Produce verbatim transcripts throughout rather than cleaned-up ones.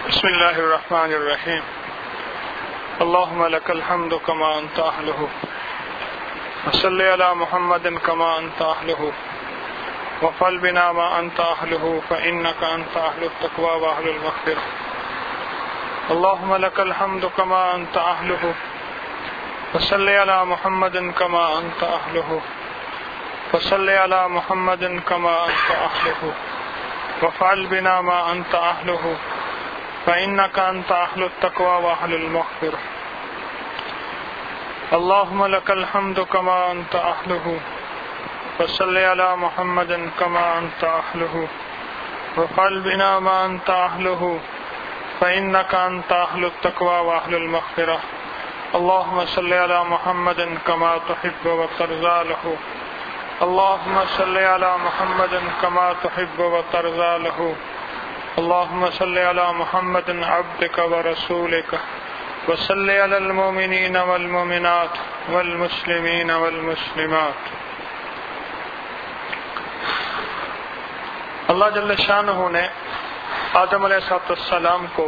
بسم الله الرحمن الرحيم. اللهم لك الحمد كما أنت أهله، وصل على محمد كما أنت أهله، وفعل بنا ما أنت أهله، فإنك أنت أهل التقوى وأهل المغفرة. اللهم لك الحمد كما أنت أهله، وصل على محمد كما أنت أهله، وصل على محمد كما أنت أهله، وفعل بنا ما أنت أهله، فإنك أنت أهل التقوى وأهل المغفرة. اللهم لك الحمد كما أنت أهله، وصل على محمد كما أنت أهله، وفعل بنا ما أنت أهله، فإنك أنت أهل التقوى وأهل المغفرة. اللهم صل على محمد كما تحب وترضى له. اللهم صل على محمد كما تحب وترضى له. اللهم صل على محمد عبدك ورسولك، وصل على المؤمنين والمؤمنات والمسلمين والمسلمات. اللہ جل شانہ نے آدم علیہ السلام کو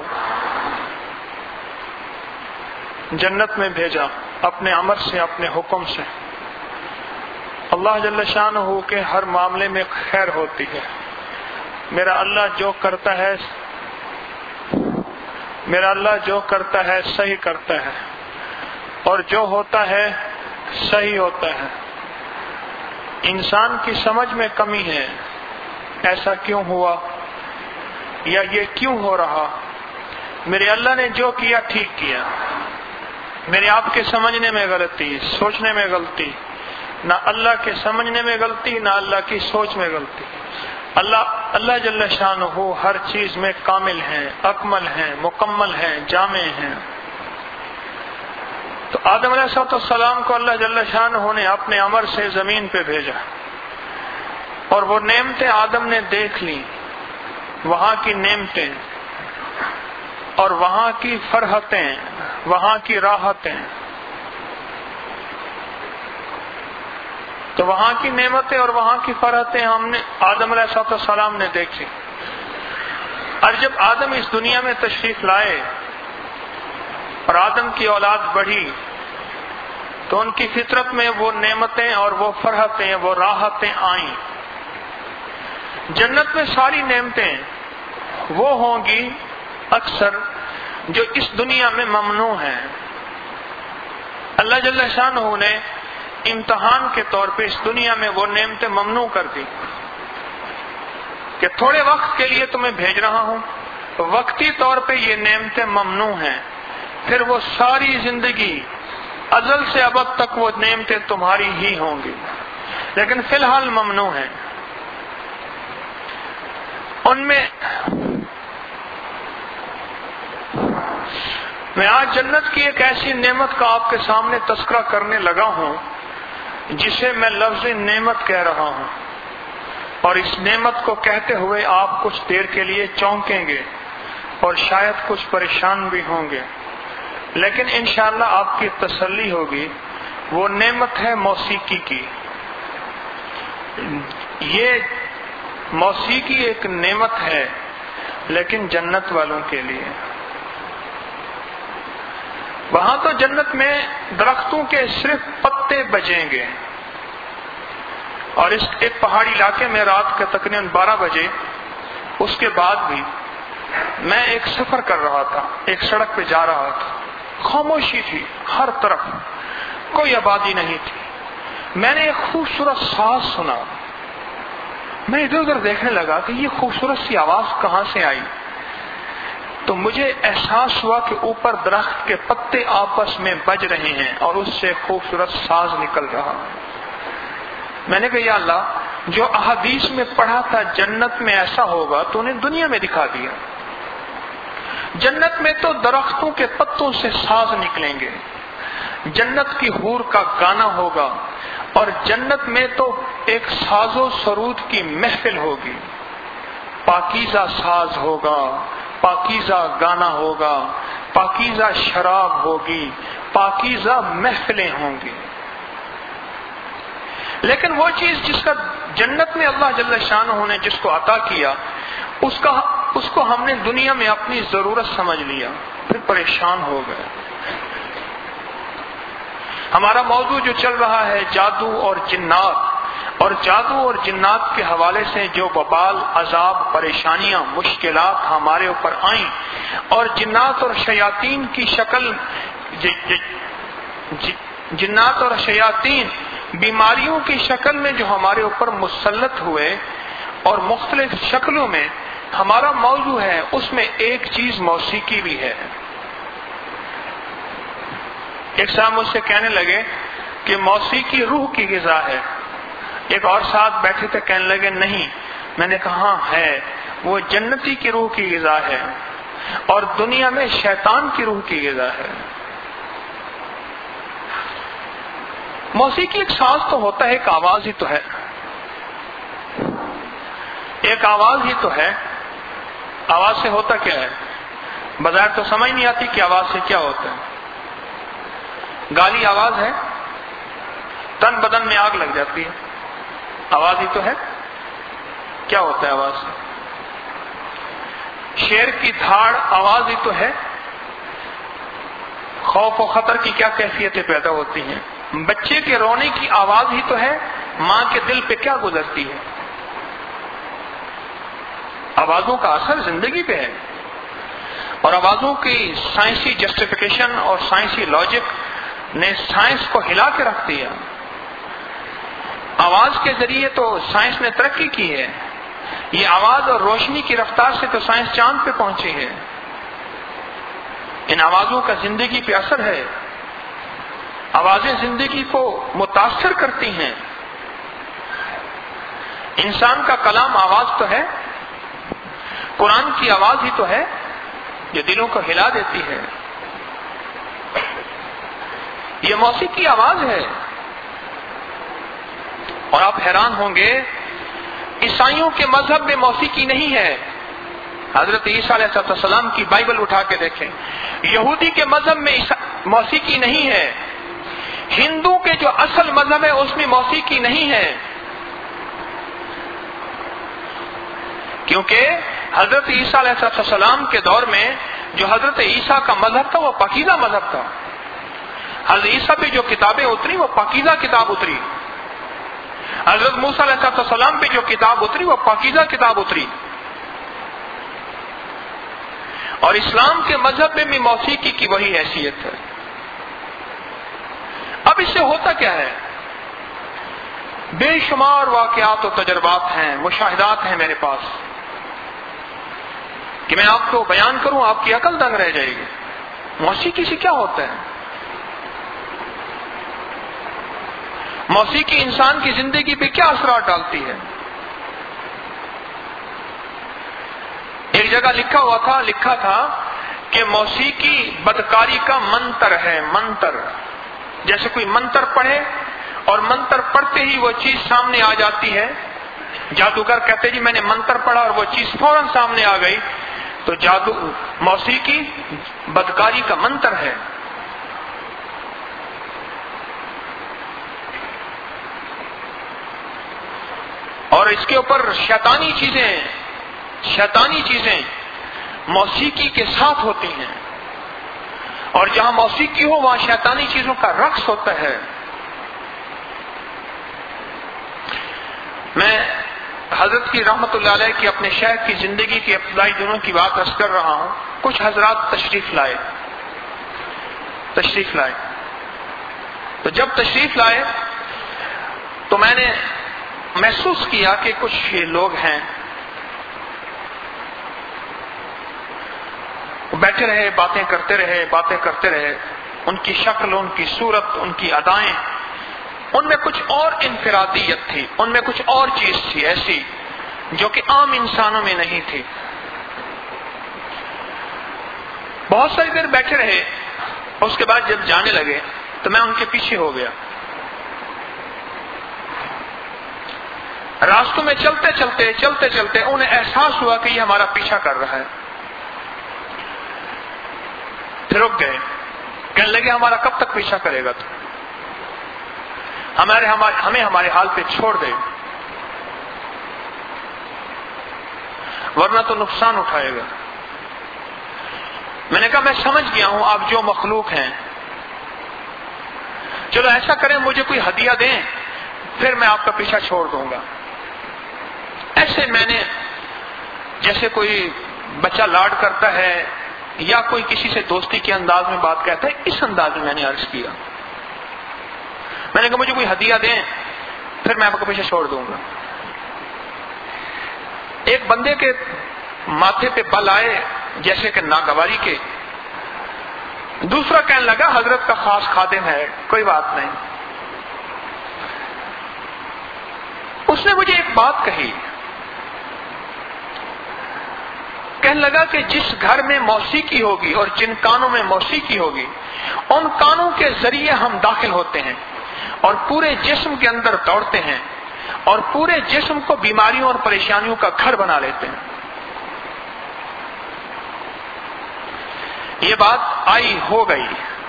جنت میں بھیجا اپنے امر سے، اپنے حکم سے. اللہ جل شانہ کے ہر معاملے میں خیر ہوتی ہے. میرا اللہ جو کرتا ہے میرا اللہ جو کرتا ہے صحیح کرتا ہے، اور جو ہوتا ہے صحیح ہوتا ہے. انسان کی سمجھ میں کمی ہے، ایسا کیوں ہوا یا یہ کیوں ہو رہا. میرے اللہ نے جو کیا ٹھیک کیا. میرے آپ کے سمجھنے میں غلطی، سوچنے میں غلطی. نہ اللہ کے سمجھنے میں غلطی، نہ اللہ کی سوچ میں غلطی. اللہ اللہ جل شانہ ہر چیز میں کامل ہیں، اکمل ہیں، مکمل ہیں، جامع ہیں. تو آدم علیہ السلام کو اللہ جل شانہ نے اپنے امر سے زمین پہ بھیجا، اور وہ نعمتیں آدم نے دیکھ لی، وہاں کی نعمتیں اور وہاں کی فرحتیں، وہاں کی راحتیں. تو وہاں کی نعمتیں اور وہاں کی فرحتیں ہم نے آدم علیہ السلام نے دیکھی. اور جب آدم اس دنیا میں تشریف لائے اور آدم کی اولاد بڑھی، تو ان کی فطرت میں وہ نعمتیں اور وہ فرحتیں، وہ راحتیں آئیں. جنت میں ساری نعمتیں وہ ہوں گی اکثر جو اس دنیا میں ممنوع ہیں. اللہ جل شانہ نے امتحان کے طور پہ اس دنیا میں وہ نعمتیں ممنوع کر دی کہ تھوڑے وقت کے لیے تمہیں بھیج رہا ہوں، وقتی طور پہ یہ نعمتیں ممنوع ہیں، پھر وہ ساری زندگی ازل سے ابد تک وہ نعمتیں تمہاری ہی ہوں گی، لیکن فی الحال ممنوع ہیں. ان میں میں آج جنت کی ایک ایسی نعمت کا آپ کے سامنے تذکرہ کرنے لگا ہوں جسے میں لفظ نعمت کہہ رہا ہوں. اور اس نعمت کو کہتے ہوئے آپ کچھ دیر کے لیے چونکیں گے اور شاید کچھ پریشان بھی ہوں گے، لیکن انشاءاللہ آپ کی تسلی ہوگی. وہ نعمت ہے موسیقی کی. یہ موسیقی ایک نعمت ہے، لیکن جنت والوں کے لیے. وہاں تو جنت میں درختوں کے صرف پتے بجیں گے. اور اس ایک پہاڑی علاقے میں رات کے تقریباً بارہ بجے اس کے بعد بھی میں ایک سفر کر رہا تھا، ایک سڑک پہ جا رہا تھا. خاموشی تھی، ہر طرف کوئی آبادی نہیں تھی. میں نے ایک خوبصورت ساز سنا. میں ادھر ادھر دیکھنے لگا کہ یہ خوبصورت سی آواز کہاں سے آئی. تو مجھے احساس ہوا کہ اوپر درخت کے پتے آپس میں بج رہے ہیں اور اس سے خوبصورت ساز نکل رہا. میں نے کہا یا اللہ، جو احادیث میں پڑھا تھا جنت میں ایسا ہوگا تو انہیں دنیا میں دکھا دیا. جنت میں تو درختوں کے پتوں سے ساز نکلیں گے، جنت کی حور کا گانا ہوگا، اور جنت میں تو ایک ساز و سرود کی محفل ہوگی. پاکیزہ ساز ہوگا، پاکیزہ گانا ہوگا، پاکیزہ شراب ہوگی، پاکیزہ محفلیں ہوں گی. لیکن وہ چیز جس کا جنت میں اللہ جل شانہ نے جس کو عطا کیا، اس کا اس کو ہم نے دنیا میں اپنی ضرورت سمجھ لیا، پھر پریشان ہو گئے۔ ہمارا موضوع جو چل رہا ہے جادو اور جنات، اور جادو اور جنات کے حوالے سے جو وبال، عذاب، پریشانیاں، مشکلات ہمارے اوپر آئیں، اور جنات اور شیاطین کی شکل ج, ج, ج, جنات اور شیاطین بیماریوں کی شکل میں جو ہمارے اوپر مسلط ہوئے اور مختلف شکلوں میں، ہمارا موضوع ہے اس میں ایک چیز موسیقی بھی ہے۔ ایک صاحب مجھ سے کہنے لگے کہ موسیقی روح کی غذا ہے، ایک اور ساتھ بیٹھے تھے کہنے لگے نہیں، میں نے کہا ہاں ہے، وہ جنتی کی روح کی غذا ہے اور دنیا میں شیطان کی روح کی غذا ہے۔ موسیقی ایک ساز تو ہوتا ہے، ایک آواز ہی تو ہے، ایک آواز ہی تو ہے۔ آواز سے ہوتا کیا ہے؟ بظاہر تو سمجھ نہیں آتی کہ آواز سے کیا ہوتا ہے۔ گالی آواز ہے، تن بدن میں آگ لگ جاتی ہے، آواز ہی تو ہے۔ کیا ہوتا ہے آواز سے؟ شیر کی دھاڑ آواز ہی تو ہے۔ خوف و خطر کی کیا کیفیتیں پیدا ہوتی ہیں؟ بچے کے رونے کی آواز ہی تو ہے۔ ماں کے دل پہ کیا گزرتی ہے؟ آوازوں کا اثر زندگی پہ ہے، اور آوازوں کی سائنسی جسٹیفیکیشن اور سائنسی لاجک نے سائنس کو ہلا کے رکھ دیا۔ آواز کے ذریعے تو سائنس نے ترقی کی ہے، یہ آواز اور روشنی کی رفتار سے تو سائنس چاند پہ پہنچی ہے۔ ان آوازوں کا زندگی پہ اثر ہے، آوازیں زندگی کو متاثر کرتی ہیں۔ انسان کا کلام آواز تو ہے، قرآن کی آواز ہی تو ہے جو دلوں کو ہلا دیتی ہے۔ یہ موسیقی آواز ہے، اور آپ حیران ہوں گے عیسائیوں کے مذہب میں موسیقی نہیں ہے۔ حضرت عیسیٰ علیہ السلام کی بائبل اٹھا کے دیکھیں، یہودی کے مذہب میں موسیقی نہیں ہے، ہندو کے جو اصل مذہب ہے اس میں موسیقی نہیں ہے، کیونکہ حضرت عیسیٰ علیہ السلام کے دور میں جو حضرت عیسیٰ کا مذہب تھا وہ پاکیزہ مذہب تھا۔ حضرت عیسیٰ پہ جو کتابیں اتری وہ پاکیزہ کتاب اتری، حضرت موسیٰ علیہ السلام پہ جو کتاب اتری وہ پاکیزہ کتاب اتری، اور اسلام کے مذہب میں بھی موسیقی کی وہی حیثیت ہے۔ اب اس سے ہوتا کیا ہے؟ بے شمار واقعات و تجربات ہیں، مشاہدات ہیں میرے پاس کہ میں آپ کو بیان کروں آپ کی عقل دنگ رہ جائے گی۔ موسیقی سے کیا ہوتا ہے؟ موسیقی انسان کی زندگی پہ کیا اثرات ڈالتی ہے؟ ایک جگہ لکھا ہوا تھا لکھا تھا کہ موسیقی بدکاری کا منتر ہے، منتر۔ جیسے کوئی منتر پڑھے اور منتر پڑھتے ہی وہ چیز سامنے آ جاتی ہے، جادوگر کہتے جی میں نے منتر پڑھا اور وہ چیز فوراً سامنے آ گئی، تو جادو موسیقی بدکاری کا منتر ہے۔ اور اس کے اوپر شیطانی چیزیں شیطانی چیزیں موسیقی کے ساتھ ہوتی ہیں، اور جہاں موسیقی ہو وہاں شیطانی چیزوں کا رقص ہوتا ہے۔ میں حضرت کی رحمت اللہ علیہ کی اپنے شیخ کی زندگی کی ابتدائی دنوں کی بات عرض کر رہا ہوں۔ کچھ حضرات تشریف لائے تشریف لائے تو جب تشریف لائے تو میں نے محسوس کیا کہ کچھ لوگ ہیں بیٹھے رہے، باتیں کرتے رہے باتیں کرتے رہے ان کی شکل، ان کی صورت، ان کی ادائیں، ان میں کچھ اور انفرادیت تھی، ان میں کچھ اور چیز تھی ایسی جو کہ عام انسانوں میں نہیں تھی۔ بہت ساری دیر بیٹھے رہے، اس کے بعد جب جانے لگے تو میں ان کے پیچھے ہو گیا۔ راستوں میں چلتے چلتے چلتے چلتے انہیں احساس ہوا کہ یہ ہمارا پیچھا کر رہا ہے، پھر رک گئے، کہنے لگے ہمارا کب تک پیچھا کرے گا تو ہمارے ہمیں ہمارے حال پہ چھوڑ دے۔ ورنہ تو نقصان اٹھائے گا۔ میں نے کہا میں سمجھ گیا ہوں آپ جو مخلوق ہیں، چلو ایسا کریں مجھے کوئی ہدیہ دیں پھر میں آپ کا پیچھا چھوڑ دوں گا۔ ایسے میں نے جیسے کوئی بچہ لاڈ کرتا ہے یا کوئی کسی سے دوستی کے انداز میں بات کہتا ہے، اس انداز میں میں نے عرض کیا۔ میں نے کہا مجھے کوئی ہدیہ دیں پھر میں آپ کا پیچھا چھوڑ دوں گا۔ ایک بندے کے ماتھے پہ بل آئے جیسے کہ ناگواری کے، دوسرا کہنے لگا حضرت کا خاص خادم ہے، کوئی بات نہیں۔ اس نے مجھے ایک بات کہی، کہنے لگا کہ جس گھر میں موسیقی ہوگی اور جن کانوں میں موسیقی ہوگی ان کانوں کے ذریعے ہم داخل ہوتے ہیں اور پورے جسم کے اندر دوڑتے ہیں اور پورے جسم کو بیماریوں اور پریشانیوں کا گھر بنا لیتے ہیں۔ یہ بات آئی ہو گئی،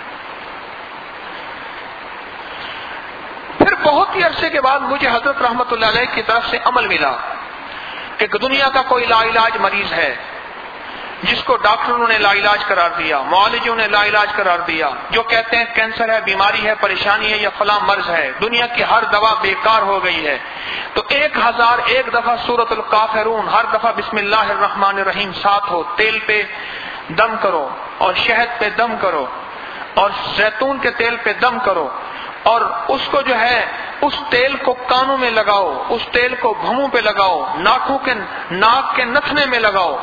پھر بہت ہی عرصے کے بعد مجھے حضرت رحمت اللہ علیہ کی طرف سے عمل ملا کہ دنیا کا کوئی لا علاج مریض ہے جس کو ڈاکٹروں نے لا علاج قرار دیا، معالجوں نے لا علاج قرار دیا، جو کہتے ہیں کینسر ہے، بیماری ہے، پریشانی ہے یا فلاں مرض ہے، دنیا کی ہر دوا بیکار ہو گئی ہے، تو ایک ہزار ایک دفعہ سورۃ الکافرون ہر دفعہ بسم اللہ الرحمن الرحیم ساتھ ہو، تیل پہ دم کرو اور شہد پہ دم کرو اور زیتون کے تیل پہ دم کرو اور اس کو جو ہے اس تیل کو کانوں میں لگاؤ، اس تیل کو بھووں پہ لگاؤ، ناکوں کے ناک کے نتھنے میں لگاؤ۔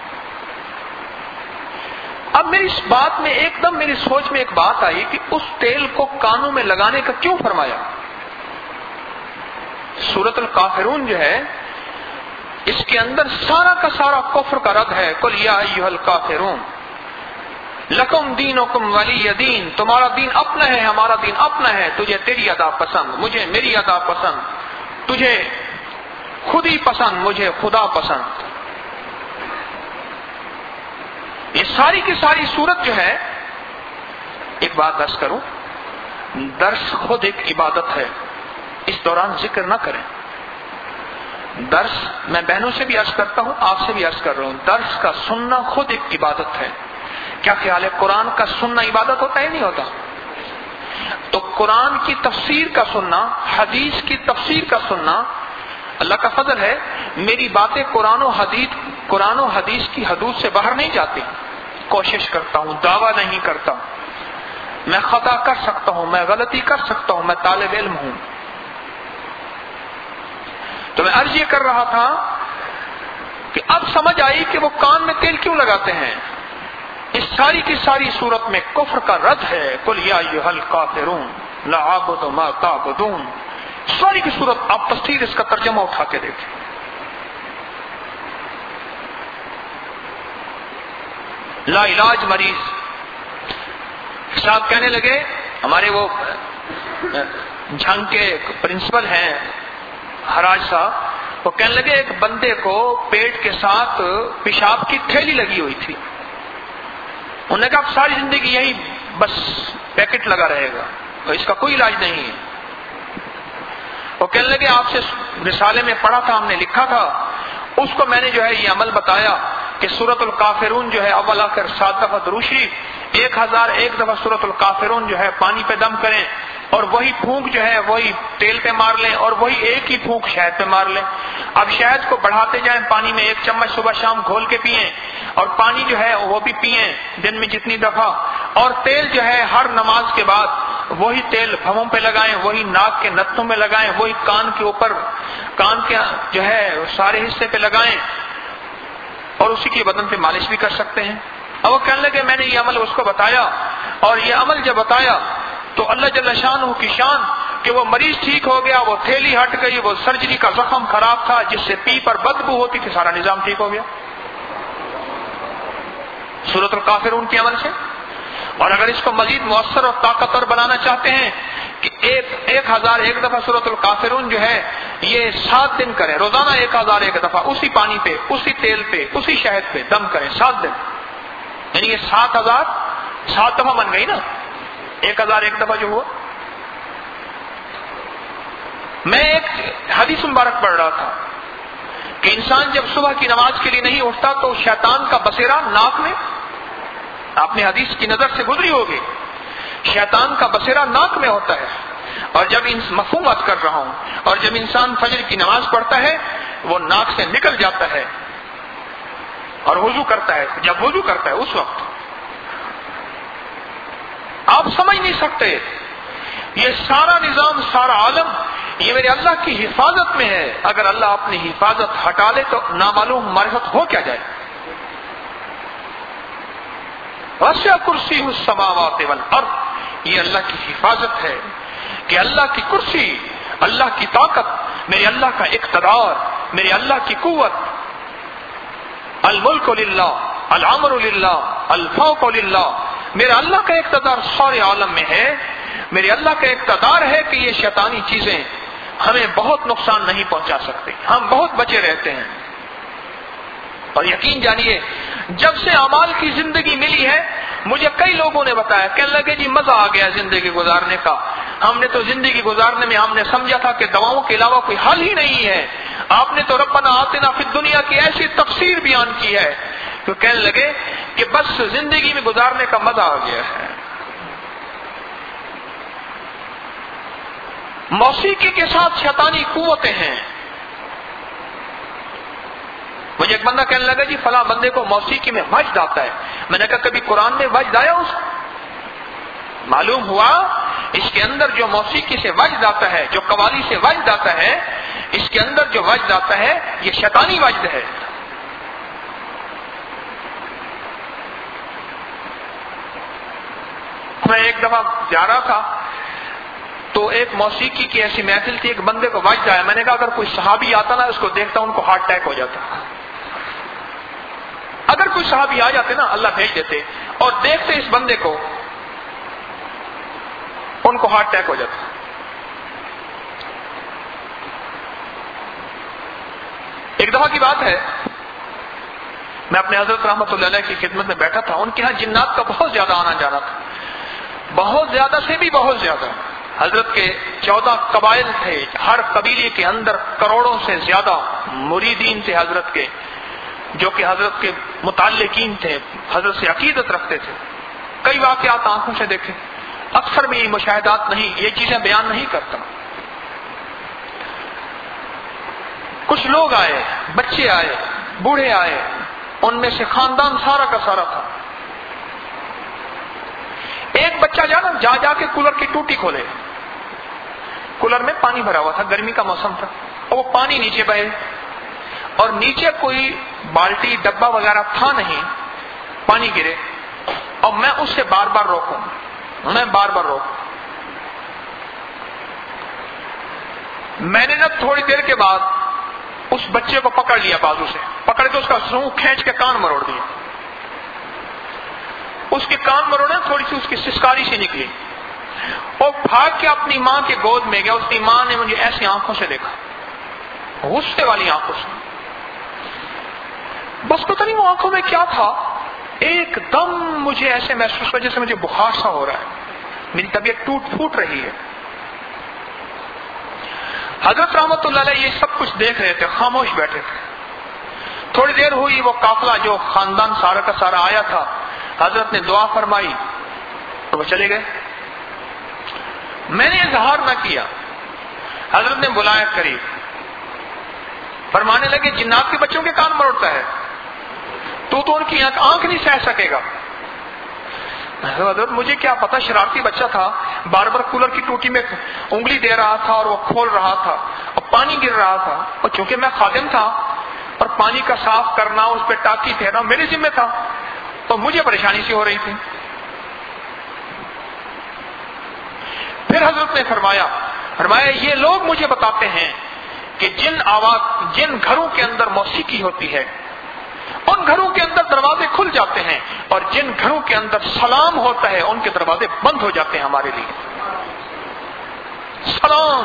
اب میری اس بات میں ایک دم میری سوچ میں ایک بات آئی کہ اس تیل کو کانوں میں لگانے کا کیوں فرمایا؟ سورۃ الکافرون جو ہے اس کے اندر سارا کا سارا کفر کا رد ہے، قل یا ایھا الکافرون لکم دینکم ولی دین، تمہارا دین اپنا ہے ہمارا دین اپنا ہے، تجھے تیری ادا پسند، مجھے میری ادا پسند، تجھے خود ہی پسند، مجھے خدا پسند۔ یہ ساری کی ساری صورت جو ہے، ایک بات درس کروں، درس خود ایک عبادت ہے، اس دوران ذکر نہ کریں۔ درس میں بہنوں سے بھی عرض کرتا ہوں، آپ سے بھی عرض کر رہا ہوں، درس کا سننا خود ایک عبادت ہے۔ کیا خیال ہے قرآن کا سننا عبادت ہوتا ہے نہیں ہوتا؟ تو قرآن کی تفسیر کا سننا، حدیث کی تفسیر کا سننا، اللہ کا فضل ہے میری باتیں قرآن و حدیث قرآن و حدیث کی حدود سے باہر نہیں جاتی، کوشش کرتا ہوں، دعویٰ نہیں کرتا، میں خطا کر سکتا ہوں، میں غلطی کر سکتا ہوں، میں طالب علم ہوں۔ تو میں عرض یہ کر رہا تھا کہ اب سمجھ آئی کہ وہ کان میں تیل کیوں لگاتے ہیں۔ اس ساری کی ساری صورت میں کفر کا رد ہے، قل یا ایھا الکافرون لا اعبد ما تعبدون، ساری کی صورت آپ تفسیر اس کا ترجمہ اٹھا کے دیکھیں۔ لا علاج مریض صاحب کہنے لگے، ہمارے وہ جھنگ کے پرنسپل ہیں حراج صاحب، وہ کہنے لگے ایک بندے کو پیٹ کے ساتھ پیشاب کی تھیلی لگی ہوئی تھی، انہوں نے کہا اب ساری زندگی یہی بس پیکٹ لگا رہے گا تو اس کا کوئی علاج نہیں ہے۔ وہ کہنے لگے آپ سے رسالے میں پڑھا تھا، ہم نے لکھا تھا، اس کو میں نے جو ہے یہ عمل بتایا کہ سورۃ الکافرون جو ہے اول آخر سات دفعہ درود شریف، ایک ہزار ایک دفعہ سورۃ الکافرون جو ہے پانی پہ دم کریں اور وہی پھونک جو ہے وہی تیل پہ مار لیں اور وہی ایک ہی پھونک شہد پہ مار لیں۔ اب شہد کو بڑھاتے جائیں، پانی میں ایک چمچ صبح شام گھول کے پئیں اور پانی جو ہے وہ بھی پئیں دن میں جتنی دفعہ، اور تیل جو ہے ہر نماز کے بعد وہی تیل بھووں پہ لگائیں، وہی ناک کے نتوں میں لگائیں، وہی کان کے اوپر کان کے جو ہے سارے حصے پہ لگائیں اور اسی کی بدن پہ مالش بھی کر سکتے ہیں۔ اب وہ کہنے لگے میں نے یہ عمل اس کو بتایا اور یہ عمل جب بتایا تو اللہ جل شانہ کی شان کہ وہ مریض ٹھیک ہو گیا، وہ تھیلی ہٹ گئی، وہ سرجری کا زخم خراب تھا جس سے پی پر بدبو ہوتی تھی، سارا نظام ٹھیک ہو گیا سورۃ الکافرون کے عمل سے۔ اور اگر اس کو مزید مؤثر اور طاقتور بنانا چاہتے ہیں کہ ایک ایک ہزار ایک دفعہ سورۃ الکافرون جو ہے یہ سات دن کریں، روزانہ ایک ہزار ایک دفعہ اسی پانی پہ، اسی تیل پہ، اسی شہد پہ دم کریں سات دن، یعنی یہ سات ہزار سات دفعہ بن گئی نا، ایک ہزار ایک دفعہ جو ہوا۔ میں ایک حدیث مبارک پڑھ رہا تھا کہ انسان جب صبح کی نماز کے لیے نہیں اٹھتا تو شیطان کا بسیرا ناک میں، آپ نے حدیث کی نظر سے گزری ہوگی، شیطان کا بسیرا ناک میں ہوتا ہے، اور جب مفہومات کر رہا ہوں، اور جب انسان فجر کی نماز پڑھتا ہے وہ ناک سے نکل جاتا ہے اور وضو کرتا ہے، جب وضو کرتا ہے اس وقت آپ سمجھ نہیں سکتے یہ سارا نظام، سارا عالم یہ میرے اللہ کی حفاظت میں ہے. اگر اللہ اپنی حفاظت ہٹا لے تو نامعلوم ہمارے ساتھ ہو کیا جائے. وسع کرسی السماوات والارض، یہ اللہ کی حفاظت ہے کہ اللہ کی کرسی، اللہ کی طاقت، میرے اللہ کا اقتدار، میرے اللہ کی قوت. الملک للہ، الامر للہ، الفوق للہ، میرا اللہ کا اقتدار سارے عالم میں ہے. میرے اللہ کا اقتدار ہے کہ یہ شیطانی چیزیں ہمیں بہت نقصان نہیں پہنچا سکتے، ہم بہت بچے رہتے ہیں. اور یقین جانیے جب سے اعمال کی زندگی ملی ہے، مجھے کئی لوگوں نے بتایا، کہنے لگے جی مزہ آ گیا زندگی گزارنے کا. ہم نے تو زندگی گزارنے میں ہم نے سمجھا تھا کہ دواؤں کے علاوہ کوئی حل ہی نہیں ہے. آپ نے تو ربنا آتنا فی الدنیا کی ایسی تفسیر بیان کی ہے تو کہنے لگے کہ بس زندگی میں گزارنے کا مزہ آ گیا ہے. موسیقی کے ساتھ شیطانی قوتیں ہیں. مجھے ایک بندہ کہنے لگا جی فلاں بندے کو موسیقی میں وجد آتا ہے. میں نے کہا کبھی قرآن میں وجد آیا اس؟ معلوم ہوا اس کے اندر جو موسیقی سے وجد آتا ہے، جو قوالی سے وجد آتا ہے، اس کے اندر جو وجد آتا ہے یہ شیطانی وجد ہے. میں ایک دفعہ جا رہا تھا تو ایک موسیقی کی ایسی محفل تھی، ایک بندے کو وجد آیا. میں نے کہا اگر کوئی صحابی آتا نا اس کو دیکھتا ان کو ہارٹ اٹیک ہو جاتا. اگر کوئی صحابی آ جاتے نا اللہ بھیج دیتے اور دیکھتے اس بندے کو ان کو ہارٹ اٹیک ہو جاتا. ایک دفعہ کی بات ہے، میں اپنے حضرت رحمۃ اللہ علیہ کی خدمت میں بیٹھا تھا. ان کے ہاں جنات کا بہت زیادہ آنا جانا تھا، بہت زیادہ سے بھی بہت زیادہ. حضرت کے چودہ قبائل تھے، ہر قبیلے کے اندر کروڑوں سے زیادہ مریدین تھے حضرت کے، جو کہ حضرت کے متعلقین تھے، حضرت سے عقیدت رکھتے تھے. کئی واقعات آنکھوں سے دیکھے، اکثر میں یہ مشاہدات نہیں، یہ چیزیں بیان نہیں کرتا. کچھ لوگ آئے، بچے آئے، بوڑھے آئے، ان میں سے خاندان سارا کا سارا تھا. ایک بچہ جانا جا جا کے کولر کی ٹوٹی کھولے. کولر میں پانی بھرا ہوا تھا، گرمی کا موسم تھا، اور وہ پانی نیچے بہے اور نیچے کوئی بالٹی ڈبہ وغیرہ تھا نہیں، پانی گرے. اور میں اس سے بار بار روکوں، میں بار بار روکوں. میں نے نا تھوڑی دیر کے بعد اس بچے کو پکڑ لیا، بازو سے پکڑ کے اس کا سونگ کھینچ کے کان مروڑ دیا. اس کے کان مروڑے، تھوڑی سی اس کی سسکاری سی نکلی، اور بھاگ کے اپنی ماں کے گود میں گیا. اس کی ماں نے مجھے ایسی آنکھوں سے دیکھا، غصے والی آنکھوں سے. بس پتہ نہیں وہ آنکھوں میں کیا تھا، ایک دم مجھے ایسے محسوس ہوا جیسے مجھے بخار سا ہو رہا ہے، میری طبیعت ٹوٹ پھوٹ رہی ہے. حضرت رحمت اللہ علیہ یہ سب کچھ دیکھ رہے تھے، خاموش بیٹھے تھے. تھوڑی دیر ہوئی، وہ قافلہ جو خاندان سارا کا سارا آیا تھا، حضرت نے دعا فرمائی تو وہ چلے گئے. میں نے اظہار نہ کیا. حضرت نے بلایا قریب، فرمانے لگے جنات کے بچوں کے کان مروڑتا ہے تو تو ان کی آنکھ نہیں سہ سکے گا. حضرت مجھے کیا پتا، شرارتی بچہ تھا، بار بار کولر کی ٹوٹی میں انگلی دے رہا تھا اور وہ کھول رہا تھا اور پانی گر رہا تھا، اور چونکہ میں خادم تھا اور پانی کا صاف کرنا، اس پہ ٹاکی پھیرنا میرے ذمہ تھا، تو مجھے پریشانی سی ہو رہی تھی. پھر حضرت نے فرمایا فرمایا یہ لوگ مجھے بتاتے ہیں کہ جن آواز جن گھروں کے اندر موسیقی ہوتی ہے ان گھروں کے اندر دروازے کھل جاتے ہیں، اور جن گھروں کے اندر سلام ہوتا ہے ان کے دروازے بند ہو جاتے ہیں ہمارے لیے. سلام،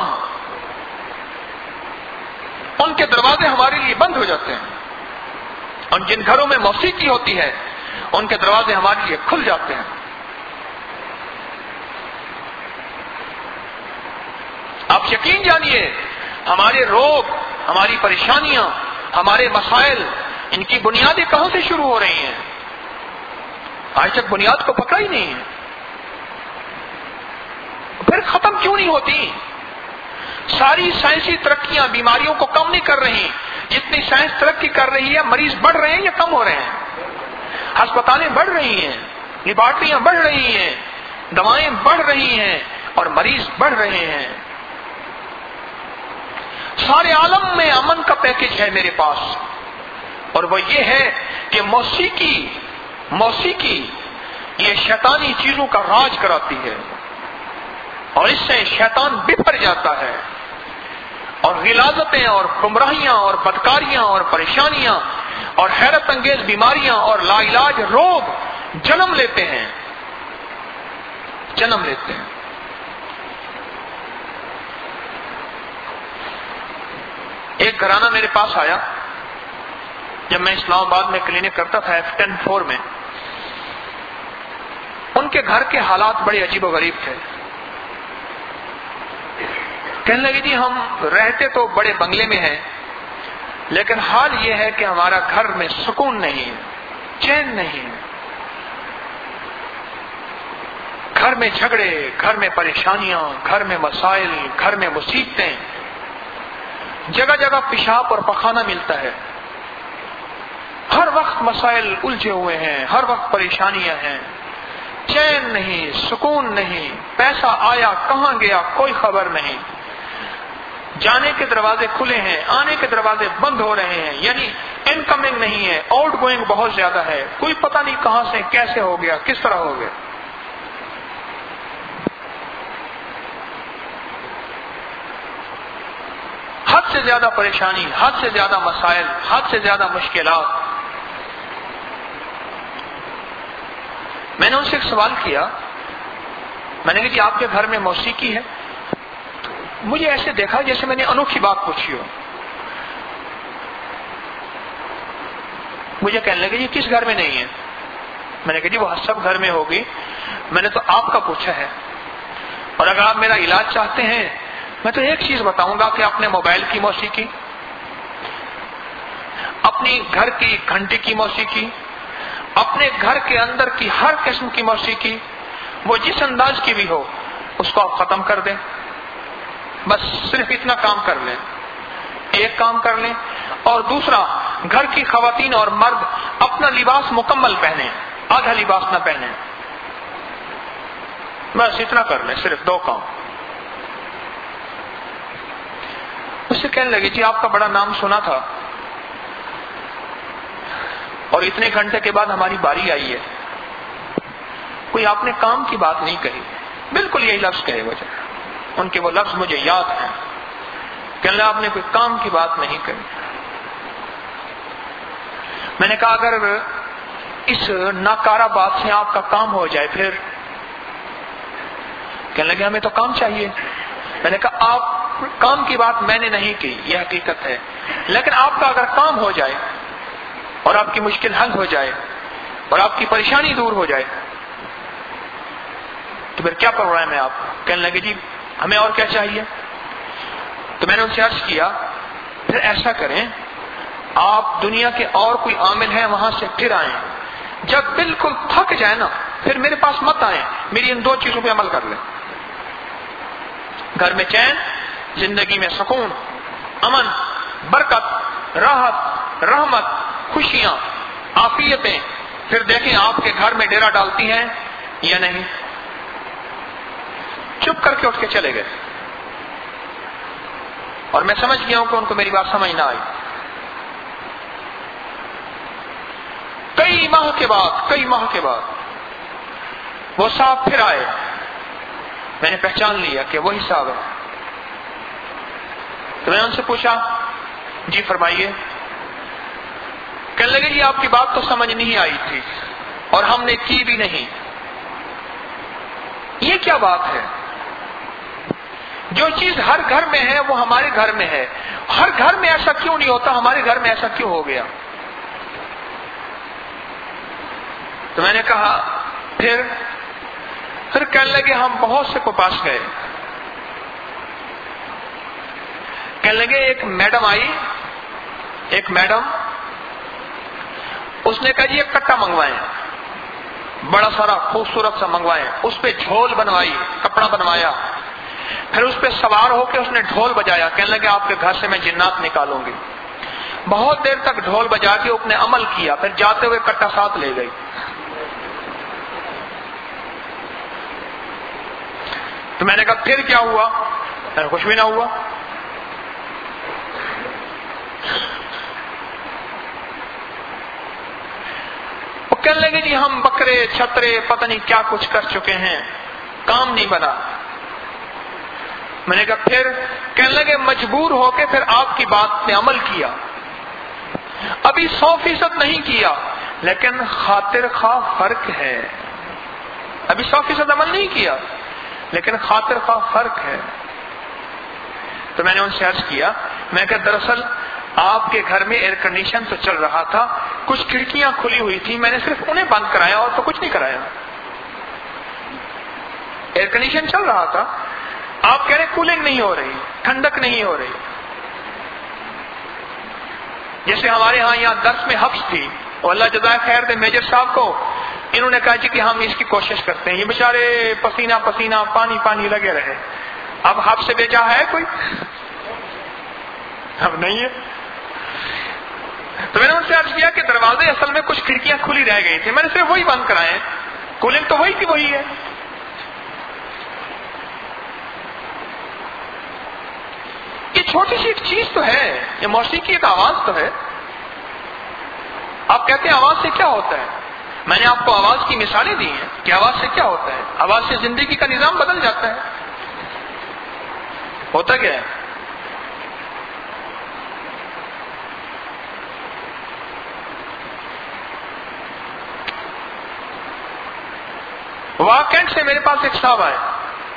ان کے دروازے ہمارے لیے بند ہو جاتے ہیں، اور جن گھروں میں موسیقی ہوتی ہے ان کے دروازے ہمارے لیے کھل جاتے ہیں. آپ یقین جانیے ہمارے روگ، ہماری پریشانیاں، ہمارے مسائل، ان کی بنیادیں کہاں سے شروع ہو رہی ہیں؟ آج تک بنیاد کو پکڑا ہی نہیں ہے، پھر ختم کیوں نہیں ہوتی؟ ساری سائنسی ترقیاں بیماریوں کو کم نہیں کر رہی، جتنی سائنس ترقی کر رہی ہے مریض بڑھ رہے ہیں یا کم ہو رہے ہیں؟ ہسپتالیں بڑھ رہی ہیں، لیبارٹریاں بڑھ رہی ہیں، دوائیں بڑھ رہی ہیں اور مریض بڑھ رہے ہیں۔ سارے عالم میں امن کا پیکج ہے میرے پاس، اور وہ یہ ہے کہ موسیقی موسیقی یہ شیطانی چیزوں کا راج کراتی ہے، اور اس سے شیطان بفر جاتا ہے، اور غلاظتیں اور گمراہیاں اور بدکاریاں اور پریشانیاں اور حیرت انگیز بیماریاں اور لا علاج روگ جنم لیتے ہیں جنم لیتے ہیں ایک گھرانہ میرے پاس آیا جب میں اسلام آباد میں کلینک کرتا تھا ایف ٹین فور میں۔ ان کے گھر کے حالات بڑے عجیب و غریب تھے۔ کہنے لگے جی ہم رہتے تو بڑے بنگلے میں ہیں، لیکن حال یہ ہے کہ ہمارا گھر میں سکون نہیں ہے، چین نہیں ہے، گھر میں جھگڑے، گھر میں پریشانیاں، گھر میں مسائل، گھر میں مصیبتیں، جگہ جگہ پیشاب اور پخانہ ملتا ہے، ہر وقت مسائل الجھے ہوئے ہیں، ہر وقت پریشانیاں ہیں، چین نہیں، سکون نہیں، پیسہ آیا کہاں گیا کوئی خبر نہیں، جانے کے دروازے کھلے ہیں، آنے کے دروازے بند ہو رہے ہیں، یعنی انکمنگ نہیں ہے، آؤٹ گوئنگ بہت زیادہ ہے، کوئی پتہ نہیں کہاں سے کیسے ہو گیا، کس طرح ہو گیا۔ حد سے زیادہ پریشانی، حد سے زیادہ مسائل، حد سے زیادہ مشکلات۔ میں نے ان سے ایک سوال کیا، میں نے کہا جی آپ کے گھر میں موسیقی ہے؟ مجھے ایسے دیکھا جیسے میں نے انوکھی بات پوچھی ہو۔ مجھے کہنے لگے جی کس گھر میں نہیں ہے؟ میں نے کہا جی وہ سب گھر میں ہوگی، میں نے تو آپ کا پوچھا ہے، اور اگر آپ میرا علاج چاہتے ہیں میں تو ایک چیز بتاؤں گا کہ اپنے موبائل کی موسیقی، اپنی گھر کی گھنٹی کی موسیقی، اپنے گھر کے اندر کی ہر قسم کی موسیقی، وہ جس انداز کی بھی ہو اس کو آپ ختم کر دیں، بس صرف اتنا کام کر لیں، ایک کام کر لیں۔ اور دوسرا، گھر کی خواتین اور مرد اپنا لباس مکمل پہنیں، آدھا لباس نہ پہنیں، بس اتنا کر لیں، صرف دو کام۔ اس سے کہنے لگے جی آپ کا بڑا نام سنا تھا، اور اتنے گھنٹے کے بعد ہماری باری آئی ہے، کوئی آپ نے کام کی بات نہیں کہی، بالکل یہی لفظ کہے وجہ، ان کے وہ لفظ مجھے یاد ہیں، کہ اللہ آپ نے کوئی کام کی بات نہیں کہی۔ میں نے کہا اگر اس ناکارہ بات سے آپ کا کام ہو جائے پھر؟ کہنے لگے ہمیں تو کام چاہیے۔ میں نے کہا آپ کام کی بات میں نے نہیں کی، یہ حقیقت ہے، لیکن آپ کا اگر کام ہو جائے اور آپ کی مشکل حل ہو جائے اور آپ کی پریشانی دور ہو جائے تو پھر کیا پروگرام ہے آپ کا؟ کہنے لگے جی ہمیں اور کیا چاہیے؟ تو میں نے ان سے عرض کیا پھر ایسا کریں آپ دنیا کے اور کوئی عامل ہیں وہاں سے پھر آئیں، جب بالکل تھک جائے نا پھر میرے پاس مت آئیں، میری ان دو چیزوں پہ عمل کر لیں، گھر میں چین، زندگی میں سکون، امن، برکت، راحت، رحمت، خوشیاں، عافیتیں، پھر دیکھیں آپ کے گھر میں ڈیرا ڈالتی ہیں یا نہیں۔ چپ کر کے اٹھ کے چلے گئے، اور میں سمجھ گیا ہوں کہ ان کو میری بات سمجھ نہ آئی۔ کئی ماہ کے بعد کئی ماہ کے بعد وہ صاحب پھر آئے، میں نے پہچان لیا کہ وہی صاحب ہے، تو میں نے ان سے پوچھا جی فرمائیے۔ کہنے لگے جی آپ کی بات تو سمجھ نہیں آئی تھی اور ہم نے کی بھی نہیں۔ یہ کیا بات ہے؟ جو چیز ہر گھر میں ہے وہ ہمارے گھر میں ہے، ہر گھر میں ایسا کیوں نہیں ہوتا، ہمارے گھر میں ایسا کیوں ہو گیا؟ تو میں نے کہا پھر پھر کہنے لگے ہم بہت سے کو پاس گئے، کہنے لگے ایک میڈم آئی ایک میڈم، اس نے کہا جی ایک کٹا منگوائیں، بڑا سارا خوبصورت سا منگوائیں، اس پہ جھول بنوائی، کپڑا بنوایا، پھر اس پہ سوار ہو کے اس نے ڈھول بجایا، کہنے لگے آپ کے گھر سے میں جنات نکالوں گی۔ بہت دیر تک ڈھول بجا کے اس نے عمل کیا، پھر جاتے ہوئے کٹا ساتھ لے گئی۔ تو میں نے کہا پھر کیا ہوا؟ کچھ بھی نہ ہوا۔ وہ کہنے لگے جی ہم بکرے چھترے پتہ نہیں کیا کچھ کر چکے ہیں، کام نہیں بنا۔ میں نے کہا پھر؟ کہنے لگے مجبور ہو کے پھر آپ کی بات نے عمل کیا، ابھی سو فیصد نہیں کیا لیکن خاطر خواہ فرق ہے، ابھی سو فیصد عمل نہیں کیا لیکن خاطر خواہ فرق ہے۔ تو میں نے ان سے عرض کیا، میں کہ دراصل آپ کے گھر میں ایئر کنڈیشن تو چل رہا تھا، کچھ کھڑکیاں کھلی ہوئی تھی، میں نے صرف انہیں بند کرایا اور تو کچھ نہیں کرایا۔ ایئر کنڈیشن چل رہا تھا، آپ کہہ رہے کولنگ نہیں ہو رہی، ٹھنڈک نہیں ہو رہی۔ جیسے ہمارے ہاں یہاں درس میں حفظ تھی، اور اللہ جزائے خیر دے میجر صاحب کو، انہوں نے کہا جی کہ ہم اس کی کوشش کرتے ہیں، یہ بیچارے پسینہ پسینہ پانی پانی لگے رہے۔ اب حفظ سے بیچا ہے کوئی؟ اب نہیں ہے۔ تو میں نے ان سے عرض کیا کہ دروازے اصل میں کچھ کھڑکیاں کھلی رہ گئی تھی، میں نے صرف وہی بند کرائے، کولنگ تو وہی کی وہی ہے۔ یہ چھوٹی سی ایک چیز تو ہے، یہ موسیقی ایک آواز تو ہے۔ آپ کہتے ہیں آواز سے کیا ہوتا ہے؟ میں نے آپ کو آواز کی مثالیں دی ہیں کہ آواز سے کیا ہوتا ہے۔ آواز سے زندگی کا نظام بدل جاتا ہے۔ ہوتا کیا ہے؟ واقعات سے میرے پاس ایک صاحب آئے،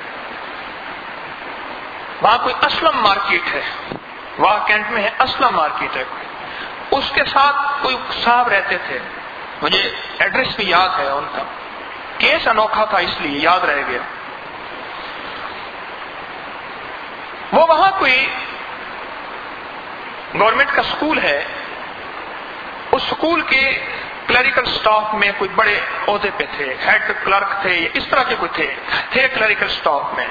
وہاں کوئی اسلم مارکیٹ ہے، وہاں کینٹ میں ہے اسلم مارکیٹ ہے، اس کے ساتھ کوئی صاحب رہتے تھے، مجھے ایڈریس بھی یاد ہے ان کا، کیس انوکھا تھا اس لیے یاد رہ گیا۔ وہ وہاں کوئی گورنمنٹ کا سکول ہے، اس سکول کے کلریکل سٹاف میں کوئی بڑے عہدے پہ تھے، ہیڈ کلرک تھے، اس طرح کے کوئی تھے تھے کلریکل سٹاف میں۔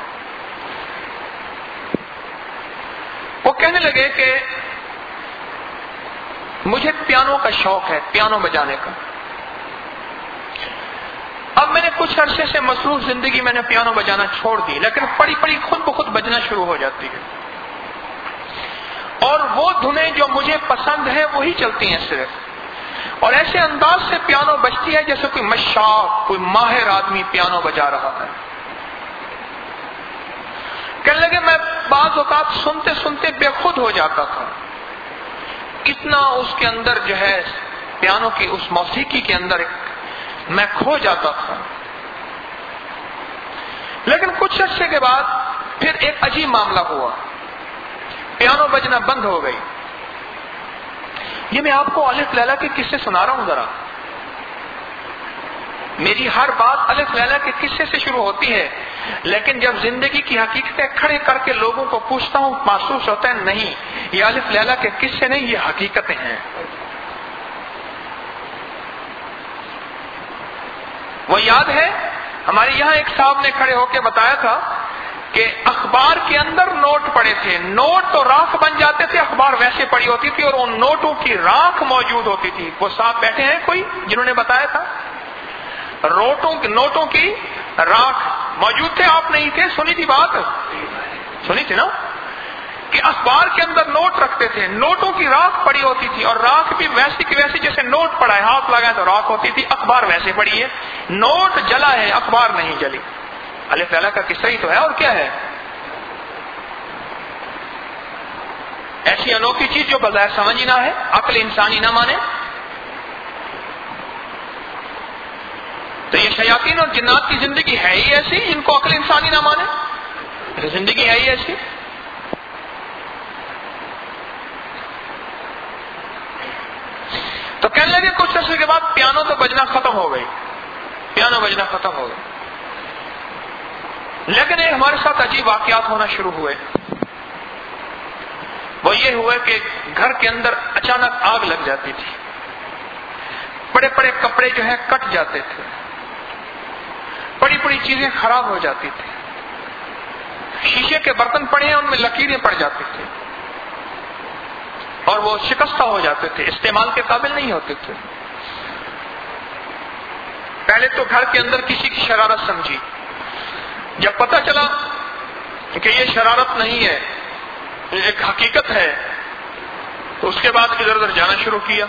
وہ کہنے لگے کہ مجھے پیانو کا شوق ہے، پیانو بجانے کا۔ اب میں نے کچھ عرصے سے مصروف زندگی میں نے پیانو بجانا چھوڑ دی، لیکن پڑی پڑی خود بخود بجنا شروع ہو جاتی ہے، اور وہ دھنیں جو مجھے پسند ہے وہی چلتی ہیں صرف، اور ایسے انداز سے پیانو بجتی ہے جیسے کوئی مشاق، کوئی ماہر آدمی پیانو بجا رہا ہے۔ کہنے لگے میں بعض اوقات سنتے سنتے بے خود ہو جاتا تھا، اتنا اس کے اندر جو ہے پیانو کی اس موسیقی کے اندر میں کھو جاتا تھا۔ لیکن کچھ عرصے کے بعد پھر ایک عجیب معاملہ ہوا، پیانو بجنا بند ہو گئی۔ یہ میں آپ کو الف لیلا کے قصے سنا رہا ہوں ذرا، میری ہر بات الف لیلا کے قصے سے شروع ہوتی ہے، لیکن جب زندگی کی حقیقتیں کھڑے کر کے لوگوں کو پوچھتا ہوں محسوس ہوتا ہے نہیں، یہ الف لیلا کے قصے نہیں، یہ حقیقتیں ہیں۔ وہ یاد ہے ہمارے یہاں ایک صاحب نے کھڑے ہو کے بتایا تھا کہ اخبار کے اندر نوٹ پڑے تھے، نوٹ تو راکھ بن جاتے تھے، اخبار ویسے پڑی ہوتی تھی اور ان نوٹوں کی راکھ موجود ہوتی تھی۔ وہ صاحب بیٹھے ہیں کوئی جنہوں نے بتایا تھا، روٹوں نوٹوں کی راکھ موجود تھے، آپ نہیں تھے، سنی تھی بات، سنی تھی نا، کہ اخبار کے اندر نوٹ رکھتے تھے، نوٹوں کی راکھ پڑی ہوتی تھی، اور راکھ بھی ویسی کی ویسی جیسے نوٹ پڑا ہے، ہاتھ لگائے تو راکھ ہوتی تھی، اخبار ویسے پڑی ہے، نوٹ جلا ہے اخبار نہیں جلی۔ الف لیلا کا قصہ ہی تو ہے، اور کیا ہے؟ ایسی انوکھی چیز جو بظاہر سمجھ ہی نہ ہے، عقل انسانی نہ مانے، تو یہ شیاطین اور جنات کی زندگی ہے ہی ایسی، ان کو عقل انسانی نہ مانے، زندگی ہے ہی ایسی۔ تو کہنے لگے کچھ عرصے کے بعد پیانو تو بجنا ختم ہو گئی، پیانو بجنا ختم ہو گئی، لیکن ایک ہمارے ساتھ عجیب واقعات ہونا شروع ہوئے۔ وہ یہ ہوا کہ گھر کے اندر اچانک آگ لگ جاتی تھی، بڑے بڑے کپڑے جو ہیں کٹ جاتے تھے، بڑی بڑی چیزیں خراب ہو جاتی تھی، شیشے کے برتن پڑے ہیں ان میں لکیریں پڑ جاتی تھی اور وہ شکستہ ہو جاتے تھے، استعمال کے قابل نہیں ہوتے تھے۔ پہلے تو گھر کے اندر کسی کی شرارت سمجھی، جب پتہ چلا کہ یہ شرارت نہیں ہے، یہ ایک حقیقت ہے، تو اس کے بعد ادھر ادھر جانا شروع کیا۔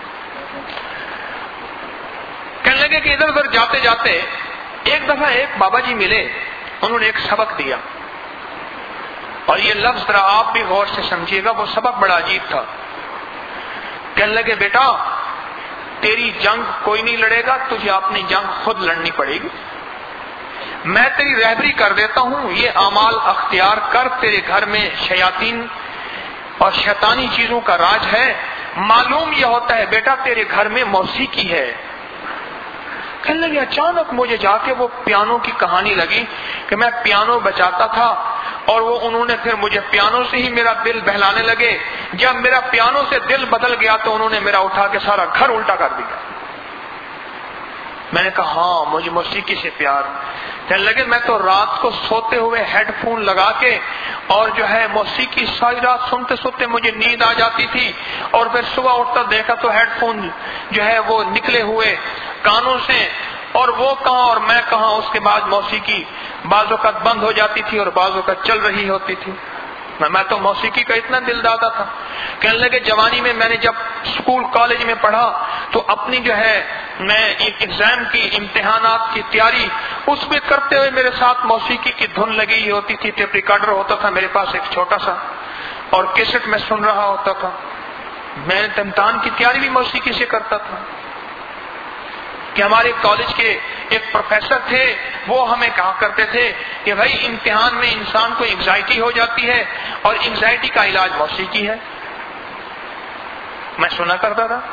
کہنے لگے کہ ادھر ادھر جاتے جاتے ایک دفعہ ایک بابا جی ملے، انہوں نے ایک سبق دیا، اور یہ لفظ ذرا آپ بھی غور سے سمجھیے گا، وہ سبق بڑا عجیب تھا۔ کہنے لگے بیٹا تیری جنگ کوئی نہیں لڑے گا، تجھے اپنی جنگ خود لڑنی پڑے گی، میں تیری رہبری کر دیتا ہوں، یہ اعمال اختیار کر، تیرے گھر میں شیاطین اور شیطانی چیزوں کا راج ہے، معلوم یہ ہوتا ہے بیٹا تیرے گھر میں موسیقی ہے۔ کہنے لگے اچانک مجھے جا کے وہ پیانو کی کہانی لگی کہ میں پیانو بجاتا تھا اور وہ انہوں نے پھر مجھے پیانو سے ہی میرا دل بہلانے لگے، جب میرا پیانو سے دل بدل گیا تو انہوں نے میرا اٹھا کے سارا گھر الٹا کر دیا۔ میں نے کہا ہاں مجھے موسیقی سے پیار۔ کہنے لگے میں تو رات کو سوتے ہوئے ہیڈ فون لگا کے اور جو ہے موسیقی ساری رات سنتے سنتے مجھے نیند آ جاتی تھی، اور پھر صبح اٹھتا دیکھا تو ہیڈ فون جو ہے وہ نکلے ہوئے کانوں سے، اور وہ کہاں اور میں کہاں، اس کے بعد موسیقی بعض اوقات بند ہو جاتی تھی اور بعض اوقات چل رہی ہوتی تھی۔ میں تو موسیقی کا اتنا دل دادا تھا۔ کہنے لگے جوانی میں میں نے جب اسکول کالج میں پڑھا تو اپنی جو ہے میں ایگزام کی امتحانات کی تیاری اس میں کرتے ہوئے میرے ساتھ موسیقی کی دھن لگی ہوتی تھی، ٹیپ ریکارڈر ہوتا تھا میرے پاس ایک چھوٹا سا، اور کیسٹ میں سن رہا ہوتا تھا۔ میں امتحان کی تیاری بھی موسیقی سے کرتا تھا۔ کہ ہمارے کالج کے ایک پروفیسر تھے، وہ ہمیں کہا کرتے تھے کہ بھائی امتحان میں انسان کو انگزائٹی ہو جاتی ہے اور انگزائٹی کا علاج موسیقی ہے۔ میں سنا کرتا تھا۔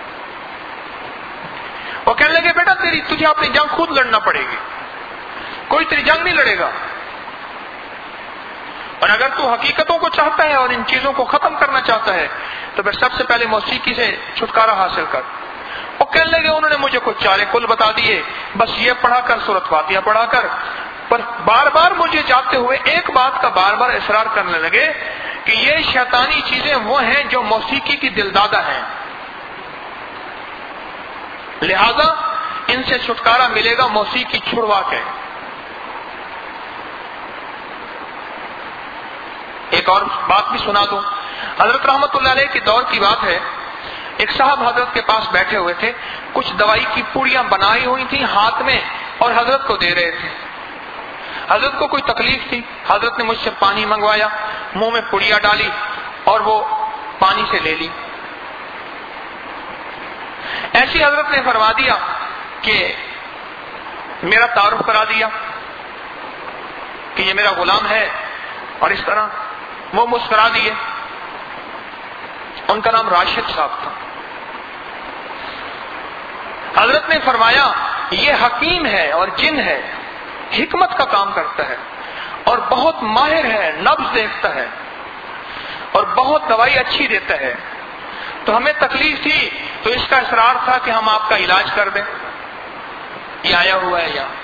وہ کہنے لگے بیٹا تیری تجھے اپنی جنگ خود لڑنا پڑے گی، کوئی تیری جنگ نہیں لڑے گا، اور اگر تو حقیقتوں کو چاہتا ہے اور ان چیزوں کو ختم کرنا چاہتا ہے تو پھر سب سے پہلے موسیقی سے چھٹکارا حاصل کر۔ وہ کہنے لگے انہوں نے مجھے کچھ چارے کل بتا دیے، بس یہ پڑھا کر، سورۃ فاتحہ پڑھا کر، پر بار بار مجھے جاتے ہوئے ایک بات کا بار بار اصرار کرنے لگے کہ یہ شیطانی چیزیں وہ ہیں جو موسیقی کی دلدادہ ہیں، لہذا ان سے چھٹکارا ملے گا موسیقی چھڑوا کے۔ ایک اور بات بھی سنا دوں، حضرت رحمت اللہ علیہ کے دور کی بات ہے، ایک صاحب حضرت کے پاس بیٹھے ہوئے تھے، کچھ دوائی کی پوڑیاں بنائی ہوئی تھیں ہاتھ میں اور حضرت کو دے رہے تھے۔ حضرت کو کوئی تکلیف تھی، حضرت نے مجھ سے پانی منگوایا، منہ میں پوڑیاں ڈالی اور وہ پانی سے لے لی۔ ایسی حضرت نے فرما دیا کہ میرا تعارف کرا دیا کہ یہ میرا غلام ہے، اور اس طرح وہ مسکرا دیے۔ ان کا نام راشد صاحب تھا۔ حضرت نے فرمایا یہ حکیم ہے اور جن ہے، حکمت کا کام کرتا ہے اور بہت ماہر ہے، نبض دیکھتا ہے اور بہت دوائی اچھی دیتا ہے، تو ہمیں تکلیف تھی تو اس کا اصرار تھا کہ ہم آپ کا علاج کر دیں، یہ آیا ہوا ہے یہاں۔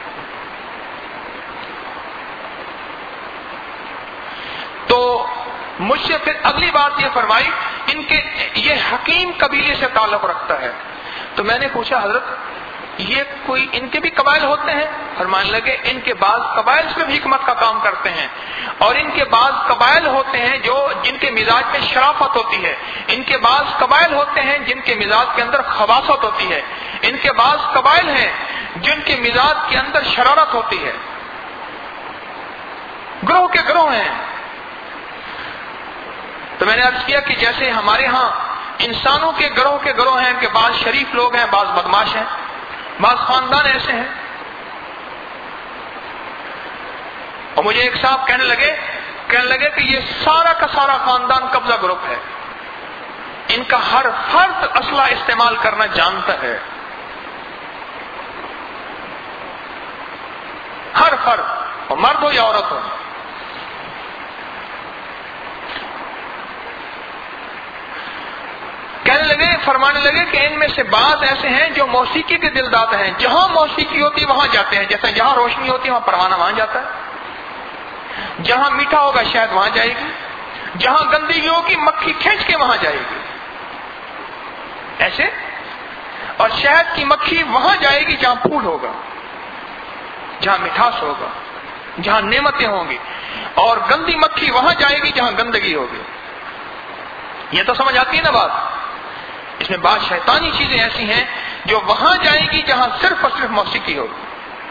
تو مجھ سے پھر اگلی بات یہ فرمائی ان کے یہ حکیم قبیلے سے تعلق رکھتا ہے، تو میں نے پوچھا حضرت یہ کوئی ان کے بھی قبائل ہوتے ہیں؟ فرمانے لگے ان کے بعض قبائل سے بھی حکمت کا کام کرتے ہیں، اور ان کے بعض قبائل ہوتے ہیں جو جن کے مزاج میں شرافت ہوتی ہے، ان کے بعض قبائل ہوتے ہیں جن کے مزاج کے اندر خباثت ہوتی ہے، ان کے بعض قبائل ہیں جن کے مزاج کے اندر شرارت ہوتی ہے، گروہ کے گروہ ہیں۔ تو میں نے عرض کیا کہ جیسے ہمارے ہاں انسانوں کے گروہ کے گروہ ہیں کہ بعض شریف لوگ ہیں، بعض بدماش ہیں، بعض خاندان ایسے ہیں۔ اور مجھے ایک صاحب کہنے لگے کہنے لگے کہ یہ سارا کا سارا خاندان قبضہ گروپ ہے، ان کا ہر فرد اسلحہ استعمال کرنا جانتا ہے، ہر فرد، اور مرد ہو یا عورت ہو۔ فرمانے لگے کہ ان میں سے بعض ایسے ہیں جو موسیقی کے دلداد ہیں، جہاں موسیقی ہوتی وہاں جاتے ہیں، جیسا جہاں روشنی ہوتی ہے وہاں پروانہ وہاں جاتا ہے، جہاں میٹھا ہوگا شاید وہاں جائے گی، جہاں گندگی ہوگی مکھی کھینچ کے وہاں جائے گی، ایسے. اور شہد کی مکھی وہاں جائے گی جہاں پھول ہوگا، جہاں مٹھاس ہوگا، جہاں نعمتیں ہوں گی، اور گندی مکھی وہاں جائے گی جہاں گندگی ہوگی. یہ تو سمجھ آتی ہے نا بات؟ اس میں بعض شیطانی چیزیں ایسی ہیں جو وہاں جائے گی جہاں صرف اور صرف موسیقی ہوگی،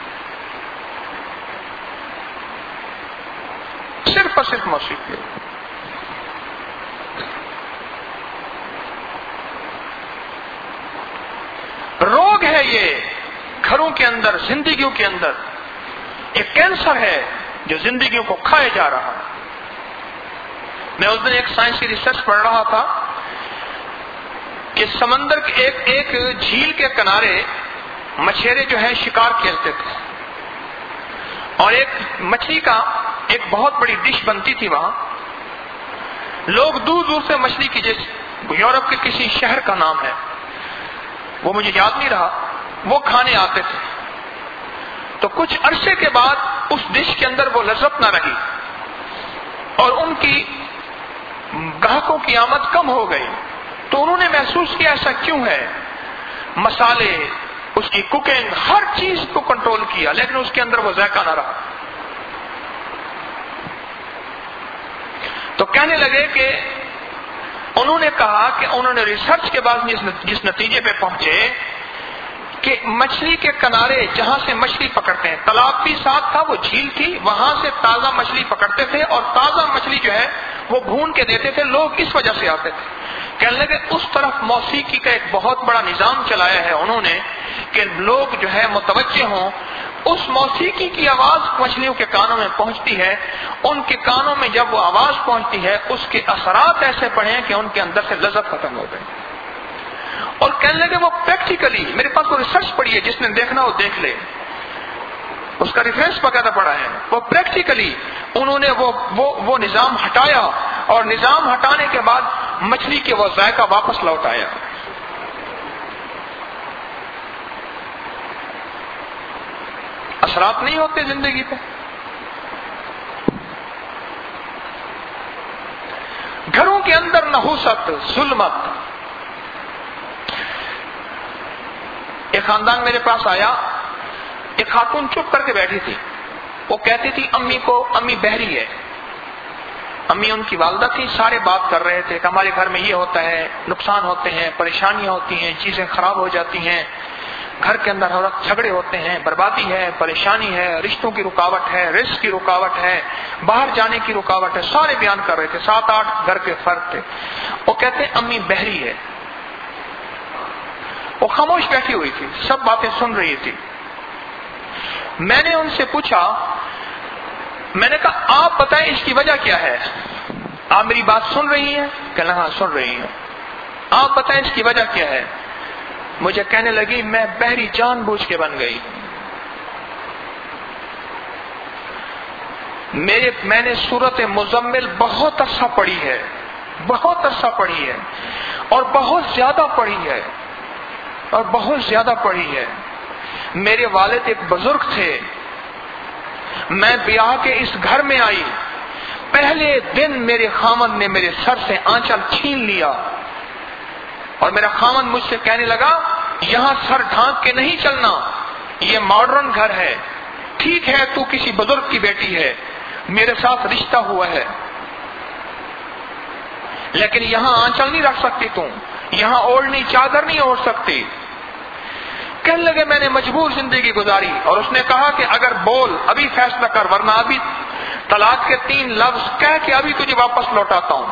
صرف اور صرف موسیقی ہوگی. روگ ہے یہ گھروں کے اندر، زندگیوں کے اندر ایک کینسر ہے جو زندگیوں کو کھائے جا رہا ہے. میں اس دن ایک سائنس کی ریسرچ پڑھ رہا تھا کہ سمندر کے ایک ایک جھیل کے کنارے مچھیرے جو ہے شکار کھیلتے تھے، اور ایک مچھلی کا ایک بہت بڑی ڈش بنتی تھی وہاں. لوگ دور دور سے مچھلی کی، جس یورپ کے کسی شہر کا نام ہے وہ مجھے یاد نہیں رہا، وہ کھانے آتے تھے. تو کچھ عرصے کے بعد اس ڈش کے اندر وہ لذت نہ رہی اور ان کی گاہکوں کی آمد کم ہو گئی. تو انہوں نے محسوس کیا ایسا کیوں ہے، مسالے، اس کی کوکنگ، ہر چیز کو کنٹرول کیا لیکن اس کے اندر وہ ذائقہ نہ رہا. تو کہنے لگے کہ انہوں نے کہا کہ انہوں نے ریسرچ کے بعد جس نتیجے پہ پہنچے کہ مچھلی کے کنارے جہاں سے مچھلی پکڑتے ہیں، تالاب بھی ساتھ تھا، وہ جھیل تھی، وہاں سے تازہ مچھلی پکڑتے تھے اور تازہ مچھلی جو ہے وہ بھون کے دیتے تھے. لوگ اس وجہ سے آتے تھے. کہنے لگے اس طرف موسیقی کا ایک بہت بڑا نظام چلایا ہے انہوں نے کہ لوگ جو ہے متوجہ ہوں. اس موسیقی کی آواز مچھلیوں کے کانوں میں پہنچتی ہے، ان کے کانوں میں جب وہ آواز پہنچتی ہے اس کے اثرات ایسے پڑے کہ ان کے اندر سے لذت ختم ہو گئی. اور کہنے لگے وہ پریکٹیکلی، میرے پاس وہ ریسرچ پڑھی ہے، جس نے دیکھنا وہ دیکھ لے، اس کا ریفرنس باقاعدہ پڑا ہے. وہ پریکٹیکلی انہوں نے وہ وہ وہ نظام ہٹایا اور نظام ہٹانے کے بعد مچھلی کے وہ ذائقہ واپس لوٹایا. اثرات نہیں ہوتے زندگی پہ. گھروں کے اندر نحوست، ظلمت. ایک خاندان میرے پاس آیا، ایک خاتون چپ کر کے بیٹھی تھی. وہ کہتی تھی امی کو، امی بہری ہے. امی ان کی والدہ تھی، سارے بات کر رہے تھے کہ ہمارے گھر میں یہ ہوتا ہے، نقصان ہوتے ہیں، پریشانیاں ہوتی ہیں، چیزیں خراب ہو جاتی ہیں، گھر کے اندر ہر وقت جھگڑے ہوتے ہیں، بربادی ہے، پریشانی ہے، رشتوں کی رکاوٹ ہے، رزق کی رکاوٹ ہے، باہر جانے کی رکاوٹ ہے. سارے بیان کر رہے تھے، سات آٹھ گھر کے فرد تھے. وہ کہتے ہیں امی بہری ہے. وہ خاموش بیٹھی ہوئی تھی، سب باتیں سن رہی تھی. میں نے ان سے پوچھا، میں نے کہا آپ بتائیں اس کی وجہ کیا ہے، آپ میری بات سن رہی ہیں؟ کہنا ہاں سن رہی ہیں. آپ بتائیں اس کی وجہ کیا ہے. مجھے کہنے لگی میں بہری جان بوجھ کے بن گئی. میرے میں نے سورت مزمل بہت عرصہ پڑھی ہے، بہت عرصہ پڑھی ہے اور بہت زیادہ پڑھی ہے اور بہت زیادہ پڑھی ہے. میرے والد ایک بزرگ تھے. میں بیاہ کے اس گھر میں آئی، پہلے دن میرے خامند نے میرے سر سے آنچل چھین لیا اور میرا خامند مجھ سے کہنے لگا یہاں سر ڈھانک کے نہیں چلنا، یہ ماڈرن گھر ہے. ٹھیک ہے تو کسی بزرگ کی بیٹی ہے، میرے ساتھ رشتہ ہوا ہے، لیکن یہاں آنچل نہیں رکھ سکتی، تم یہاں اوڑھنی چادر نہیں اوڑھ سکتی. کہنے لگے میں نے مجبور زندگی گزاری. اور اس نے کہا کہ اگر بول ابھی فیصلہ کر، ورنہ ابھی طلاق کے تین لفظ کہہ کے ابھی تجھے واپس لوٹاتا ہوں.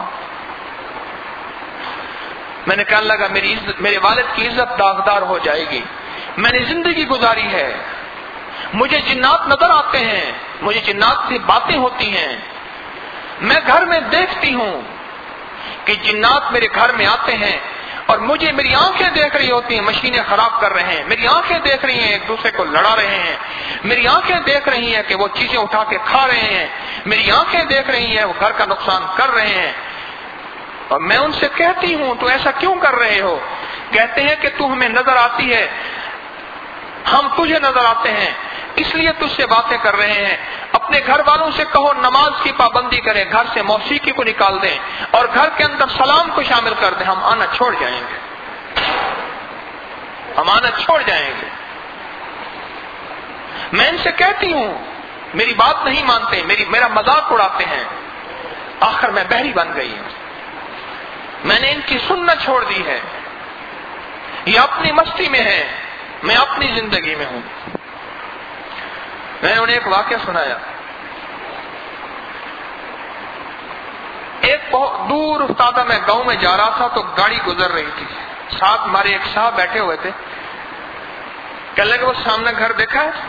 میں نے کہنے لگا میری عزت، میرے والد کی عزت داغدار ہو جائے گی. میں نے زندگی گزاری ہے، مجھے جنات نظر آتے ہیں، مجھے جنات سے باتیں ہوتی ہیں. میں گھر میں دیکھتی ہوں کہ جنات میرے گھر میں آتے ہیں اور مجھے میری آنکھیں دیکھ رہی ہوتی ہیں مشینیں خراب کر رہے ہیں، میری آنکھیں دیکھ رہی ہیں ایک دوسرے کو لڑا رہے ہیں، میری آنکھیں دیکھ رہی ہیں کہ وہ چیزیں اٹھا کے کھا رہے ہیں، میری آنکھیں دیکھ رہی ہیں وہ گھر کا نقصان کر رہے ہیں. اور میں ان سے کہتی ہوں تو ایسا کیوں کر رہے ہو؟ کہتے ہیں کہ تو ہمیں نظر آتی ہے، ہم تجھے نظر آتے ہیں، اس لیے تجھ سے باتیں کر رہے ہیں۔ اپنے گھر والوں سے کہو نماز کی پابندی کریں، گھر سے موسیقی کو نکال دیں اور گھر کے اندر سلام کو شامل کر دیں، ہم آنا چھوڑ جائیں گے، ہم آنا چھوڑ جائیں گے۔ میں ان سے کہتی ہوں، میری بات نہیں مانتے، میری میرا مذاق اڑاتے ہیں، آخر میں بحری بن گئی ہوں، میں نے ان کی سننا چھوڑ دی ہے، یہ اپنی مستی میں ہے، میں اپنی زندگی میں ہوں۔ میں نے انہیں ایک واقعہ سنایا، ایک بہت دور افتادہ میں گاؤں میں جا رہا تھا تو گاڑی گزر رہی تھی، ساتھ ہمارے ایک صاحب بیٹھے ہوئے تھے، کہنے لگے وہ سامنے گھر دیکھا ہے؟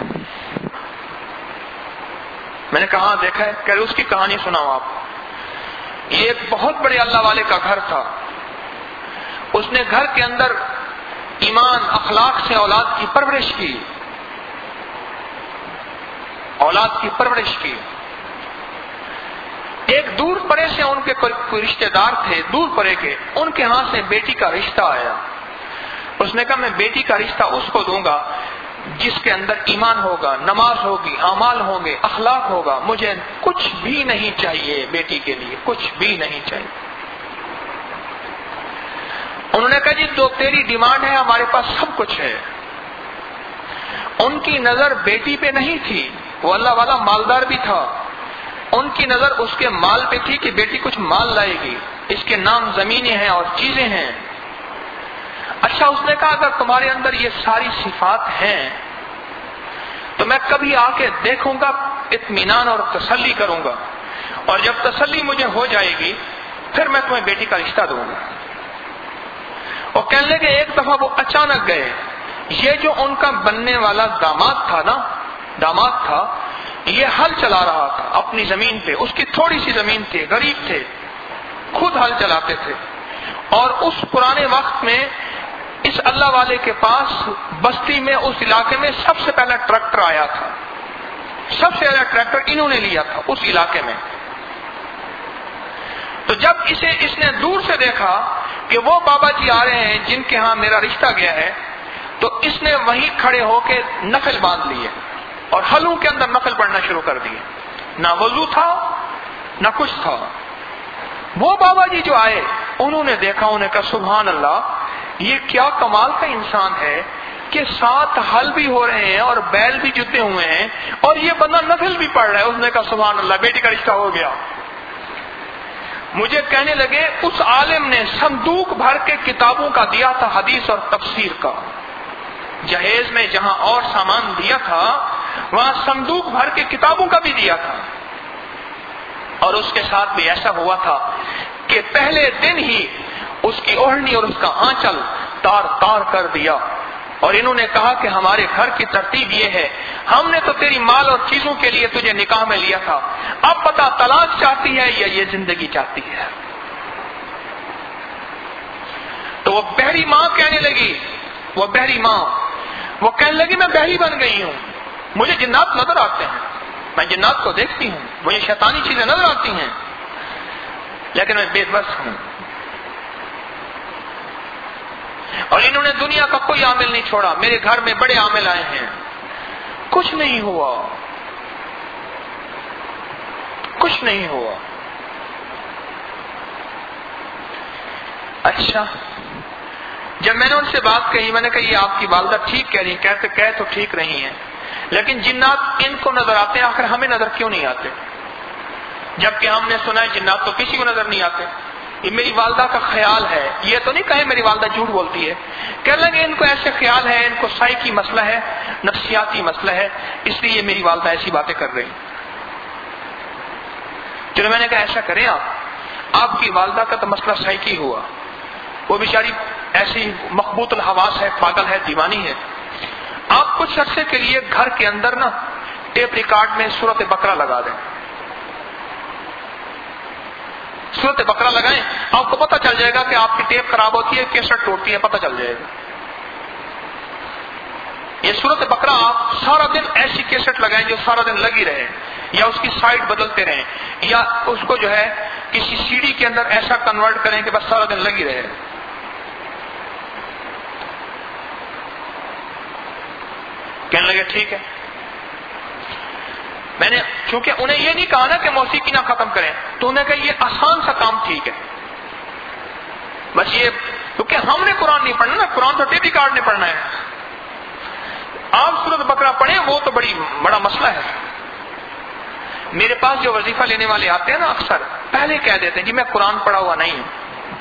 میں نے کہا دیکھا ہے، کہ اس کی کہانی سناؤ آپ۔ یہ ایک بہت بڑے اللہ والے کا گھر تھا، اس نے گھر کے اندر ایمان اخلاق سے اولاد کی پرورش کی، اولاد کی پرورش کی۔ ایک دور پرے سے ان کے کوئی رشتہ دار تھے، دور پرے کے، ان کے ہاں سے بیٹی کا رشتہ آیا۔ اس نے کہا میں بیٹی کا رشتہ اس کو دوں گا جس کے اندر ایمان ہوگا، نماز ہوگی، اعمال ہوں گے، اخلاق ہوگا، مجھے کچھ بھی نہیں چاہیے بیٹی کے لیے، کچھ بھی نہیں چاہیے۔ انہوں نے کہا جی تو تیری ڈیمانڈ ہے، ہمارے پاس سب کچھ ہے۔ ان کی نظر بیٹی پہ نہیں تھی، وہ اللہ والا مالدار بھی تھا، ان کی نظر اس کے مال پہ تھی کہ بیٹی کچھ مال لائے گی، اس کے نام زمینیں ہیں اور چیزیں ہیں۔ اچھا اس نے کہا اگر تمہارے اندر یہ ساری صفات ہیں تو میں کبھی آ کے دیکھوں گا، اطمینان اور تسلی کروں گا، اور جب تسلی مجھے ہو جائے گی پھر میں تمہیں بیٹی کا رشتہ دوں گا۔ اور کہنے لگے ایک دفعہ وہ اچانک گئے، یہ جو ان کا بننے والا داماد تھا نا، داماد تھا، یہ ہل چلا رہا تھا اپنی زمین پہ، اس کی تھوڑی سی زمین تھی، غریب تھے، خود ہل چلاتے تھے، اور اس پرانے وقت میں اس اللہ والے کے پاس بستی میں اس علاقے میں سب سے پہلا ٹریکٹر آیا تھا، سب سے پہلا ٹریکٹر انہوں نے لیا تھا اس علاقے میں۔ تو جب اسے اس نے دور سے دیکھا کہ وہ بابا جی آ رہے ہیں جن کے ہاں میرا رشتہ گیا ہے، تو اس نے وہیں کھڑے ہو کے نفل باندھ لیے اور ہلوں کے اندر نفل پڑھنا شروع کر دیے، نہ وضو تھا نہ کچھ تھا۔ وہ بابا جی جو آئے انہوں نے دیکھا، انہوں نے کہا سبحان اللہ، یہ کیا کمال کا انسان ہے کہ ساتھ ہل بھی ہو رہے ہیں اور بیل بھی جتے ہوئے ہیں اور یہ بندہ نفل بھی پڑھ رہا ہے۔ اس نے کہا سبحان اللہ، بیٹی کا رشتہ ہو گیا۔ مجھے کہنے لگے اس عالم نے صندوق بھر کے کتابوں کا دیا تھا، حدیث اور تفسیر کا، جہیز میں جہاں اور سامان دیا تھا وہاں صندوق بھر کے کتابوں کا بھی دیا تھا، اور اس کے ساتھ بھی ایسا ہوا تھا کہ پہلے دن ہی اس کی اوڑھنی اور اس کا آنچل تار تار کر دیا، اور انہوں نے کہا کہ ہمارے گھر کی ترتیب یہ ہے، ہم نے تو تیری مال اور چیزوں کے لیے تجھے نکاح میں لیا تھا، اب پتا طلاق چاہتی ہے یا یہ زندگی چاہتی ہے۔ تو وہ بحری ماں کہنے لگی، وہ بحری ماں وہ کہنے لگی میں بحری بن گئی ہوں، مجھے جنات نظر آتے ہیں، میں جنات کو دیکھتی ہوں، مجھے شیطانی چیزیں نظر آتی ہیں، لیکن میں بے بس ہوں۔ اور انہوں نے دنیا کا کوئی عامل نہیں چھوڑا، میرے گھر میں بڑے عامل آئے ہیں، کچھ نہیں ہوا، کچھ نہیں ہوا۔ اچھا جب میں نے ان سے بات کہی، میں نے کہا یہ آپ کی والدہ ٹھیک کہہ رہی ہیں، کہتے کہہ تو ٹھیک رہی ہیں، لیکن جنات ان کو نظر آتے ہیں، آخر ہمیں نظر کیوں نہیں آتے؟ جبکہ ہم نے سنا ہے جنات تو کسی کو نظر نہیں آتے۔ یہ میری والدہ کا خیال ہے، یہ تو نہیں کہے میری والدہ جھوٹ بولتی ہے، کہنے لگے ان کو ایسے خیال ہے، ان کو سائیکی مسئلہ ہے، نفسیاتی مسئلہ ہے، اس لیے میری والدہ ایسی باتیں کر رہی۔ چلو میں نے کہا ایسا کریں آپ آپ کی والدہ کا تو مسئلہ سائیکی ہوا، وہ بیچاری ایسی مخبوط الحواس ہے، پاگل ہے، دیوانی ہے، آپ کچھ عرصے کے لیے گھر کے اندر نا ٹیپ ریکارڈ میں سورت بقرہ لگا دیں، سورت بقرہ لگائیں، آپ کو پتہ چل جائے گا کہ آپ کی ٹیپ خراب ہوتی ہے، کیسٹ ٹوٹتی ہے، پتہ چل جائے گا۔ یہ سورت بقرہ آپ سارا دن ایسی کیسٹ لگائیں جو سارا دن لگی رہے، یا اس کی سائڈ بدلتے رہیں، یا اس کو جو ہے کسی سی ڈی کے اندر ایسا کنورٹ کریں کہ بس سارا دن لگی رہے۔ کہنے لگے ٹھیک ہے. میں نے چونکہ انہیں یہ نہیں کہا نا کہ موسیقی نہ ختم کریں، تو انہیں کہا یہ آسان سا کام ٹھیک ہے، بس یہ، کیونکہ ہم نے قرآن نہیں پڑھنا نا، قرآن تو ٹیپ ریکارڈ نے پڑھنا ہے. آپ سورۃ بقرہ پڑھیں وہ تو بڑی بڑا مسئلہ ہے. میرے پاس جو وظیفہ لینے والے آتے ہیں نا، اکثر پہلے کہہ دیتے ہیں جی میں قرآن پڑھا ہوا نہیں ہوں،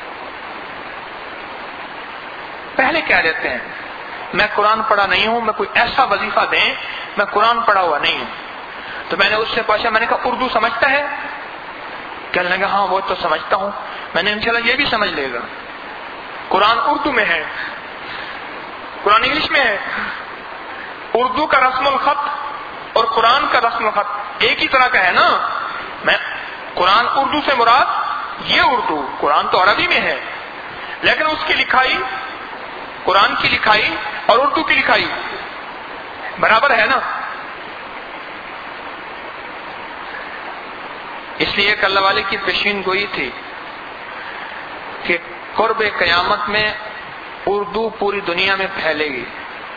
پہلے کہہ دیتے ہیں میں قرآن پڑھا نہیں ہوں، میں کوئی ایسا وظیفہ دیں میں قرآن پڑھا ہوا نہیں ہوں. تو میں نے اس سے پوچھا، میں نے کہا اردو سمجھتا ہے؟ کہنے لگا ہاں وہ تو سمجھتا ہوں. میں نے انشاءاللہ یہ بھی سمجھ لے گا، قرآن اردو میں ہے، قرآن انگلش میں ہے. اردو کا رسم الخط اور قرآن کا رسم الخط ایک ہی طرح کا ہے نا. میں قرآن اردو سے مراد یہ اردو، قرآن تو عربی میں ہے، لیکن اس کی لکھائی، قرآن کی لکھائی اور اردو کی لکھائی برابر ہے نا. اس لیے ایک اللہ والے کی پیشین گوئی تھی کہ قرب قیامت میں اردو پوری دنیا میں پھیلے گی.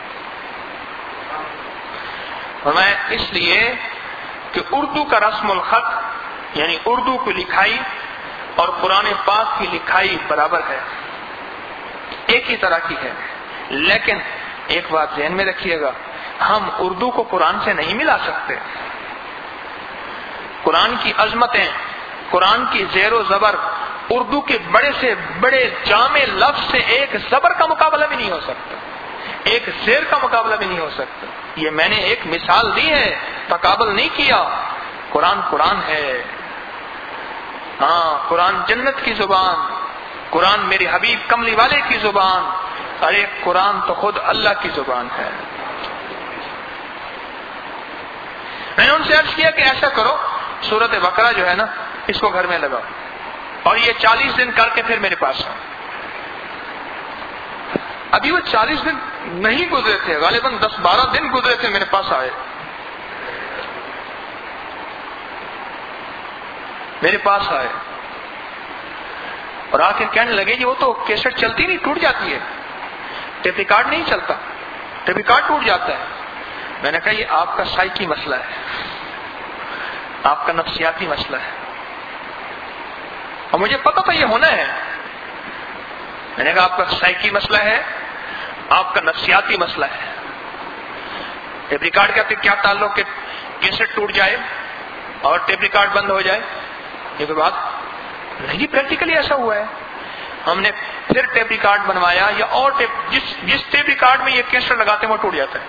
اور میں اس لیے کہ اردو کا رسم الخط یعنی اردو کی لکھائی اور قرآن پاک کی لکھائی برابر ہے، ایک ہی طرح کی ہے. لیکن ایک بات ذہن میں رکھیے گا، ہم اردو کو قرآن سے نہیں ملا سکتے. قرآن کی عظمتیں، قرآن کی زیر و زبر اردو کے بڑے سے بڑے جامع لفظ سے ایک زبر کا مقابلہ بھی نہیں ہو سکتا، ایک زیر کا مقابلہ بھی نہیں ہو سکتا. یہ میں نے ایک مثال دی ہے، تقابل نہیں کیا. قرآن قرآن ہے. ہاں قرآن جنت کی زبان، قرآن میرے حبیب کملی والے کی زبان، ارے قرآن تو خود اللہ کی زبان ہے. میں نے ان سے عرض کیا کہ ایسا کرو، سورۃ بقرہ جو ہے نا اس کو گھر میں لگاؤ اور یہ چالیس دن کر کے پھر میرے پاس آؤ. ابھی وہ چالیس دن نہیں گزرے تھے، غالباً دس بارہ دن گزرے تھے، میرے پاس آئے، میرے پاس آئے اور آ کے کہنے لگے جی وہ تو کیسٹ چلتی نہیں، ٹوٹ جاتی ہے، ٹیپ ریکارڈ نہیں چلتا، ٹیپ ریکارڈ ٹوٹ جاتا ہے. میں نے کہا یہ آپ کا سائیکی مسئلہ ہے، آپ کا نفسیاتی مسئلہ ہے، اور مجھے پتا تھا یہ ہونا ہے. میں نے کہا آپ کا سائیکی مسئلہ ہے، آپ کا نفسیاتی مسئلہ ہے. ٹیپ ریکارڈ کا کیا تعلق کہ کیسٹ ٹوٹ جائے اور ٹیپ ریکارڈ بند ہو جائے؟ یہ کوئی بات نہیں، پریکٹیکلی ایسا ہوا ہے. ہم نے پھر ٹیپ ریکارڈ بنوایا، یا اور ٹیپ جس جس ٹیپ ریکارڈ میں یہ کیسٹ لگاتے ہیں وہ ٹوٹ جاتا ہے.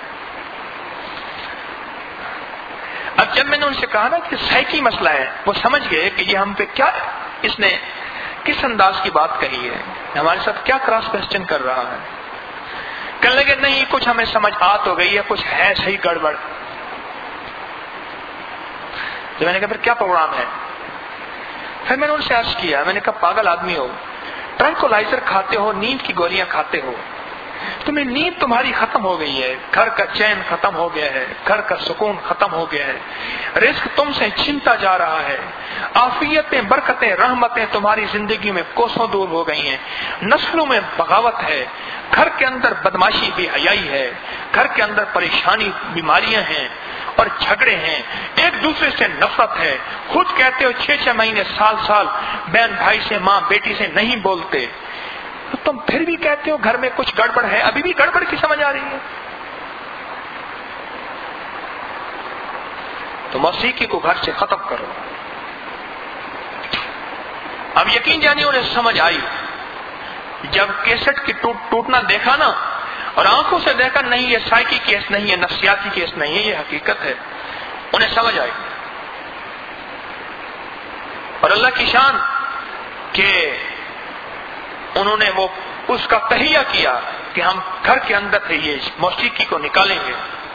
اب جب میں نے ان سے کہا نا کہ سائیکی مسئلہ ہے، وہ سمجھ گئے کہ یہ ہم پہ کیا، اس نے کس انداز کی بات کہی ہے، ہمارے ساتھ کیا کراس کوسچن کر رہا ہے. کہنے لگے نہیں کچھ ہمیں سمجھ آ تو گئی ہے، کچھ ہے صحیح گڑبڑ. تو میں نے کہا پھر کیا پروگرام ہے؟ پھر میں نے ان سے عرض کیا، میں نے کہا پاگل آدمی ہو، ٹرانکولائزر کھاتے ہو، نیند کی گولیاں کھاتے ہو، تمہیں نیند تمہاری ختم ہو گئی ہے، گھر کا چین ختم ہو گیا ہے، گھر کا سکون ختم ہو گیا ہے، رزق تم سے چھنتا جا رہا ہے، عافیتیں، برکتیں، رحمتیں تمہاری زندگی میں کوسوں دور ہو گئی ہیں، نسلوں میں بغاوت ہے، گھر کے اندر بدماشی بے حیائی ہے، گھر کے اندر پریشانی، بیماریاں ہیں اور جھگڑے ہیں، ایک دوسرے سے نفرت ہے، خود کہتے ہو چھ چھ مہینے سال سال بہن بھائی سے، ماں بیٹی سے نہیں بولتے، تو تم پھر بھی کہتے ہو گھر میں کچھ گڑبڑ ہے. ابھی بھی گڑبڑ کی سمجھ آ رہی ہے؟ تو موسیقی کو گھر سے ختم کرو. اب یقین جانیے انہیں سمجھ آئی، جب کیسٹ کی ٹوٹ ٹوٹنا دیکھا نا اور آنکھوں سے دیکھا، نہیں یہ سائیکی کیس نہیں ہے، نفسیاتی کیس نہیں ہے، یہ حقیقت ہے، انہیں سمجھ آئی. اور اللہ کی شان کہ انہوں نے وہ اس کا تہیہ کیا کہ ہم گھر کے اندر سے یہ موسیقی کو نکالیں گے.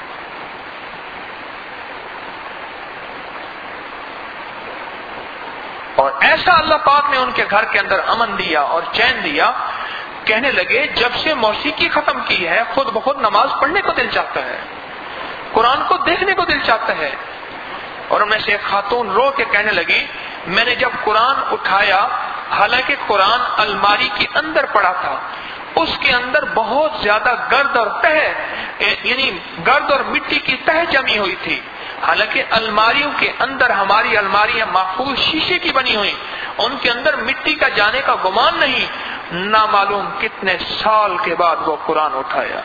اور ایسا اللہ پاک نے ان کے گھر کے اندر امن دیا اور چین دیا، کہنے لگے جب سے موسیقی ختم کی ہے خود بخود نماز پڑھنے کو دل چاہتا ہے، قرآن کو دیکھنے کو دل چاہتا ہے. اور ان میں سے ایک خاتون رو کے کہنے لگی میں نے جب قرآن اٹھایا، حالانکہ قرآن الماری کے اندر پڑا تھا، اس کے اندر بہت زیادہ گرد اور تہ یعنی گرد اور مٹی کی تہ جمی ہوئی تھی. حالانکہ الماریوں کے اندر ہماری الماریاں محفوظ شیشے کی بنی ہوئی، ان کے اندر مٹی کا جانے کا گمان نہیں. نہ معلوم کتنے سال کے بعد وہ قرآن اٹھایا.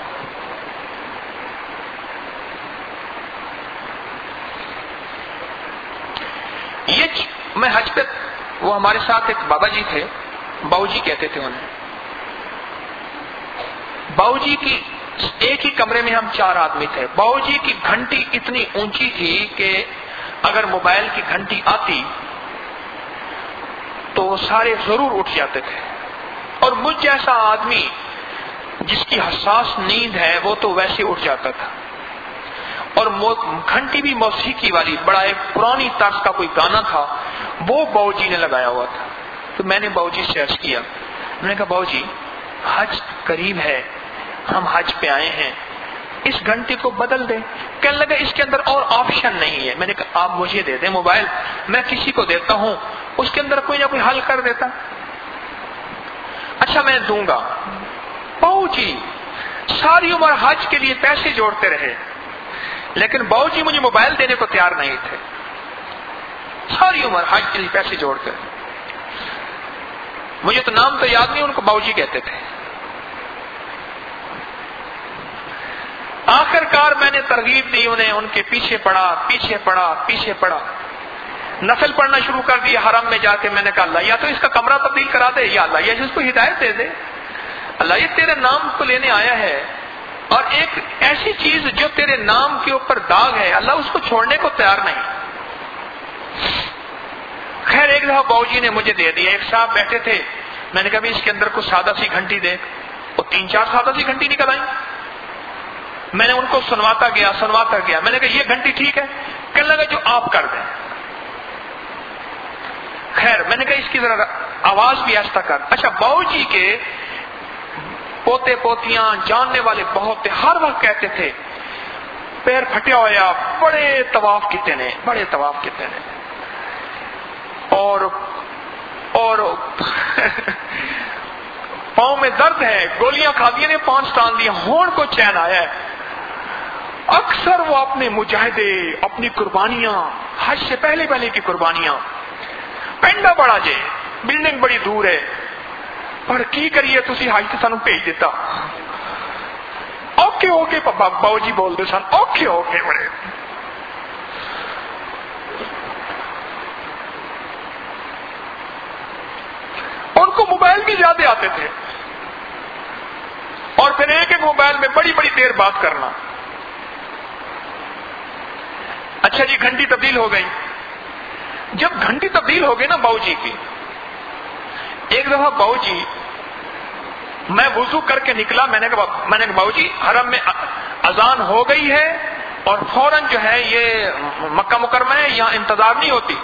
یہ میں حج پہ وہ ہمارے ساتھ ایک بابا جی تھے، باؤ جی کہتے تھے انہیں. باؤ جی کی ایک ہی کمرے میں ہم چار آدمی تھے. باؤ جی کی گھنٹی اتنی اونچی تھی کہ اگر موبائل کی گھنٹی آتی تو وہ سارے ضرور اٹھ جاتے تھے. اور مجھ جیسا آدمی جس کی حساس نیند ہے وہ تو ویسے اٹھ جاتا تھا. اور گھنٹی بھی موسیقی والی، بڑا ایک پرانی طرز کا کوئی گانا تھا، وہ باؤ جی نے لگایا ہوا تھا. تو میں نے باؤ جی سے عرض کیا، میں نے کہا باؤ جی حج قریب ہے، ہم حج پہ آئے ہیں، اس گھنٹی کو بدل دیں. کہنے لگا اس کے اندر اور آپشن نہیں ہے. میں نے کہا آپ مجھے دے دیں موبائل، میں کسی کو دیتا ہوں، اس کے اندر کوئی نہ کوئی حل کر دیتا. اچھا میں دوں گا. باؤ جی ساری عمر حج کے لیے پیسے جوڑتے رہے، لیکن باؤ جی مجھے موبائل دینے کو تیار نہیں تھے. ساری عمر حج کے لیے پیسے جوڑتے رہے. مجھے تو نام تو یاد نہیں، ان کو باؤ جی کہتے تھے. آخر کار میں نے ترغیب دی انہیں، ان کے پیچھے پڑا پیچھے پڑا پیچھے پڑا نفل پڑھنا شروع کر دیا. حرم میں جا کے میں نے کہا اللہ یا تو اس کا کمرہ تبدیل کرا دے، یا اللہ یا اس کو ہدایت دے دے. اللہ یہ تیرے نام کو لینے آیا ہے، اور ایک ایسی چیز جو تیرے نام کے اوپر داغ ہے، اللہ اس کو چھوڑنے کو تیار نہیں. خیر ایک دفعہ باؤ جی نے مجھے دے دیا. ایک صاحب بیٹھے تھے، میں نے کہا بھی اس کے اندر کوئی سادہ سی گھنٹی دے. وہ تین چار سادہ سی گھنٹی نکل آئی. میں نے ان کو سنواتا گیا سنواتا گیا میں نے کہا یہ گھنٹی ٹھیک ہے؟ کہنے لگا جو آپ کر دیں. خیر میں نے کہا اس کی ذرا آواز بھی ایسا کر. اچھا باؤ جی کے پوتے پوتیاں جاننے والے بہت تھے، ہر وقت کہتے تھے پیر پھٹیا ہوا، بڑے طواف کیتے نے بڑے طواف کیتے نے اور اور پاؤں میں درد ہے، گولیاں کھا دی نے، پانچ ٹان دیا، ہون کو چین آیا ہے. اکثر وہ اپنے مجاہدے، اپنی قربانیاں، حج سے پہلے پہلے کی قربانیاں، پینڈا بڑا جے بلڈنگ بڑی دور ہے پر کی کریے تسی حج تے سانو بھیج دیتا. اوکے اوکے باؤ جی بول دے سن اوکے اوکے بڑے. ان کو موبائل بھی زیادہ آتے تھے، اور پھر ایک ایک موبائل میں بڑی بڑی دیر بات کرنا. اچھا جی گھنٹی تبدیل ہو گئی. جب گھنٹی تبدیل ہو گئی نا باؤ جی کی، ایک دفعہ باؤ جی میں وضو کر کے نکلا. میں نے کہا میں نے کہا باؤ جی حرم میں اذان ہو گئی ہے اور فوراً جو ہے یہ مکہ مکرمہ ہے، یہاں انتظار نہیں ہوتی،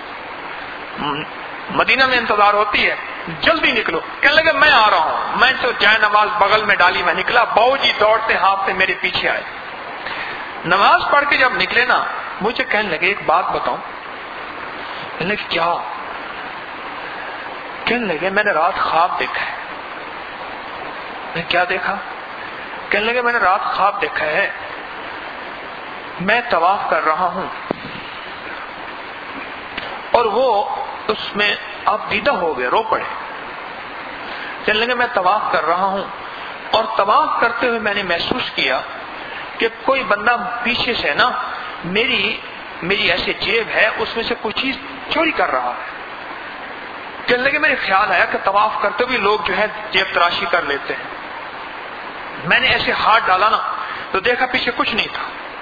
مدینہ میں انتظار ہوتی ہے، جلدی نکلو. کہنے لگے میں آ رہا ہوں. میں تو جائے نماز بغل میں ڈالی، میں نکلا. باؤ جی دوڑتے ہاتھ سے میرے پیچھے آئے. نماز پڑھ کے جب نکلے نا مجھے کہنے لگے ایک بات بتاؤں. کہنے لگے کیا؟ کہنے لگے میں نے رات خواب دیکھا ہے. میں کیا دیکھا؟ کہنے لگے میں نے رات خواب دیکھا ہے، میں طواف کر رہا ہوں اور وہ اس میں آپ دیدہ ہو گئے، رو پڑے. کہنے لگے میں طواف کر رہا ہوں اور طواف کرتے ہوئے میں نے محسوس کیا کہ کوئی بندہ پیچھے سے نا میری میری ایسے جیب ہے اس میں سے کوئی چیز چوری کر رہا ہے. کہنے لگے میرے خیال آیا کہ طواف کرتے ہوئے لوگ جو ہے جیب تراشی کر لیتے ہیں. میں نے ایسے ہاتھ ڈالا نا تو دیکھا پیچھے کچھ نہیں تھا.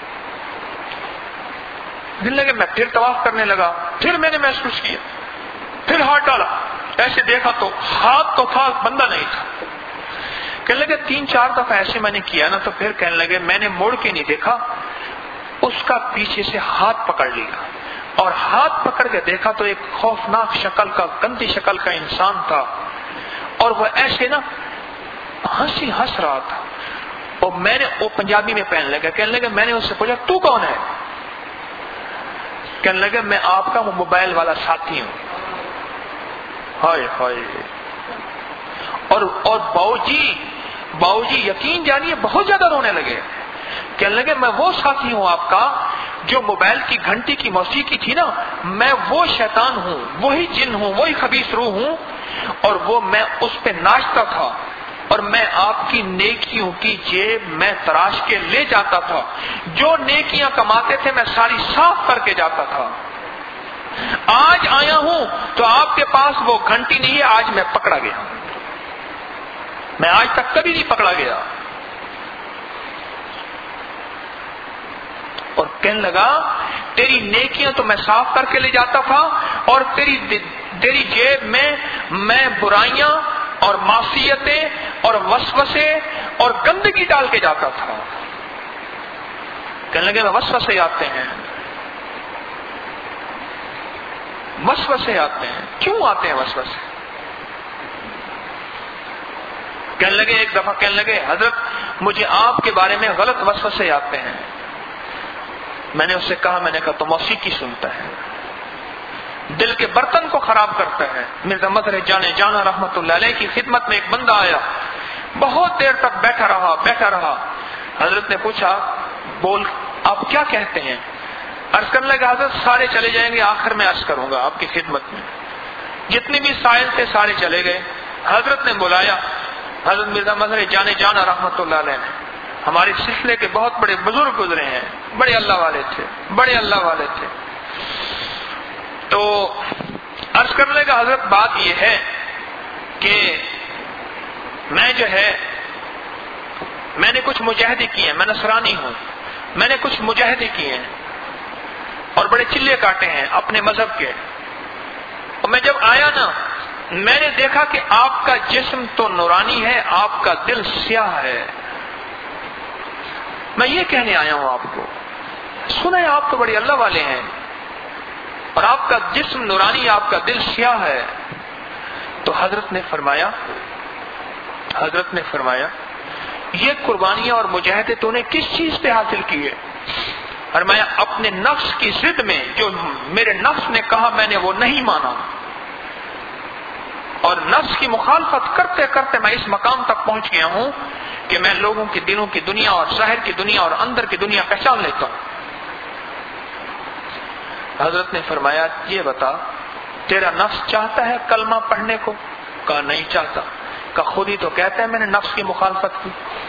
کہنے لگے میں پھر طواف کرنے لگا، پھر میں نے محسوس کیا، پھر ہاتھ ڈالا، ایسے دیکھا تو ہاتھ تو تھا بندہ نہیں تھا. کہنے لگے تین چار دفعہ ایسے میں نے کیا نا تو پھر کہنے لگے میں نے موڑ کے نہیں دیکھا، اس کا پیچھے سے ہاتھ پکڑ لیا اور ہاتھ پکڑ کے دیکھا تو ایک خوفناک شکل کا، گندی شکل کا انسان تھا اور وہ ایسے نا ہنسی ہنس رہا تھا. اور میں نے وہ پنجابی میں پہن لگا. کہنے لگے میں نے اس سے پوچھا تو کون ہے؟ کہنے لگے میں آپ کا وہ موبائل والا ساتھی ہوں. ہائے ہائے. اور اور باؤ جی باؤ جی یقین جانیے بہت زیادہ رونے لگے. کہنے لگے میں وہ ساتھی ہوں آپ کا جو موبائل کی گھنٹی کی موسیقی تھی نا، میں وہ شیطان ہوں، وہی جن ہوں، وہی خبیث روح ہوں، اور وہ میں اس پہ ناچتا تھا، اور میں آپ کی نیکیوں کی جیب میں تراش کے لے جاتا تھا. جو نیکیاں کماتے تھے میں ساری صاف کر کے جاتا تھا. آج آیا ہوں تو آپ کے پاس وہ گھنٹی نہیں ہے، آج میں پکڑا گیا. میں آج تک کبھی نہیں پکڑا گیا. اور کہنے لگا تیری نیکیاں تو میں صاف کر کے لے جاتا تھا، اور تیری تیری جیب میں میں برائیاں اور معصیتیں اور وسوسے اور گندگی ڈال کے جاتا تھا. کہنے لگے وسوسے آتے ہیں، وسوسے آتے ہیں. کیوں آتے ہیں وسوسے؟ کہنے لگے ایک دفعہ کہنے لگے حضرت مجھے آپ کے بارے میں غلط وسوسے آتے ہیں. میں نے اس سے کہا، میں نے کہا تو موسیقی سنتا ہے، دل کے برتن کو خراب کرتا ہے. مرزا مظہر جانے جانا رحمت اللہ علیہ کی خدمت میں ایک بندہ آیا، بہت دیر تک بیٹھا رہا بیٹھا رہا حضرت نے پوچھا بول آپ کیا کہتے ہیں؟ عرض کرنے لگا حضرت سارے چلے جائیں گے، آخر میں عرض کروں گا آپ کی خدمت میں. جتنے بھی سائل تھے سارے چلے گئے. حضرت نے بلایا، حضرت مرزا مظہر جانے جانا رحمت اللہ علیہ نے، ہمارے سلسلے کے بہت بڑے بزرگ گزرے ہیں، بڑے اللہ والے تھے، بڑے اللہ والے تھے. تو عرض کرنے لگا حضرت بات یہ ہے کہ میں جو ہے میں نے کچھ مجاہدے کیے ہیں، میں نصرانی ہوں، میں نے کچھ مجاہدے کیے ہیں اور بڑے چلے کاٹے ہیں اپنے مذہب کے. اور میں جب آیا نا میں نے دیکھا کہ آپ کا جسم تو نورانی ہے، آپ کا دل سیاہ ہے. میں یہ کہنے آیا ہوں آپ کو، سنا ہے آپ تو بڑے اللہ والے ہیں اور آپ کا جسم نورانی، آپ کا دل سیاہ ہے. تو حضرت نے فرمایا حضرت نے فرمایا یہ قربانیاں اور مجاہدے تو نے کس چیز پہ حاصل کیے؟ فرمایا اپنے نفس کی ضد میں، جو میرے نفس نے کہا میں نے وہ نہیں مانا، اور نفس کی مخالفت کرتے کرتے میں اس مقام تک پہنچ گیا ہوں کہ میں لوگوں کے دلوں کی دنیا اور ظاہر کی دنیا اور اندر کی دنیا پہچان لیتا ہوں. حضرت نے فرمایا یہ بتا تیرا نفس چاہتا ہے کلمہ پڑھنے کو؟ کہا نہیں چاہتا. کہا خود ہی تو کہتا ہے میں نے نفس کی مخالفت کی.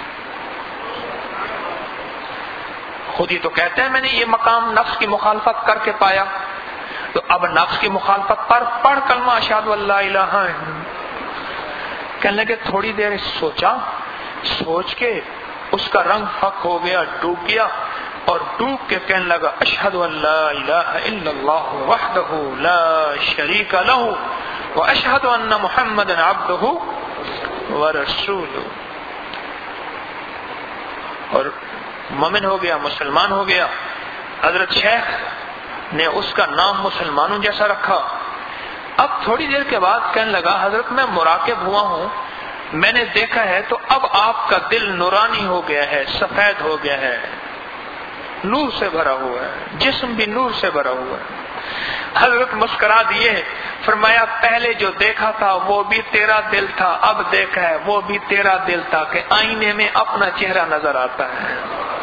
خود ہی تو کہتا ہے میں نے یہ مقام نفس کی مخالفت کر کے پایا. تو اب نفس کی مخالفت پر پڑھ کلمہ اشہد ان لا الہ الا اللہ. کہنے لگے تھوڑی دیر سوچا، سوچ کے اس کا رنگ فق ہو گیا، ڈوب گیا، اور ڈوب کے کہنے لگا اشہد ان لا الہ الا اللہ وحدہ لا شریک لہ واشہد ان محمدا عبدہ ورسولہ. اور مومن ہو گیا، مسلمان ہو گیا. حضرت شیخ نے اس کا نام مسلمانوں جیسا رکھا. اب تھوڑی دیر کے بعد کہنے لگا حضرت میں مراقب ہوا ہوں، میں نے دیکھا ہے تو اب آپ کا دل نورانی ہو گیا ہے، سفید ہو گیا ہے، نور سے بھرا ہوا ہے، جسم بھی نور سے بھرا ہوا ہے. حضرت مسکرا دیے، فرمایا پہلے جو دیکھا تھا وہ بھی تیرا دل تھا، اب دیکھا ہے وہ بھی تیرا دل تھا کہ آئینے میں اپنا چہرہ نظر آتا ہے.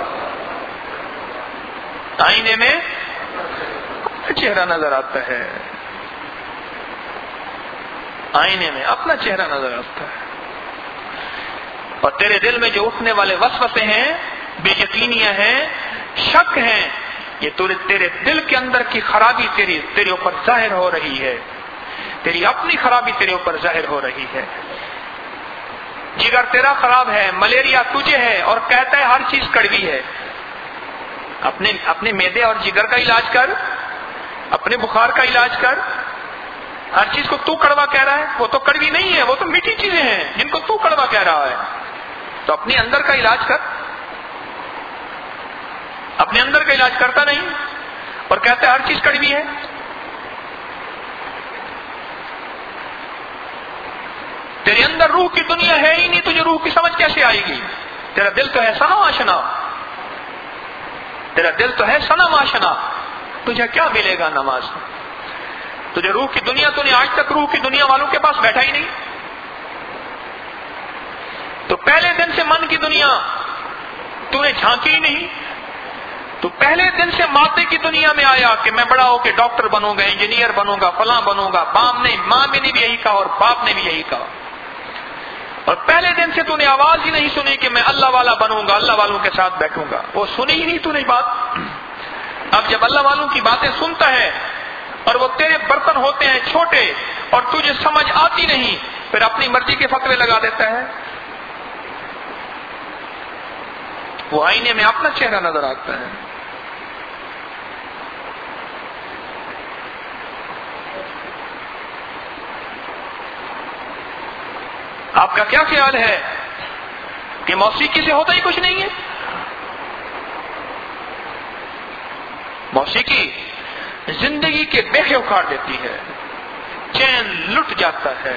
آئینے میں چہرہ نظر آتا ہے، آئینے میں اپنا چہرہ نظر آتا ہے. اور تیرے دل میں جو اٹھنے والے وسوسے ہیں، بے یقینیاں ہیں، شک ہیں، یہ تیرے دل کے اندر کی خرابی تیری تیرے اوپر ظاہر ہو رہی ہے، تیری اپنی خرابی تیرے اوپر ظاہر ہو رہی ہے. جگر تیرا خراب ہے، ملیریا تجھے ہے، اور کہتا ہے ہر چیز کڑوی ہے. اپنے اپنے معدے اور جگر کا علاج کر، اپنے بخار کا علاج کر. ہر چیز کو تو کڑوا کہہ رہا ہے، وہ تو کڑوی نہیں ہے، وہ تو میٹھی چیزیں ہیں جن کو تو کڑوا کہہ رہا ہے. تو اپنے اندر کا علاج کر. اپنے اندر کا علاج کرتا نہیں اور کہتا ہے ہر چیز کڑوی ہے. تیرے اندر روح کی دنیا ہے ہی نہیں، تجھے روح کی سمجھ کیسے آئے گی؟ تیرا دل تو ہے صنم آشنا، تیرا دل تو ہے صنم آشنا، تجھے کیا ملے گا نماز میں؟ تجھے روح کی دنیا، تو نے آج تک روح کی دنیا والوں کے پاس بیٹھا ہی نہیں. دن سے من کی دنیا تو نے جھانکی ہی نہیں. تو پہلے دن سے مادے کی دنیا میں آیا کہ میں بڑا ہو کے ڈاکٹر بنوں گا, انجینئر بنوں گا, فلاں بنوں گا. باپ نے ماں نے بھی یہی کہا اور باپ نے بھی یہی کہا. اور پہلے دن سے تو نے آواز ہی نہیں سنی کہ میں اللہ والا بنوں گا, اللہ والوں کے ساتھ بیٹھوں گا. وہ سنی ہی نہیں تو نے بات. اب جب اللہ والوں کی باتیں سنتا ہے اور وہ تیرے برتن ہوتے ہیں چھوٹے اور تجھے سمجھ آتی نہیں, پھر اپنی مرضی کے فتوے لگا دیتا ہے. وہ آئینے میں اپنا چہرہ نظر آتا ہے. آپ کا کیا خیال ہے کہ موسیقی سے ہوتا ہی کچھ نہیں ہے؟ موسیقی زندگی کے بیخے اکھاڑ دیتی ہے, چین لٹ جاتا ہے.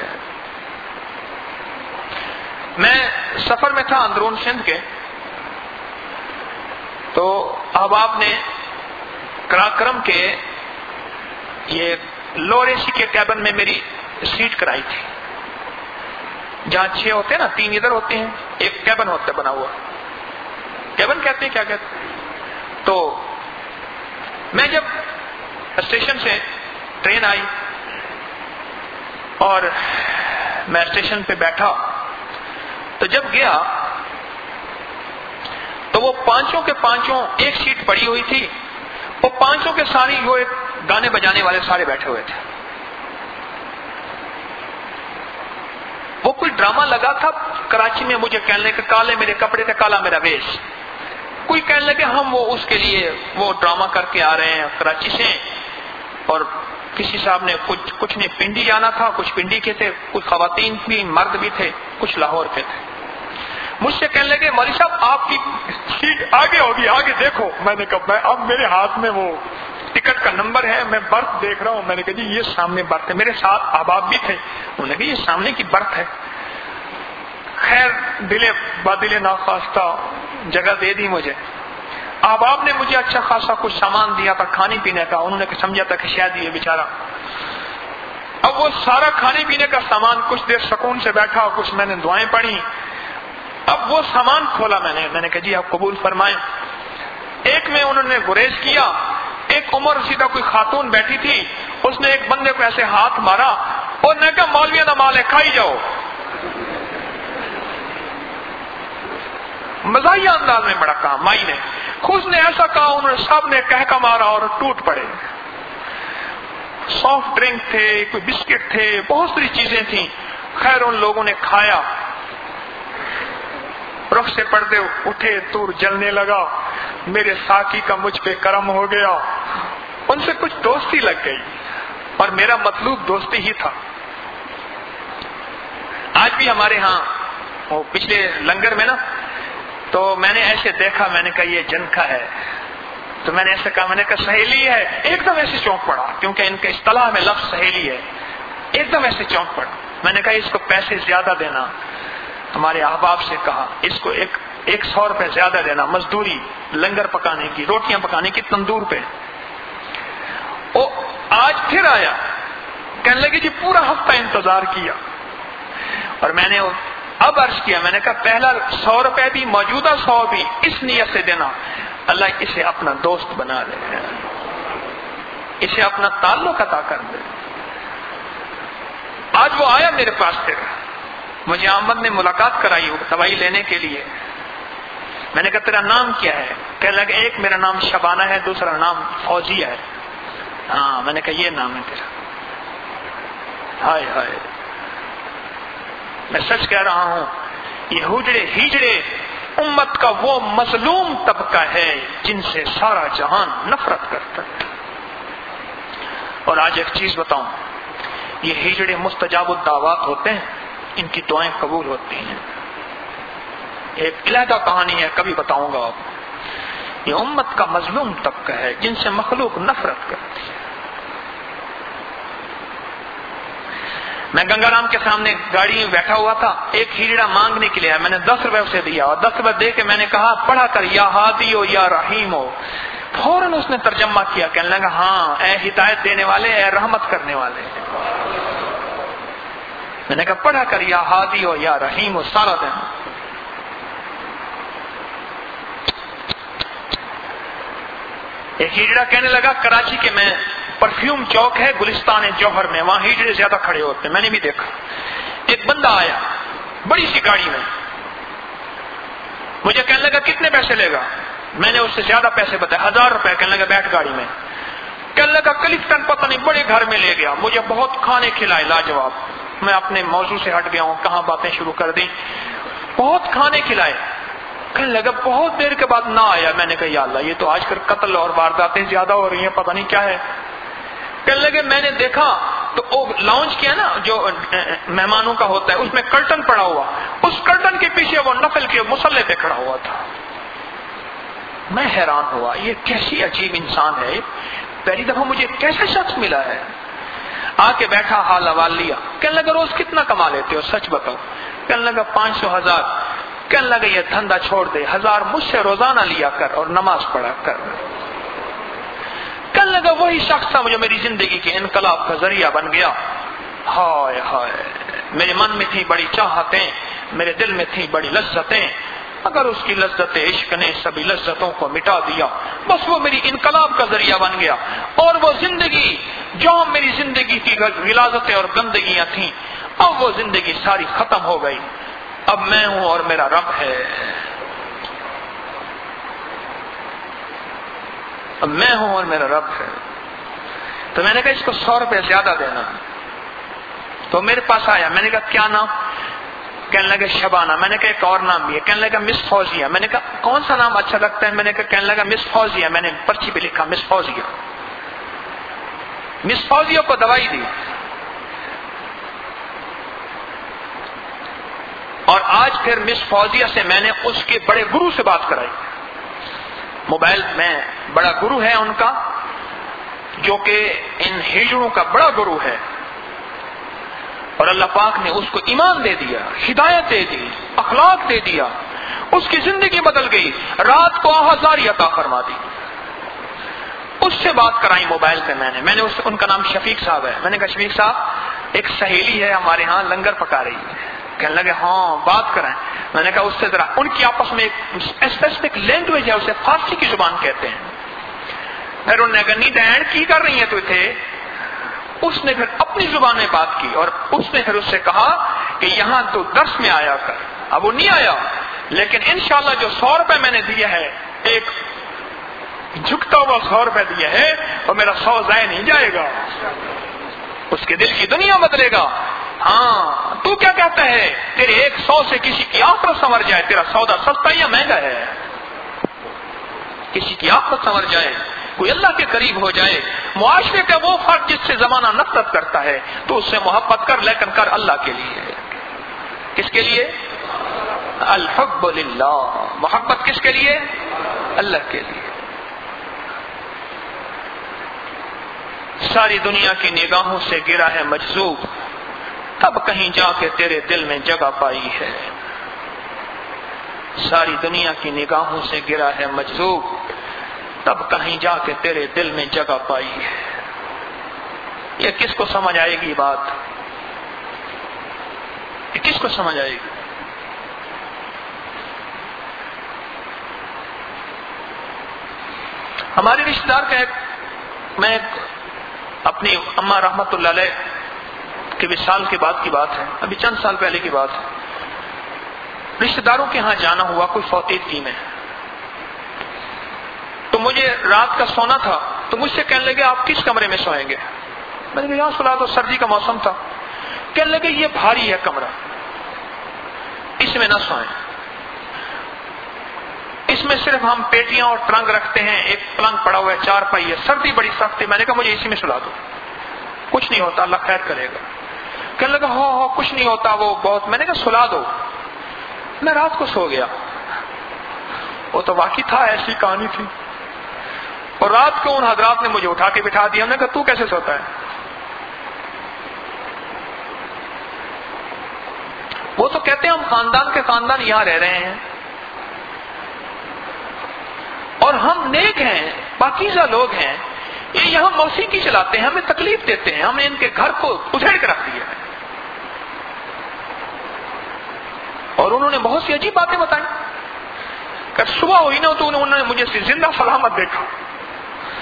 میں سفر میں تھا اندرون سندھ کے, تو احباب نے کراکرم کے یہ لوور اے سی کے کیبن میں میری سیٹ کرائی تھی, جہاں چھ ہوتے ہیں نا, تین ادھر ہوتے ہیں, ایک کیبن ہوتا ہے بنا ہوا. کیبن کہتے ہیں, کیا کہتے ہیں. تو میں جب اسٹیشن سے ٹرین آئی اور میں اسٹیشن پہ بیٹھا, تو جب گیا تو وہ پانچوں کے پانچوں ایک سیٹ پڑی ہوئی تھی, وہ پانچوں کے سارے وہ ایک گانے بجانے والے سارے بیٹھے ہوئے تھے. وہ کوئی ڈرامہ لگا تھا کراچی میں, مجھے کہنے لگے کالے میرے کپڑے تھے, کالا میرا ویش. کوئی کہنے لگے ہم وہ اس کے لیے وہ ڈرامہ کر کے آ رہے ہیں کراچی سے, اور کسی صاحب نے کچھ کچھ نے پنڈی جانا تھا, کچھ پنڈی کے تھے, کچھ خواتین بھی, مرد بھی تھے, کچھ لاہور کے تھے. مجھ سے کہنے لگے مولوی صاحب آپ کی سیٹ آگے ہوگی, آگے دیکھو. میں نے کہا اب میرے ہاتھ میں وہ ٹکٹ کا نمبر ہے, میں برتھ دیکھ رہا ہوں. میں نے کہا جی یہ سامنے برتھ ہے. میرے ساتھ احباب بھی تھے, انہوں نے کہا یہ سامنے کی برتھ ہے. خیر دل بادل ناخواستہ جگہ دے دی مجھے. احباب نے مجھے اچھا خاصا کچھ سامان دیا تھا کھانے پینے کا, انہوں نے سمجھا تھا کہ شاید یہ بیچارہ. اب وہ سارا کھانے پینے کا سامان, کچھ دیر سکون سے بیٹھا, کچھ میں نے دعائیں پڑھی. اب وہ سامان کھولا میں نے, میں نے کہا جی آپ قبول فرمائیں. ایک میں انہوں نے گریز کیا, ایک عمر سیدھا کوئی خاتون بیٹھی تھی, اس نے ایک بندے کو ایسے ہاتھ مارا اور نے کہا مولویوں کا مال ہے کھائی جاؤ. مزاحیہ انداز میں بڑا کہا مائی نے, خود نے ایسا کہا, انہوں نے سب نے کہہ کا مارا اور ٹوٹ پڑے. سافٹ ڈرنک تھے, کوئی بسکٹ تھے, بہت ساری چیزیں تھیں. خیر ان لوگوں نے کھایا, رخ سے پردے اٹھے, تور جلنے لگا. میرے ساقی کا مجھ پہ کرم ہو گیا, ان سے کچھ دوستی لگ گئی اور میرا مطلوب دوستی ہی تھا. آج بھی ہمارے ہاں وہ پچھلے لنگر میں نا, تو میں نے ایسے دیکھا, میں نے کہا یہ جنکا ہے. تو میں نے ایسے کہا, میں نے کہا سہیلی ہے. ایک دم ایسے چونک پڑا, کیونکہ ان کے اصطلاح میں لفظ سہیلی ہے. ایک دم ایسے چونک پڑا. میں نے کہا اس کو پیسے زیادہ دینا. ہمارے احباب سے کہا اس کو ایک ایک سو روپے زیادہ دینا, مزدوری لنگر پکانے کی, روٹیاں پکانے کی تندور پہ. او آج پھر آیا, کہنے لگے جی پورا ہفتہ انتظار کیا. اور میں نے اب عرض کیا, میں نے کہا پہلا سو روپے بھی, موجودہ سو بھی اس نیت سے دینا اللہ اسے اپنا دوست بنا دے, اسے اپنا تعلق عطا کر دے. آج وہ آیا میرے پاس, پھر مجھے احمد نے ملاقات کرائی دوائی لینے کے لیے. میں نے کہا تیرا نام کیا ہے؟ کہنے لگا ایک میرا نام شبانہ ہے, دوسرا نام فوزیہ ہے. ہاں میں نے کہا یہ نام ہے تیرا. ہائے ہائے, میں سچ کہہ رہا ہوں, یہ ہوجڑے ہیجڑے امت کا وہ مظلوم طبقہ ہے جن سے سارا جہان نفرت کرتا ہے. اور آج ایک چیز بتاؤں, یہ ہیجڑے مستجاب الدعوات ہوتے ہیں, ان کی دعائیں قبول ہوتی ہیں. ایک علیحدہ کہانی ہے, کبھی بتاؤں گا آپ. یہ امت کا مظلوم طبقہ ہے جن سے مخلوق نفرت کرتی ہے. میں گنگا رام کے سامنے گاڑی میں بیٹھا ہوا تھا, ایک ہیجڑا مانگنے کے لیے آیا. میں نے دس روپے اسے دیا, اور دس روپے دے کے میں نے کہا پڑھا کر یا ہادی ہو یا رحیم ہو. فوراً اس نے ترجمہ کیا, کہنے لگا ہاں اے ہدایت دینے والے, اے رحمت کرنے والے. میں نے کہا پڑھا کر یا ہادی ہو یا رحیم ہو سارا دن. ایک ہجڑا کہنے لگا کراچی کے میں پرفیوم چوک ہے گلستان جوہر میں، وہاں ہجڑے زیادہ کھڑے ہوتے ہیں، میں نے بھی دیکھا. ایک بندہ آیا بڑی سی گاڑی میں، مجھے کہنے لگا کتنے پیسے لے گا؟ میں نے اس سے زیادہ پیسے بتائے، ہزار روپے. کہنے لگا بیٹھ گاڑی میں. کہنے لگا کلفٹن پتہ نہیں بڑے گھر میں لے گیا، مجھے بہت کھانے کھلائے لاجواب. میں اپنے موضوع سے ہٹ گیا ہوں، کہاں باتیں شروع کر دی. بہت کھانے کھلائے. کہنے لگا بہت دیر کے بعد نہ آیا. میں نے کہا یا اللہ یہ تو آج کل قتل اور وارداتیں زیادہ ہو رہی ہیں، پتہ نہیں کیا ہے. کہنے لگے میں نے دیکھا تو وہ لاؤنج کیا نا جو مہمانوں کا ہوتا ہے اس میں کرٹن پڑا ہوا، اس کرٹن کے پیچھے وہ نفل کے مصلے پہ کھڑا ہوا تھا. میں حیران ہوا یہ کیسی عجیب انسان ہے، پہلی دفعہ مجھے کیسا شخص ملا ہے. آ کے بیٹھا، حال حوال لیا. کہنے لگا روز کتنا کما لیتے ہو سچ بتاؤ؟ کہنے لگا پانچ سو ہزار. کہنے لگا یہ دھندا چھوڑ دے، ہزار مجھ سے روزانہ لیا کر اور نماز پڑھا کر. کہنے لگا وہی شخص تھا جو میری زندگی کے انقلاب کا ذریعہ بن گیا. ہائے ہائے، میرے من میں تھی بڑی چاہتیں، میرے دل میں تھی بڑی لذتیں، اگر اس کی لذت عشق نے سبھی لذتوں کو مٹا دیا، بس وہ میری انقلاب کا ذریعہ بن گیا. اور وہ زندگی جو میری زندگی کی غلاظتیں اور گندگیاں تھیں، اب وہ زندگی ساری ختم ہو گئی. اب میں ہوں اور میرا رب ہے. اب میں ہوں اور میرا رب ہے. تو میں نے کہا اس کو سو روپے زیادہ دینا. تو میرے پاس آیا، میں نے کہا کیا نام؟ کہنے لگا شبانہ. میں نے کہا ایک اور نام بھی ہے. کہنے لگا مس فوزیہ. میں نے کہا کون سا نام اچھا لگتا ہے؟ میں نے کہا کہنے لگا مس فوزیہ. میں نے پرچی پہ لکھا مس فوزیہ. مس فوزیہ کو دوائی دی. اور آج پھر مس فوزیہ سے میں نے اس کے بڑے گرو سے بات کرائی. موبائل میں بڑا گرو ہے ان کا، جو کہ ان ہجڑوں کا بڑا گرو ہے، اور اللہ پاک نے اس کو ایمان دے دیا، ہدایت دے دی، اخلاق دے دیا، اس کی زندگی بدل گئی. رات کو آہذاری عطا فرما دی. اس سے بات کرائی موبائل پہ. میں نے میں نے اس ان کا نام شفیق صاحب ہے. میں نے کہا شفیق صاحب ایک سہیلی ہے ہمارے ہاں لنگر پکا رہی ہے. کہنے لگے ہاں بات کرائیں. میں نے کہا اس سے ذرا، ان کی آپس میں ایک اسپیسیفک لینگویج ہے، اسے فارسی کی زبان کہتے ہیں. پھر انہوں نے کہا نی ڈینڈ کی کر رہی ہیں تو تھے. اس نے پھر اپنی زبان میں بات کی اور اس نے پھر اس سے کہا کہ یہاں تو درس میں آیا کر. اب وہ نہیں آیا، لیکن انشاءاللہ جو سو روپے میں نے دیا ہے، ایک جھکتا ہوا سو روپے دیا ہے، اور میرا سو ضائع نہیں جائے گا. اس کے دل کی دنیا بدلے گا. ہاں تو کیا کہتا ہے تیرے ایک سو سے کسی کی آخرت سنور جائے؟ تیرا سودا سستا یا مہنگا ہے؟ کسی کی آخرت سنور جائے، کوئی اللہ کے قریب ہو جائے. معاشرے کا وہ فرد جس سے زمانہ نفرت کرتا ہے تو اس سے محبت کر، لیکن کر اللہ کے لیے. کس کے لیے؟ الحب للہ. محبت کس کے لیے؟ اللہ کے لیے. ساری دنیا کی نگاہوں سے گرا ہے مجذوب، تب کہیں جا کے تیرے دل میں جگہ پائی ہے. ساری دنیا کی نگاہوں سے گرا ہے مجذوب، تب کہیں جا کے تیرے دل میں جگہ پائی ہے. یہ کس کو سمجھ آئے گی بات؟ یہ کس کو سمجھ آئے گی؟ ہمارے رشتہ دار کا ایک، میں اپنی اماں رحمت اللہ علیہ کے وصال کے بعد کی بات ہے، ابھی چند سال پہلے کی بات ہے. رشتہ داروں کے ہاں جانا ہوا کوئی فوتیدگی میں، تو مجھے رات کا سونا تھا. تو مجھ سے کہنے لگے آپ کس کمرے میں سوئیں گے؟ میں نے کہا یہاں سلا تو، سردی کا موسم تھا. کہنے لگے یہ بھاری ہے کمرہ، اس میں نہ سوئیں، اس میں صرف ہم پیٹیاں اور ٹرنک رکھتے ہیں، ایک پلنگ پڑا ہوا ہے، چار پائی ہے، سردی بڑی سخت ہے. میں نے کہا مجھے اسی میں سلا دو، کچھ نہیں ہوتا، اللہ خیر کرے گا. کہنے لگا ہاں ہاں کچھ نہیں ہوتا وہ بہت. میں نے کہا سلا دو. میں رات کو سو گیا. وہ تو واقعی تھا، ایسی کہانی تھی. اور رات کو ان حضرات نے مجھے اٹھا کے بٹھا دیا. میں نے کہا تو کیسے سوتا ہے؟ وہ تو کہتے ہیں ہم خاندان کے خاندان یہاں رہ رہے ہیں اور ہم نیک ہیں، پاکیزہ لوگ ہیں، یہ یہاں موسیقی چلاتے ہیں، ہمیں تکلیف دیتے ہیں، ہم نے ان کے گھر کو اجھیڑ کے رکھ دیا ہے. اور انہوں نے بہت سی عجیب باتیں بتائیں. کہ صبح ہوئی نا تو انہوں نے مجھے زندہ سلامت دیکھا.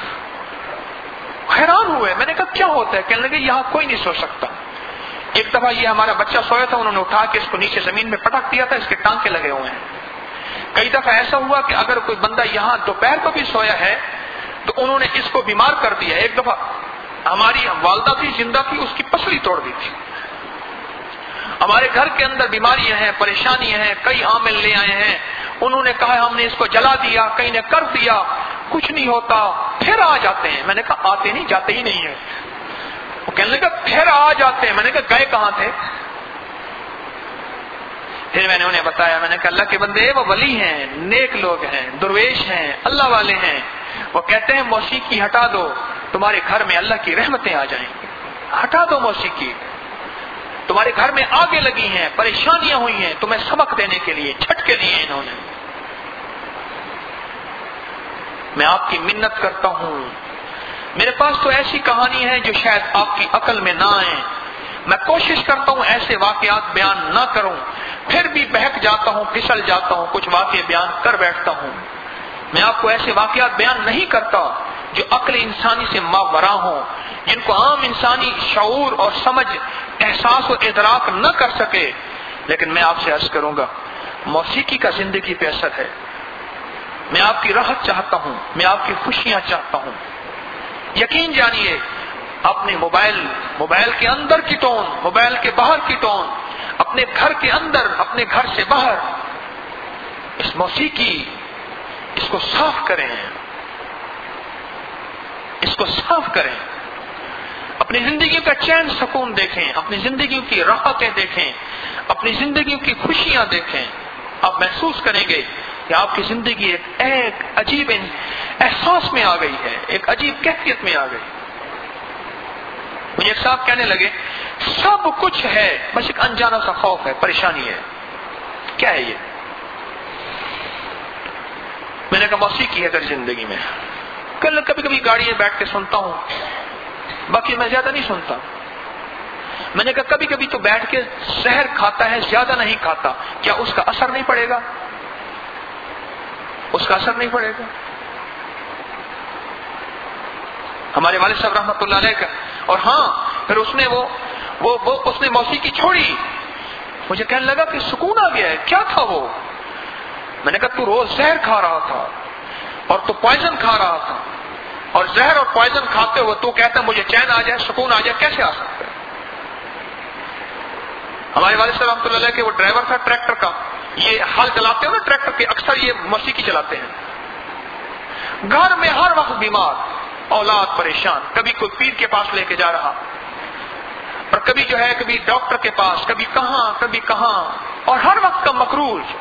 حیران ہوئے. میں نے کہا کیا ہوتا ہے؟ کہنے لگے یہاں کوئی نہیں سو سکتا. ایک دفعہ یہ ہمارا بچہ سویا تھا, انہوں نے اٹھا کے اس کو نیچے زمین میں پٹک دیا تھا, اس کے ٹانکے لگے ہوئے ہیں. کئی دفعہ ایسا ہوا کہ اگر کوئی بندہ یہاں دوپہر کو بھی سویا ہے تو انہوں نے اس کو بیمار کر دیا. ایک دفعہ ہماری والدہ تھی, زندہ تھی, اس کی پسلی توڑ دی تھی. ہمارے گھر کے اندر بیماریاں ہیں, پریشانیاں ہیں, کئی عامل لے آئے ہیں. انہوں نے کہا ہم نے اس کو جلا دیا, کہیں نے کر دیا, کچھ نہیں ہوتا, پھر آ جاتے ہیں. میں نے کہا آتے نہیں, جاتے ہی نہیں ہیں. وہ کہنے لگا پھر آ جاتے ہیں. میں نے کہا گئے کہاں تھے؟ پھر میں نے انہیں بتایا, میں نے کہا اللہ کے بندے وہ ولی ہیں, نیک لوگ ہیں, درویش ہیں, اللہ والے ہیں. وہ کہتے ہیں موسیقی ہٹا دو, تمہارے گھر میں اللہ کی رحمتیں آ جائیں گی. ہٹا دو موسیقی, تمہارے گھر میں آگے لگی ہیں, پریشانیاں ہوئی ہیں, تمہیں سبق دینے کے لیے جھٹکے دیے انہوں نے. میں آپ کی منت کرتا ہوں, میرے پاس تو ایسی کہانی ہے جو شاید آپ کی عقل میں نہ آئے. میں کوشش کرتا ہوں ایسے واقعات بیان نہ کروں, پھر بھی بہک جاتا ہوں, پھسل جاتا ہوں, کچھ واقعے بیان کر بیٹھتا ہوں. میں آپ کو ایسے واقعات بیان نہیں کرتا جو عقل انسانی سے ماوراء ہوں, جن کو عام انسانی شعور اور سمجھ, احساس و ادراک نہ کر سکے. لیکن میں آپ سے عرض کروں گا, موسیقی کا زندگی پہ اثر ہے. میں آپ کی راحت چاہتا ہوں, میں آپ کی خوشیاں چاہتا ہوں. یقین جانیے, اپنے موبائل موبائل کے اندر کی ٹون, موبائل کے باہر کی ٹون, اپنے گھر کے اندر, اپنے گھر سے باہر, اس موسیقی اس کو صاف کریں, اس کو صاف کریں. اپنی زندگی کا چین سکون دیکھیں, اپنی زندگی کی راحتیں دیکھیں, اپنی زندگی کی خوشیاں دیکھیں. آپ محسوس کریں گے کہ آپ کی زندگی ایک ایک عجیب احساس میں آ گئی ہے, ایک عجیب کیفیت میں آ گئی. مجھے ایک صاحب کہنے لگے سب کچھ ہے, بس ایک انجانا سا خوف ہے, پریشانی ہے. کیا ہے یہ؟ میں نے کہا موسیقی ہے در زندگی میں. کل کبھی کبھی گاڑی میں بیٹھ کے سنتا ہوں, باقی میں زیادہ نہیں سنتا. میں نے کہا کبھی کبھی تو بیٹھ کے زہر کھاتا ہے, زیادہ نہیں کھاتا, کیا اس کا اثر نہیں پڑے گا؟ اس کا اثر نہیں پڑے گا. ہمارے والد صاحب رحمۃ اللہ علیہ کا, اور ہاں پھر اس نے وہ وہ, وہ اس نے موسیقی چھوڑی. مجھے کہنے لگا کہ سکون آ گیا ہے. کیا تھا وہ؟ میں نے کہا تو روز زہر کھا رہا تھا اور تو پوائزن کھا رہا تھا, اور زہر اور پوائزن کھاتے ہوئے تو کہتا ہے مجھے چین آ جائے, سکون آ جائے, کیسے آ سکتا ہے؟ ہمارے والد صاحب رحمۃ اللہ علیہ کے وہ ڈرائیور تھا ٹریکٹر کا, یہ ہل چلاتے ہو نا ٹریکٹر کے, اکثر یہ موسیقی چلاتے ہیں. گھر میں ہر وقت بیمار, اولاد پریشان, کبھی کوئی پیر کے پاس لے کے جا رہا, اور کبھی جو ہے کبھی ڈاکٹر کے پاس, کبھی کہاں کبھی کہاں, اور ہر وقت کا مقروض.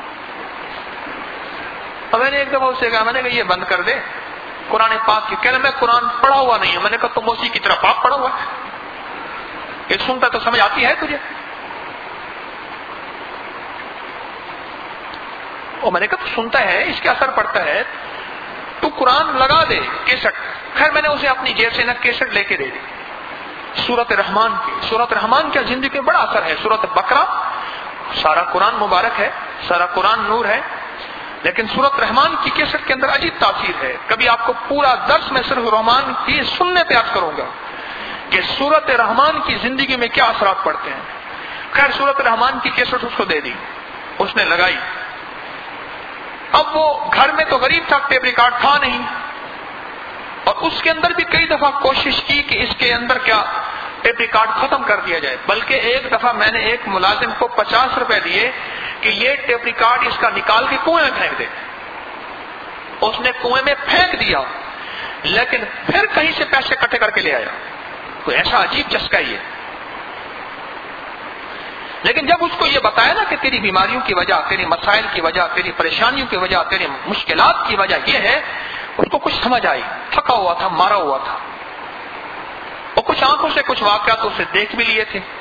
اور میں نے ایک دفعہ اسے کہا, میں نے کہا یہ بند کر دے قرآن پاک کی. کہنے میں قرآن پڑھا ہوا نہیں ہوں. میں نے کہا تو موسیقی کی طرف پاک پڑھا ہوا ہے, یہ سنتا تو سمجھ آتی ہے تجھے؟ اور میں نے کہا تو سنتا ہے, اس کے اثر پڑتا ہے, تو قرآن لگا دے کیسٹ. خیر میں نے اسے اپنی جیب سے نہ کیسٹ لے کے دے دی, سورت رحمان کی. سورت رحمان کا زندگی میں بڑا اثر ہے. سورت بقرہ سارا قرآن مبارک ہے, سارا قرآن نور ہے, لیکن سورت رحمان کی کیسٹ کے اندر عجیب تاثیر ہے. کبھی آپ کو پورا درس میں صرف رحمان کی سننے پہ یاد کروں گا کہ سورت رحمان کی زندگی میں کیا اثرات پڑتے ہیں. خیر سورت رحمان کی کیسٹ اس کو دے دی, اس نے لگائی. اب وہ گھر میں تو غریب تھا, ٹیپ ریکارڈ تھا نہیں, اور اس کے اندر بھی کئی دفعہ کوشش کی کہ اس کے اندر کیا ٹیپ ریکارڈ ختم کر دیا جائے. بلکہ ایک دفعہ میں نے ایک ملازم کو پچاس روپے دیے کہ یہ ٹیپ ریکارڈ اس کا نکال کے کنویں میں پھینک دے. اس نے کنویں میں پھینک دیا, لیکن پھر کہیں سے پیسے اکٹھے کر کے لے آیا. کوئی ایسا عجیب چسکا ہی ہے. لیکن جب اس کو یہ بتایا نا کہ تیری بیماریوں کی وجہ, تیری مسائل کی وجہ, تیری پریشانیوں کی وجہ, تیری مشکلات کی وجہ یہ ہے, اس کو کچھ سمجھ آئی. تھکا ہوا تھا, مارا ہوا تھا, اور کچھ آنکھوں سے کچھ واقعات اسے دیکھ بھی لیے تھے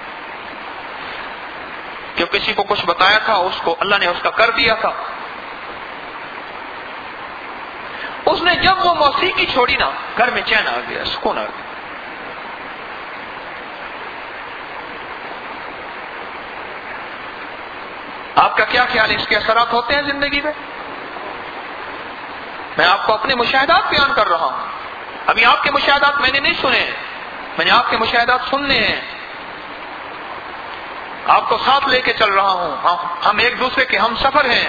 کہ کسی کو کچھ بتایا تھا, اس کو اللہ نے اس کا کر دیا تھا. اس نے جب وہ موسیقی چھوڑی نا, گھر میں چین آ گیا, سکون آ گیا. آپ کا کیا خیال ہے, اس کے اثرات ہوتے ہیں زندگی میں؟ میں آپ کو اپنے مشاہدات بیان کر رہا ہوں. ابھی آپ کے مشاہدات میں نے نہیں سنے، میں نے آپ کے مشاہدات سننے ہیں، آپ کو ساتھ لے کے چل رہا ہوں، ہم ایک دوسرے کے ہم سفر ہیں،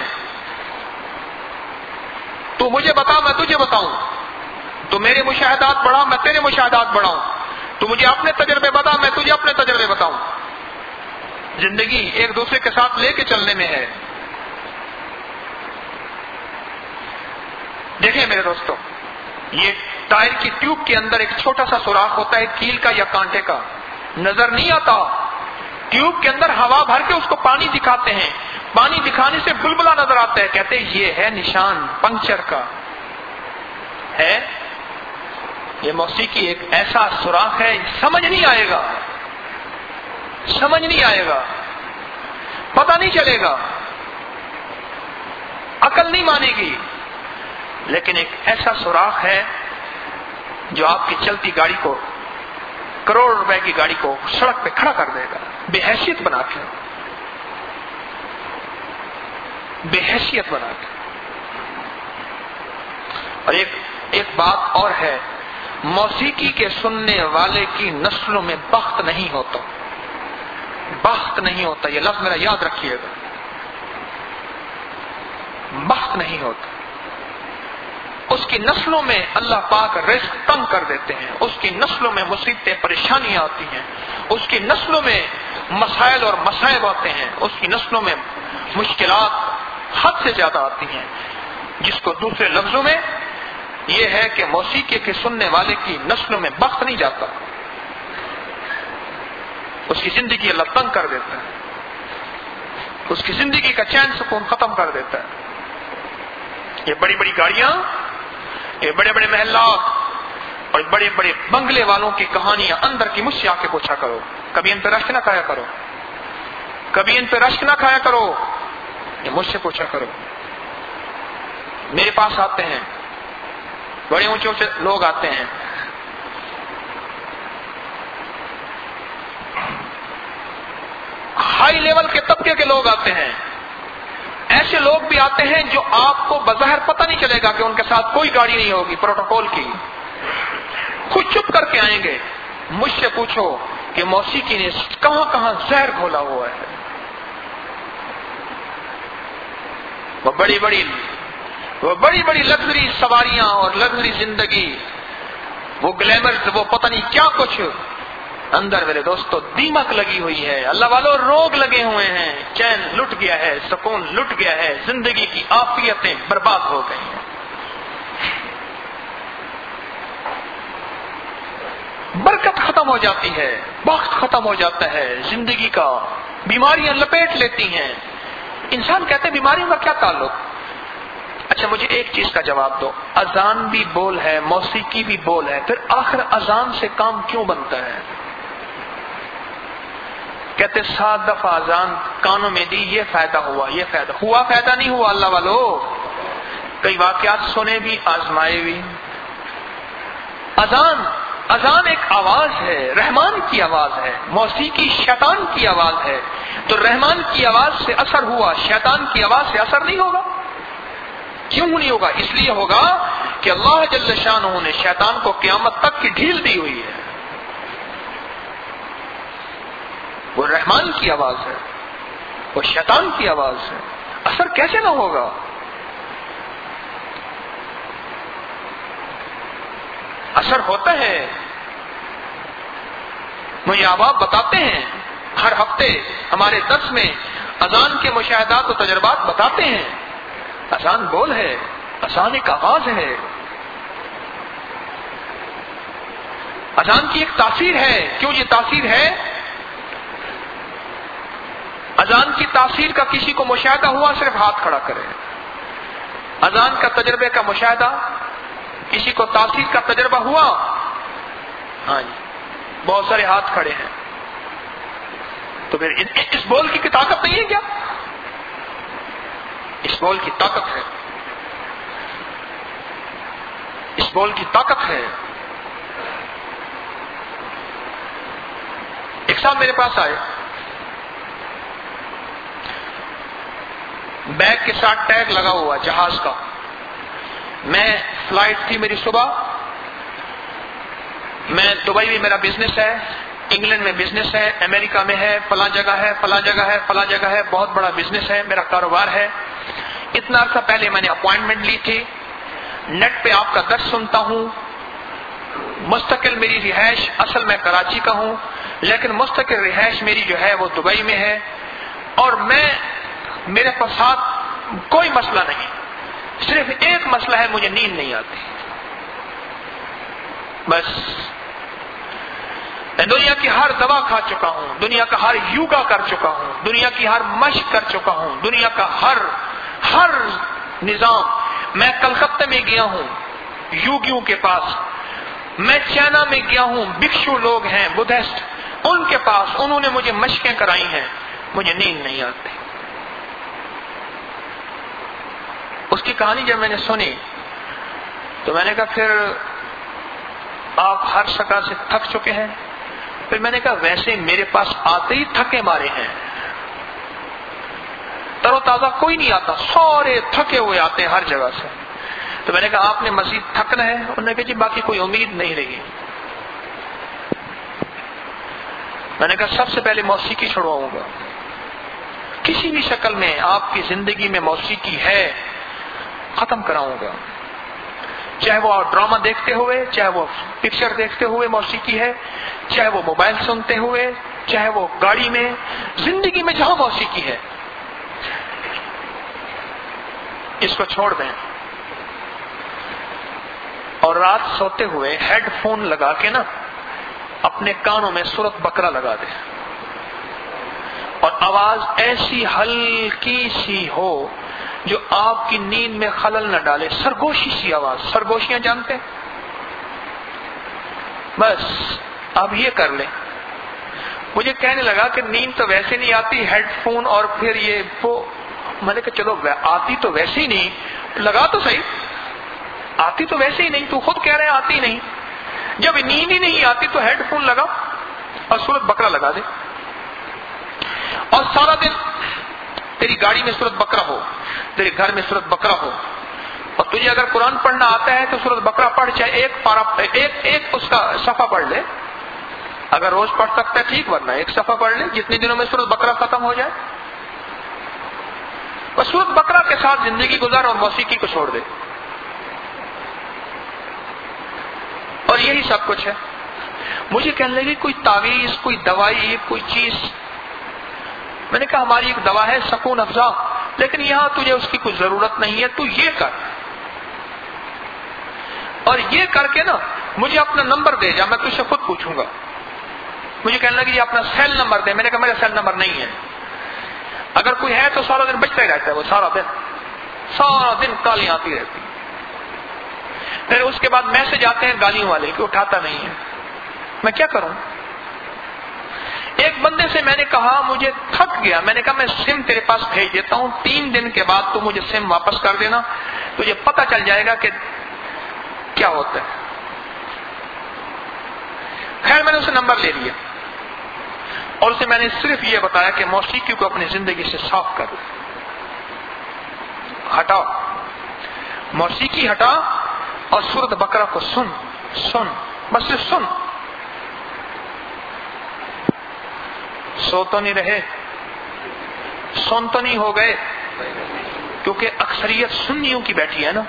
تو مجھے بتا میں تجھے بتاؤں، تو میرے مشاہدات بڑھا میں تیرے مشاہدات بڑھاؤں، تو مجھے اپنے تجربے بتا میں تجھے اپنے تجربے بتاؤں۔ زندگی ایک دوسرے کے ساتھ لے کے چلنے میں ہے۔ دیکھیں میرے دوستوں، یہ ٹائر کی ٹیوب کے اندر ایک چھوٹا سا سوراخ ہوتا ہے، کیل کا یا کانٹے کا، نظر نہیں آتا، ٹیوب کے اندر ہوا بھر کے اس کو پانی دکھاتے ہیں، پانی دکھانے سے بلبلا نظر آتا ہے، کہتے ہیں یہ ہے نشان پنکچر کا ہے۔ یہ موسیقی ایک ایسا سوراخ ہے، سمجھ نہیں آئے گا، سمجھ نہیں آئے گا، پتہ نہیں چلے گا، عقل نہیں مانے گی، لیکن ایک ایسا سوراخ ہے جو آپ کی چلتی گاڑی کو، کروڑ روپے کی گاڑی کو سڑک پہ کھڑا کر دے گا، بے حیثیت بنا کے، بے حیثیت بنا کے۔ اور ایک ایک بات اور ہے، موسیقی کے سننے والے کی نسلوں میں بخت نہیں ہوتا، بخت نہیں ہوتا، یہ لفظ میرا یاد رکھیے گا، بخت نہیں ہوتا۔ اس کی نسلوں میں اللہ پاک رزق تنگ کر دیتے ہیں، اس کی نسلوں میں مصیبتیں پریشانیاں آتی ہیں، اس کی نسلوں میں مسائل اور مصائب آتے ہیں، اس کی نسلوں میں مشکلات حد سے زیادہ آتی ہیں، جس کو دوسرے لفظوں میں یہ ہے کہ موسیقی کے سننے والے کی نسلوں میں بخت نہیں جاتا، اس کی زندگی اللہ تنگ کر دیتا ہے، اس کی زندگی کا چین سکون ختم کر دیتا ہے۔ یہ بڑی بڑی گاڑیاں، یہ بڑے بڑے محلات اور بڑے بڑے بنگلے والوں کی کہانیاں اندر کی مجھ سے آ کے پوچھا کرو، کبھی ان پہ رشک نہ کھایا کرو، کبھی ان پہ رشک نہ کھایا کرو، یہ مجھ سے پوچھا کرو۔ میرے پاس آتے ہیں بڑے اونچے اونچے لوگ، آتے ہیں ہائی لیول کے طبقے کے لوگ آتے ہیں، ایسے لوگ بھی آتے ہیں جو آپ کو بظاہر پتہ نہیں چلے گا کہ ان کے ساتھ کوئی گاڑی نہیں ہوگی پروٹوکول کی، خود چپ کر کے آئیں گے، مجھ سے پوچھو کہ موسیقی نے کہاں کہاں زہر گھولا ہوا ہے۔ وہ بڑی بڑی وہ بڑی بڑی لگژری سواریاں اور لگژری زندگی، وہ گلیمر، وہ پتہ نہیں کیا کچھ، اندر میرے دوستو دیمک لگی ہوئی ہے، اللہ والوں روگ لگے ہوئے ہیں، چین لٹ گیا ہے، سکون لٹ گیا ہے، زندگی کی عافیتیں برباد ہو گئی ہیں۔ برکت ختم ہو جاتی ہے، وقت ختم ہو جاتا ہے زندگی کا، بیماریاں لپیٹ لیتی ہیں۔ انسان کہتے ہیں بیماریوں کا کیا تعلق؟ اچھا مجھے ایک چیز کا جواب دو، اذان بھی بول ہے، موسیقی بھی بول ہے، پھر آخر اذان سے کام کیوں بنتا ہے؟ کہتے سات دفعہ اذان کانوں میں دی، یہ فائدہ ہوا، یہ فائدہ ہوا، فائدہ نہیں ہوا اللہ والو، کئی واقعات سنے بھی، آزمائے بھی۔ اذان اذان ایک آواز ہے، رحمان کی آواز ہے، موسیقی شیطان کی آواز ہے، تو رحمان کی آواز سے اثر ہوا، شیطان کی آواز سے اثر نہیں ہوگا؟ کیوں نہیں ہوگا؟ اس لیے ہوگا کہ اللہ جل شانہ نے شیطان کو قیامت تک کی ڈھیل دی ہوئی ہے، وہ رحمان کی آواز ہے، وہ شیطان کی آواز ہے، اثر کیسے نہ ہوگا؟ اثر ہوتا ہے، مجھے احباب بتاتے ہیں، ہر ہفتے ہمارے درس میں اذان کے مشاہدات و تجربات بتاتے ہیں، اذان بول ہے، اذان ایک آواز ہے، اذان کی ایک تاثیر ہے۔ کیوں یہ تاثیر ہے؟ اذان کی تاثیر کا کسی کو مشاہدہ ہوا صرف ہاتھ کھڑا کرے، اذان کا تجربے کا مشاہدہ، کسی کو تاثیر کا تجربہ ہوا؟ ہاں جی، بہت سارے ہاتھ کھڑے ہیں، تو پھر اس بول کی طاقت نہیں ہے کیا؟ اس بول کی طاقت ہے، اس بول کی طاقت ہے۔ ایک صاحب میرے پاس آئے، بیگ کے ساتھ ٹیگ لگا ہوا جہاز کا، میں فلائٹ تھی میری صبح، میں دبئی میں میرا بزنس ہے، انگلینڈ میں بزنس ہے، امریکہ میں ہے، فلاں جگہ ہے، فلاں جگہ ہے، فلاں جگہ ہے، بہت بڑا بزنس ہے، میرا کاروبار ہے. اتنا عرصہ پہلے میں نے اپوائنٹمنٹ لی تھی، نیٹ پہ آپ کا درس سنتا ہوں. مستقل میری رہائش اصل میں کراچی کا ہوں، لیکن مستقل رہائش میری جو ہے وہ دبئی میں ہے، اور میں میرے پاس ساتھ کوئی مسئلہ نہیں، صرف ایک مسئلہ ہے، مجھے نیند نہیں آتی. بس میں دنیا کی ہر دوا کھا چکا ہوں، دنیا کا ہر یوگا کر چکا ہوں، دنیا کی ہر مشق کر چکا ہوں، دنیا کا ہر ہر نظام. میں کلکتہ میں گیا ہوں یوگیوں کے پاس، میں چائنا میں گیا ہوں، بھکشو لوگ ہیں بدھسٹ، ان کے پاس، انہوں نے مجھے مشقیں کرائی ہیں، مجھے نیند نہیں آتی. اس کی کہانی جب میں نے سنی تو میں نے کہا پھر آپ ہر شکل سے تھک چکے ہیں؟ پھر میں نے کہا ویسے میرے پاس آتے ہی تھکے مارے ہیں، تر و تازہ کوئی نہیں آتا، سارے تھکے ہوئے آتے ہیں ہر جگہ سے. تو میں نے کہا آپ نے مزید تھکنا ہے؟ انہوں نے کہا جی باقی کوئی امید نہیں رہی. میں نے کہا سب سے پہلے موسیقی چھڑواؤں گا، کسی بھی شکل میں آپ کی زندگی میں موسیقی ہے ختم کراؤں گا، چاہے وہ ڈرامہ دیکھتے ہوئے، چاہے وہ پکچر دیکھتے ہوئے موسیقی ہے، چاہے وہ موبائل سنتے ہوئے، چاہے وہ گاڑی میں، زندگی میں جہاں موسیقی ہے اس کو چھوڑ دیں. اور رات سوتے ہوئے ہیڈ فون لگا کے نا اپنے کانوں میں سورۃ بقرہ لگا دیں، اور آواز ایسی ہلکی سی ہو جو آپ کی نیند میں خلل نہ ڈالے، سرگوشی سی آواز. سرگوشیاں جانتے ہیں؟ بس آپ یہ کر لیں. مجھے کہنے لگا کہ نیند تو ویسے نہیں آتی، ہیڈ فون اور پھر یہ وہ. میں نے کہا چلو آتی تو ویسے ہی نہیں، لگا تو صحیح. آتی تو ویسے ہی نہیں، تو خود کہہ رہے ہیں آتی نہیں. جب نیند ہی نہیں آتی تو ہیڈ فون لگا اور سورۃ بقرہ لگا دے، اور سارا دن تیری گاڑی میں سورۃ بقرہ ہو، تیرے گھر میں سورۃ بقرہ ہو. اور تجھے اگر قرآن پڑھنا آتا ہے تو سورۃ بقرہ پڑھ، چاہے ایک پارا ایک ایک اس کا صفحہ پڑھ لے. اگر روز پڑھ سکتا ہے ٹھیک، ورنہ ایک صفحہ پڑھ لے، جتنے دنوں میں سورۃ بقرہ ختم ہو جائے. بس سورۃ بقرہ کے ساتھ زندگی گزار اور موسیقی کو چھوڑ دے، اور یہی سب کچھ ہے. مجھے کہنے لگی کوئی تعویذ، کوئی دوائی، کوئی چیز. میں نے کہا ہماری ایک دوا ہے سکون افزا، لیکن یہاں تجھے اس کی کوئی ضرورت نہیں ہے، تو یہ کر، اور یہ کر کے نا مجھے اپنا نمبر دے جا، میں تجھ سے خود پوچھوں گا. مجھے کہنے لگی یہ اپنا سیل نمبر دے. میں نے کہا میرا سیل نمبر نہیں ہے. اگر کوئی ہے تو سارا دن بچتا ہی رہتا ہے، وہ سارا دن سارا دن گالیاں آتی رہتی. پھر اس کے بعد میسج آتے ہیں گالیوں والے کہ اٹھاتا نہیں ہے. میں کیا کروں؟ ایک بندے سے میں نے کہا مجھے تھک گیا، میں نے کہا میں سم تیرے پاس بھیج دیتا ہوں، تین دن کے بعد تو مجھے سم واپس کر دینا، تجھے پتہ چل جائے گا کہ کیا ہوتا ہے. خیر میں نے اسے نمبر لے لیا، اور اسے میں نے صرف یہ بتایا کہ موسیقی کو اپنی زندگی سے صاف کر دو، ہٹاؤ، موسیقی ہٹا، اور سورۃ بقرہ کو سن سن بس صرف سن. سو تو نہیں رہے، سن تو نہیں ہو گئے، کیونکہ اکثریت سنیوں کی بیٹھی ہے نا.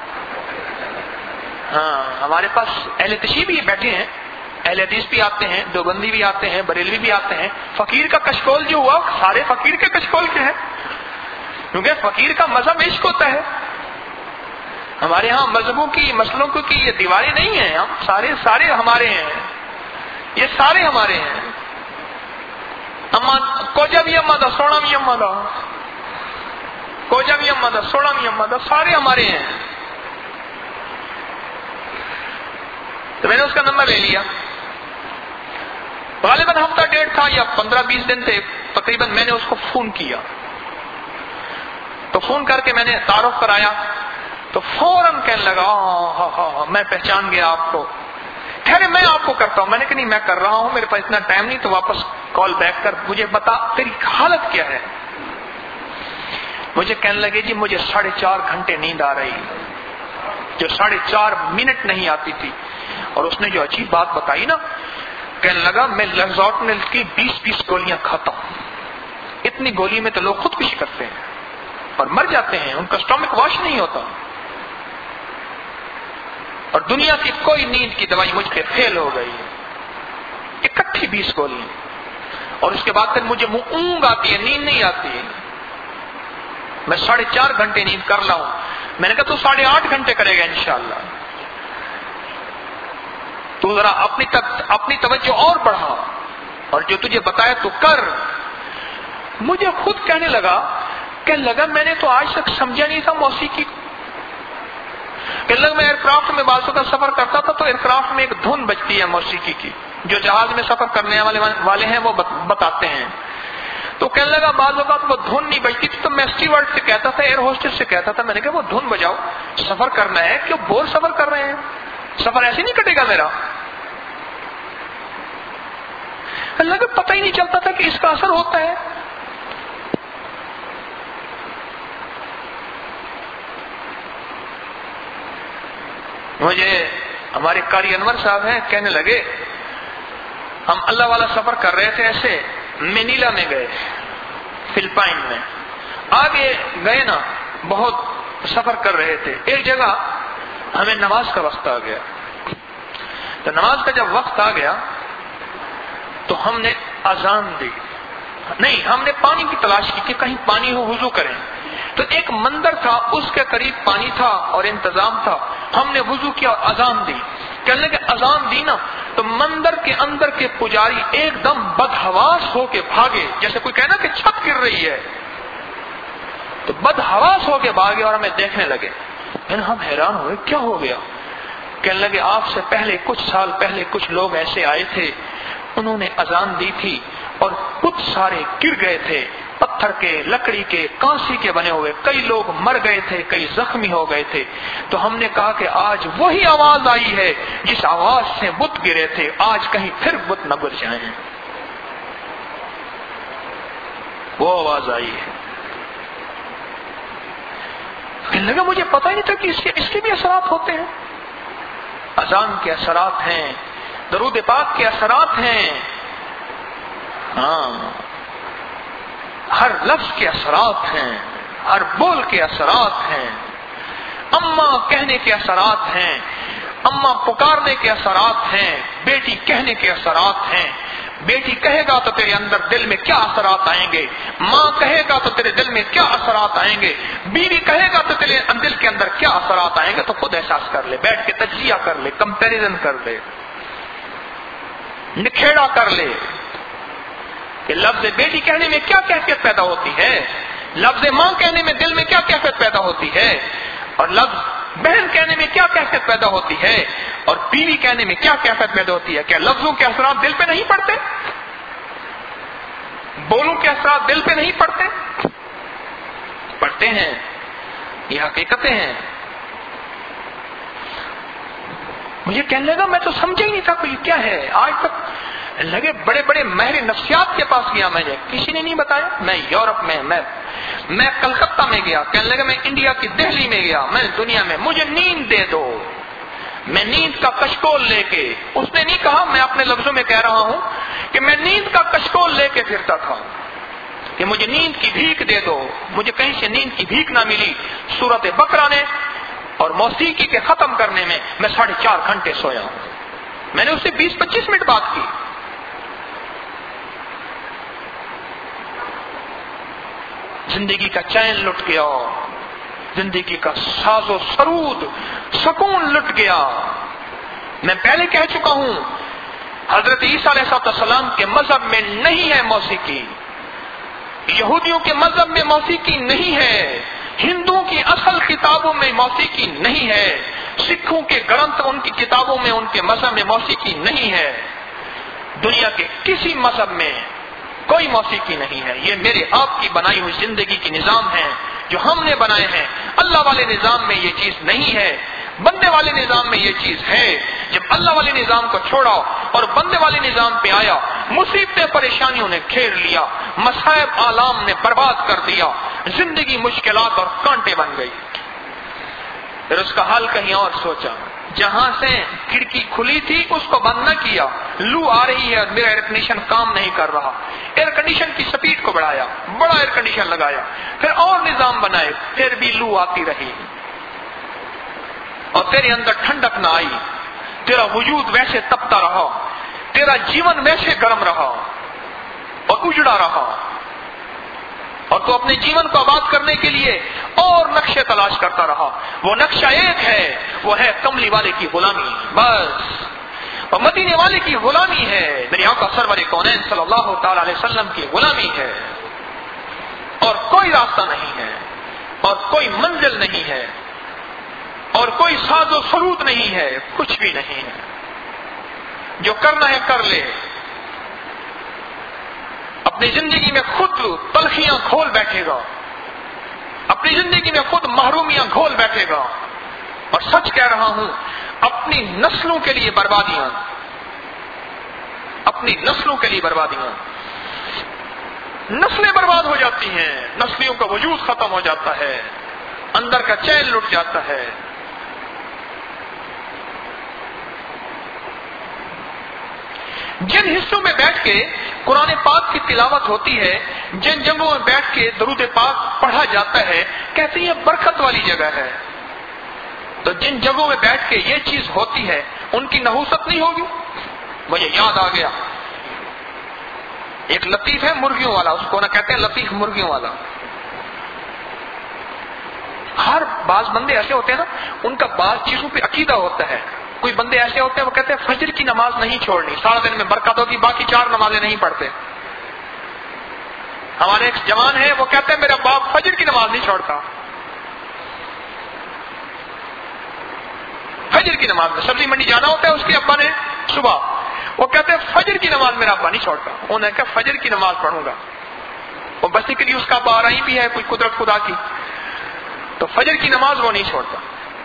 ہاں ہمارے پاس اہل تشیع بھی بیٹھے ہیں، اہل حدیث بھی آتے ہیں، دیوبندی بھی آتے ہیں، بریلوی بھی آتے ہیں. فقیر کا کشکول جو ہوا سارے فقیر کے کشکول کے ہیں، کیونکہ فقیر کا مذہب عشق ہوتا ہے. ہمارے ہاں مذہبوں کی مسلوں کی یہ دیواریں نہیں ہیں، ہم سارے سارے ہمارے ہیں، یہ سارے ہمارے ہیں. اما کوجا بھی اما دا، سونا بھی اما دا، کوجا بھی اما دا، سونا بھی اما دا، سارے ہمارے ہیں. تو میں نے اس کا نمبر لے لیا، غالباً ہفتہ ڈیڑھ تھا یا پندرہ بیس دن تھے تقریباً. میں نے اس کو فون کیا، تو فون کر کے میں نے تعارف کرایا، تو فوراً کہنے لگا ہاں ہاں میں پہچان گیا آپ کو. خیر میں آپ کو کرتا ہوں. میں نے کہا نہیں میں کر رہا ہوں، میرے پاس اتنا ٹائم نہیں، تو واپس کال بیک کر مجھے بتا تیری حالت کیا ہے. مجھے کہنے لگے جی مجھے ساڑھے چار گھنٹے نیند آ رہی، جو ساڑھے چار منٹ نہیں آتی تھی. اور اس نے جو عجیب بات بتائی نا، کہنے لگا میں لگزاٹنل کی بیس بیس گولیاں کھاتا ہوں. اتنی گولی میں تو لوگ خودکشی کرتے ہیں اور مر جاتے ہیں، ان کا اسٹامک واش نہیں ہوتا. اور دنیا کی کوئی نیند کی دوائی مجھ پہ فیل ہو گئی، اکٹھی بیس گولی. اور اس کے بعد پھر مجھے اونگ آتی ہے، نیند نہیں آتی ہے. میں ساڑھے چار گھنٹے نیند کر لاؤں. میں نے کہا تو ساڑھے آٹھ گھنٹے کرے گا انشاءاللہ. تو ذرا اپنی تک اپنی توجہ اور بڑھا اور جو تجھے بتایا تو کر. مجھے خود کہنے لگا کہ لگا میں نے تو آج تک سمجھا نہیں تھا موسیقی کو. کہ لگ میں ایئرکرافٹ میں بازو کا سفر کرتا تھا تو ایئرکرافٹ میں ایک دھن بجتی ہے موسیقی کی، جو جہاز میں سفر کرنے والے والے ہیں وہ بتاتے ہیں. تو کہنے لگا بعض اوقات وہ دھن نہیں بجتی تھی تو میں اسٹیورڈ سے کہتا تھا، ایئر ہوسٹس سے کہتا تھا، میں نے کہا وہ دھن بجاؤ، سفر کرنا ہے، کیوں بور سفر کر رہے ہیں، سفر ایسے نہیں کٹے گا میرا. لگا پتہ ہی نہیں چلتا تھا کہ اس کا اثر ہوتا ہے. مجھے ہمارے قاری انور صاحب ہیں کہنے لگے ہم اللہ والا سفر کر رہے تھے، ایسے منیلا میں گئے، فلپائن میں. آگے گئے نا بہت سفر کر رہے تھے، ایک جگہ ہمیں نماز کا وقت آ گیا. تو نماز کا جب وقت آ گیا تو ہم نے اذان دی. نہیں، ہم نے پانی کی تلاش کی کہ کہیں پانی ہو، وضو کریں. تو ایک مندر تھا، اس کے قریب پانی تھا اور انتظام تھا. ہم نے وضو کیا اور اذان دی. کہنے کہ اذان دی نا تو مندر کے اندر کے پجاری ایک دم بدحواس ہو کے بھاگے، جیسے کوئی کہنا کہ چھت گر رہی ہے. تو بدحواس ہو کے بھاگے اور ہمیں دیکھنے لگے. ہم حیران ہوئے کیا ہو گیا. کہنے لگے آپ سے پہلے کچھ سال پہلے کچھ لوگ ایسے آئے تھے، انہوں نے اذان دی تھی اور کچھ سارے گر گئے تھے، پتھر کے، لکڑی کے، کانسی کے بنے ہوئے. کئی لوگ مر گئے تھے، کئی زخمی ہو گئے تھے. تو ہم نے کہا کہ آج وہی آواز آئی ہے جس آواز سے بت گرے تھے، آج کہیں پھر بت نہ گر جائیں. وہ آواز آئی ہے. کہنے لگا مجھے پتہ ہی نہیں تھا کہ اس کے اس کے بھی اثرات ہوتے ہیں. اذان کے اثرات ہیں، درود پاک کے اثرات ہیں، ہاں ہر لفظ کے اثرات ہیں، ہر بول کے اثرات ہیں، اماں کہنے کے اثرات ہیں، اماں پکارنے کے اثرات ہیں، بیٹی کہنے کے اثرات ہیں. بیٹی کہے گا تو تیرے اندر دل میں کیا اثرات آئیں گے، ماں کہے گا تو تیرے دل میں کیا اثرات آئیں گے، بیوی کہے گا تو تیرے دل کے اندر کیا اثرات آئیں گے. تو خود احساس کر لے، بیٹھ کے تجزیہ کر لے، کمپیریزن کر لے، نکھیڑا کر لے کہ لفظ بیٹی کہنے میں کیا کیفیت پیدا ہوتی ہے، لفظ ماں کہنے میں دل میں کیا کیفیت پیدا ہوتی ہے، اور لفظ بہن کہنے میں کیا کیفیت پیدا ہوتی ہے، اور بیوی کہنے میں کیا کیفیت پیدا ہوتی ہے. کیا لفظوں کے اثرات دل پہ نہیں پڑتے؟ بولوں کے اثرات دل پہ نہیں پڑتے؟ پڑتے ہیں، یہ حقیقتیں ہیں. مجھے کہنے لگا میں تو سمجھا ہی نہیں تھا کہ کیا ہے. آج تک لگے بڑے بڑے ماہر نفسیات کے پاس گیا، میں کسی نے نہیں بتایا. میں یورپ میں میں میں کلکتہ میں گیا، کہنے لگا میں انڈیا کی دہلی میں گیا، میں دنیا میں، مجھے نیند دے دو. میں نیند کا کشکول لے کے، اس نے نہیں کہا، میں اپنے لفظوں میں کہہ رہا ہوں کہ میں نیند کا کشکول لے کے پھرتا تھا کہ مجھے نیند کی بھیک دے دو. مجھے کہیں سے نیند کی بھیک نہ ملی. سورت بقرہ نے اور موسیقی کے ختم کرنے میں میں ساڑھے چار گھنٹے سویا ہوں. میں نے اس سے بیس پچیس منٹ بات کی. زندگی کا چین لٹ گیا، زندگی کا ساز و سرود، سکون لٹ گیا. میں پہلے کہہ چکا ہوں حضرت عیسیٰ علیہ السلام کے مذہب میں نہیں ہے موسیقی، یہودیوں کے مذہب میں موسیقی نہیں ہے، ہندوؤں کی اصل کتابوں میں موسیقی نہیں ہے، سکھوں کے گرنتھ ان کی کتابوں میں ان کے مذہب میں موسیقی نہیں ہے. دنیا کے کسی مذہب میں کوئی موسیقی نہیں ہے. یہ میرے آپ کی بنائی ہوئی زندگی کی نظام ہے جو ہم نے بنائے ہیں. اللہ والے نظام میں یہ چیز نہیں ہے، بندے والے نظام میں یہ چیز ہے. جب اللہ والے نظام کو چھوڑا اور بندے والے نظام پہ آیا، مصیبتیں پریشانیوں نے گھیر لیا، مصائب آلام نے برباد کر دیا، زندگی مشکلات اور کانٹے بن گئی. پھر اس کا حل کہیں اور سوچا. جہاں سے کھڑکی کھلی تھی اس کو بند نہ کیا، لو آ رہی ہے اور میرا ایئر کنڈیشن کام نہیں کر رہا، ایئر کنڈیشن کی سپیڈ کو بڑھایا، بڑا ایئر کنڈیشن لگایا، پھر اور نظام بنائے، پھر بھی لو آتی رہی اور تیرے اندر ٹھنڈک نہ آئی، تیرا وجود ویسے تپتا رہا، تیرا جیون ویسے گرم رہا اور اجڑا رہا، اور تو اپنے جیون کو آباد کرنے کے لیے اور نقشے تلاش کرتا رہا۔ وہ نقشہ ایک ہے، وہ ہے کملی والے کی غلامی، بس، اور مدینے والے کی غلامی ہے، میری آقا سرور کونین صلی اللہ تعالی علیہ وسلم کی غلامی ہے، اور کوئی راستہ نہیں ہے، اور کوئی منزل نہیں ہے، اور کوئی ساز و سرود نہیں ہے، کچھ بھی نہیں ہے۔ جو کرنا ہے کر لے، اپنی زندگی میں خود تلخیاں کھول بیٹھے گا، اپنی زندگی میں خود محرومیاں گھول بیٹھے گا، اور سچ کہہ رہا ہوں اپنی نسلوں کے لیے بربادیاں، اپنی نسلوں کے لیے بربادیاں، نسلیں برباد ہو جاتی ہیں، نسلیوں کا وجود ختم ہو جاتا ہے، اندر کا چین لٹ جاتا ہے۔ جن حصوں میں بیٹھ کے قرآن پاک کی تلاوت ہوتی ہے، جن جگہوں میں بیٹھ کے درود پاک پڑھا جاتا ہے، کہتے ہیں یہ برکت والی جگہ ہے، تو جن جگہوں میں بیٹھ کے یہ چیز ہوتی ہے ان کی نحوست نہیں ہوگی؟ مجھے یاد آ گیا، ایک لطیف ہے مرغیوں والا، اس کو نہ کہتے ہیں لطیف مرغیوں والا۔ ہر بعض بندے ایسے ہوتے ہیں نا، ان کا بعض چیزوں پہ عقیدہ ہوتا ہے، کوئی بندے ایسے ہوتے ہیں وہ کہتے ہیں فجر کی نماز نہیں چھوڑنی، سارا دن میں برکت ہوگی، باقی چار نمازیں نہیں پڑھتے۔ ہمارے ایک جوان ہے وہ کہتے ہیں میرا باپ فجر کی نماز نہیں چھوڑتا، فجر کی نماز میں سبزی منڈی جانا ہوتا ہے اس کے ابا نے صبح، وہ کہتے ہیں فجر کی نماز میرا ابا نہیں چھوڑتا، انہوں نے کہا فجر کی نماز پڑھوں گا، وہ بیسیکلی اس کا ابا آ رہی بھی ہے کوئی قدرت خدا کی، تو فجر کی نماز وہ نہیں چھوڑتا۔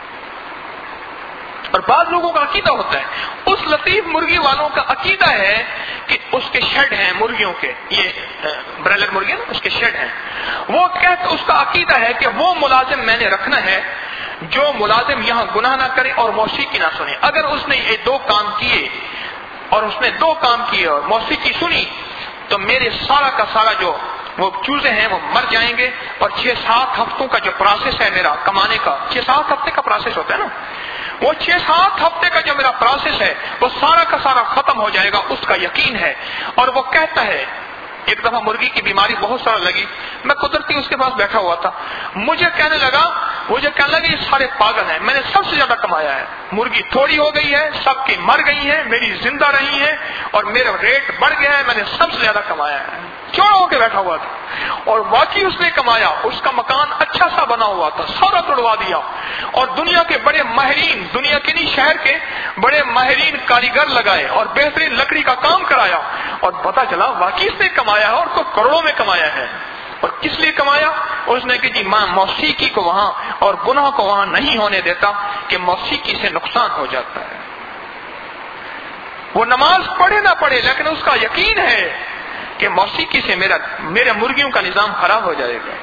اور بعض لوگوں کا عقیدہ ہوتا ہے، اس لطیف مرغی والوں کا عقیدہ ہے کہ اس کے شیڈ ہیں مرغیوں کے، یہ برائلر مرغی نا، اس کے شیڈ ہیں، وہ کہتے اس کا عقیدہ ہے کہ وہ ملازم میں نے رکھنا ہے جو ملازم یہاں گناہ نہ کرے اور موسیقی نہ سنے، اگر اس نے یہ دو کام کیے اور اس نے دو کام کیے اور موسیقی سنی تو میرے سارا کا سارا جو وہ چوزے ہیں وہ مر جائیں گے، اور چھ سات ہفتوں کا جو پروسیس ہے میرا کمانے کا، چھ سات ہفتے کا پروسیس ہوتا ہے نا، وہ چھ سات ہفتے کا جو میرا پروسیس ہے وہ سارا کا سارا ختم ہو جائے گا، اس کا یقین ہے۔ اور وہ کہتا ہے، ایک دفعہ مرغی کی بیماری بہت سارا لگی، میں قدرتی اس کے پاس بیٹھا ہوا تھا، مجھے کہنے لگا مجھے کہنے لگا یہ سارے پاگل ہیں، میں نے سب سے زیادہ کمایا ہے، مرغی تھوڑی ہو گئی ہے، سب کی مر گئی ہیں، میری زندہ رہی ہیں، اور میرا ریٹ بڑھ گیا ہے، میں نے سب سے زیادہ کمایا ہے، چوڑا ہو کے بیٹھا ہوا تھا، اور واقعی اس نے کمایا، اس کا مکان اچھا سا بنا ہوا تھا، سارا توڑوا دیا، اور دنیا کے بڑے ماہرین، دنیا کے نہیں شہر کے بڑے ماہرین کاریگر لگائے اور بہترین لکڑی کا کام کرایا، اور پتا چلا واقعی اس نے کمایا ہے اور تو کروڑوں میں کمایا ہے۔ اور کس لیے کمایا؟ اس نے کہ جی ماں موسیقی کو وہاں اور گناہ کو وہاں نہیں ہونے دیتا کہ موسیقی سے نقصان ہو جاتا ہے۔ وہ نماز پڑھے نہ پڑھے لیکن اس کا یقین ہے کہ موسیقی سے میرا میرے مرغیوں کا نظام خراب ہو جائے گا۔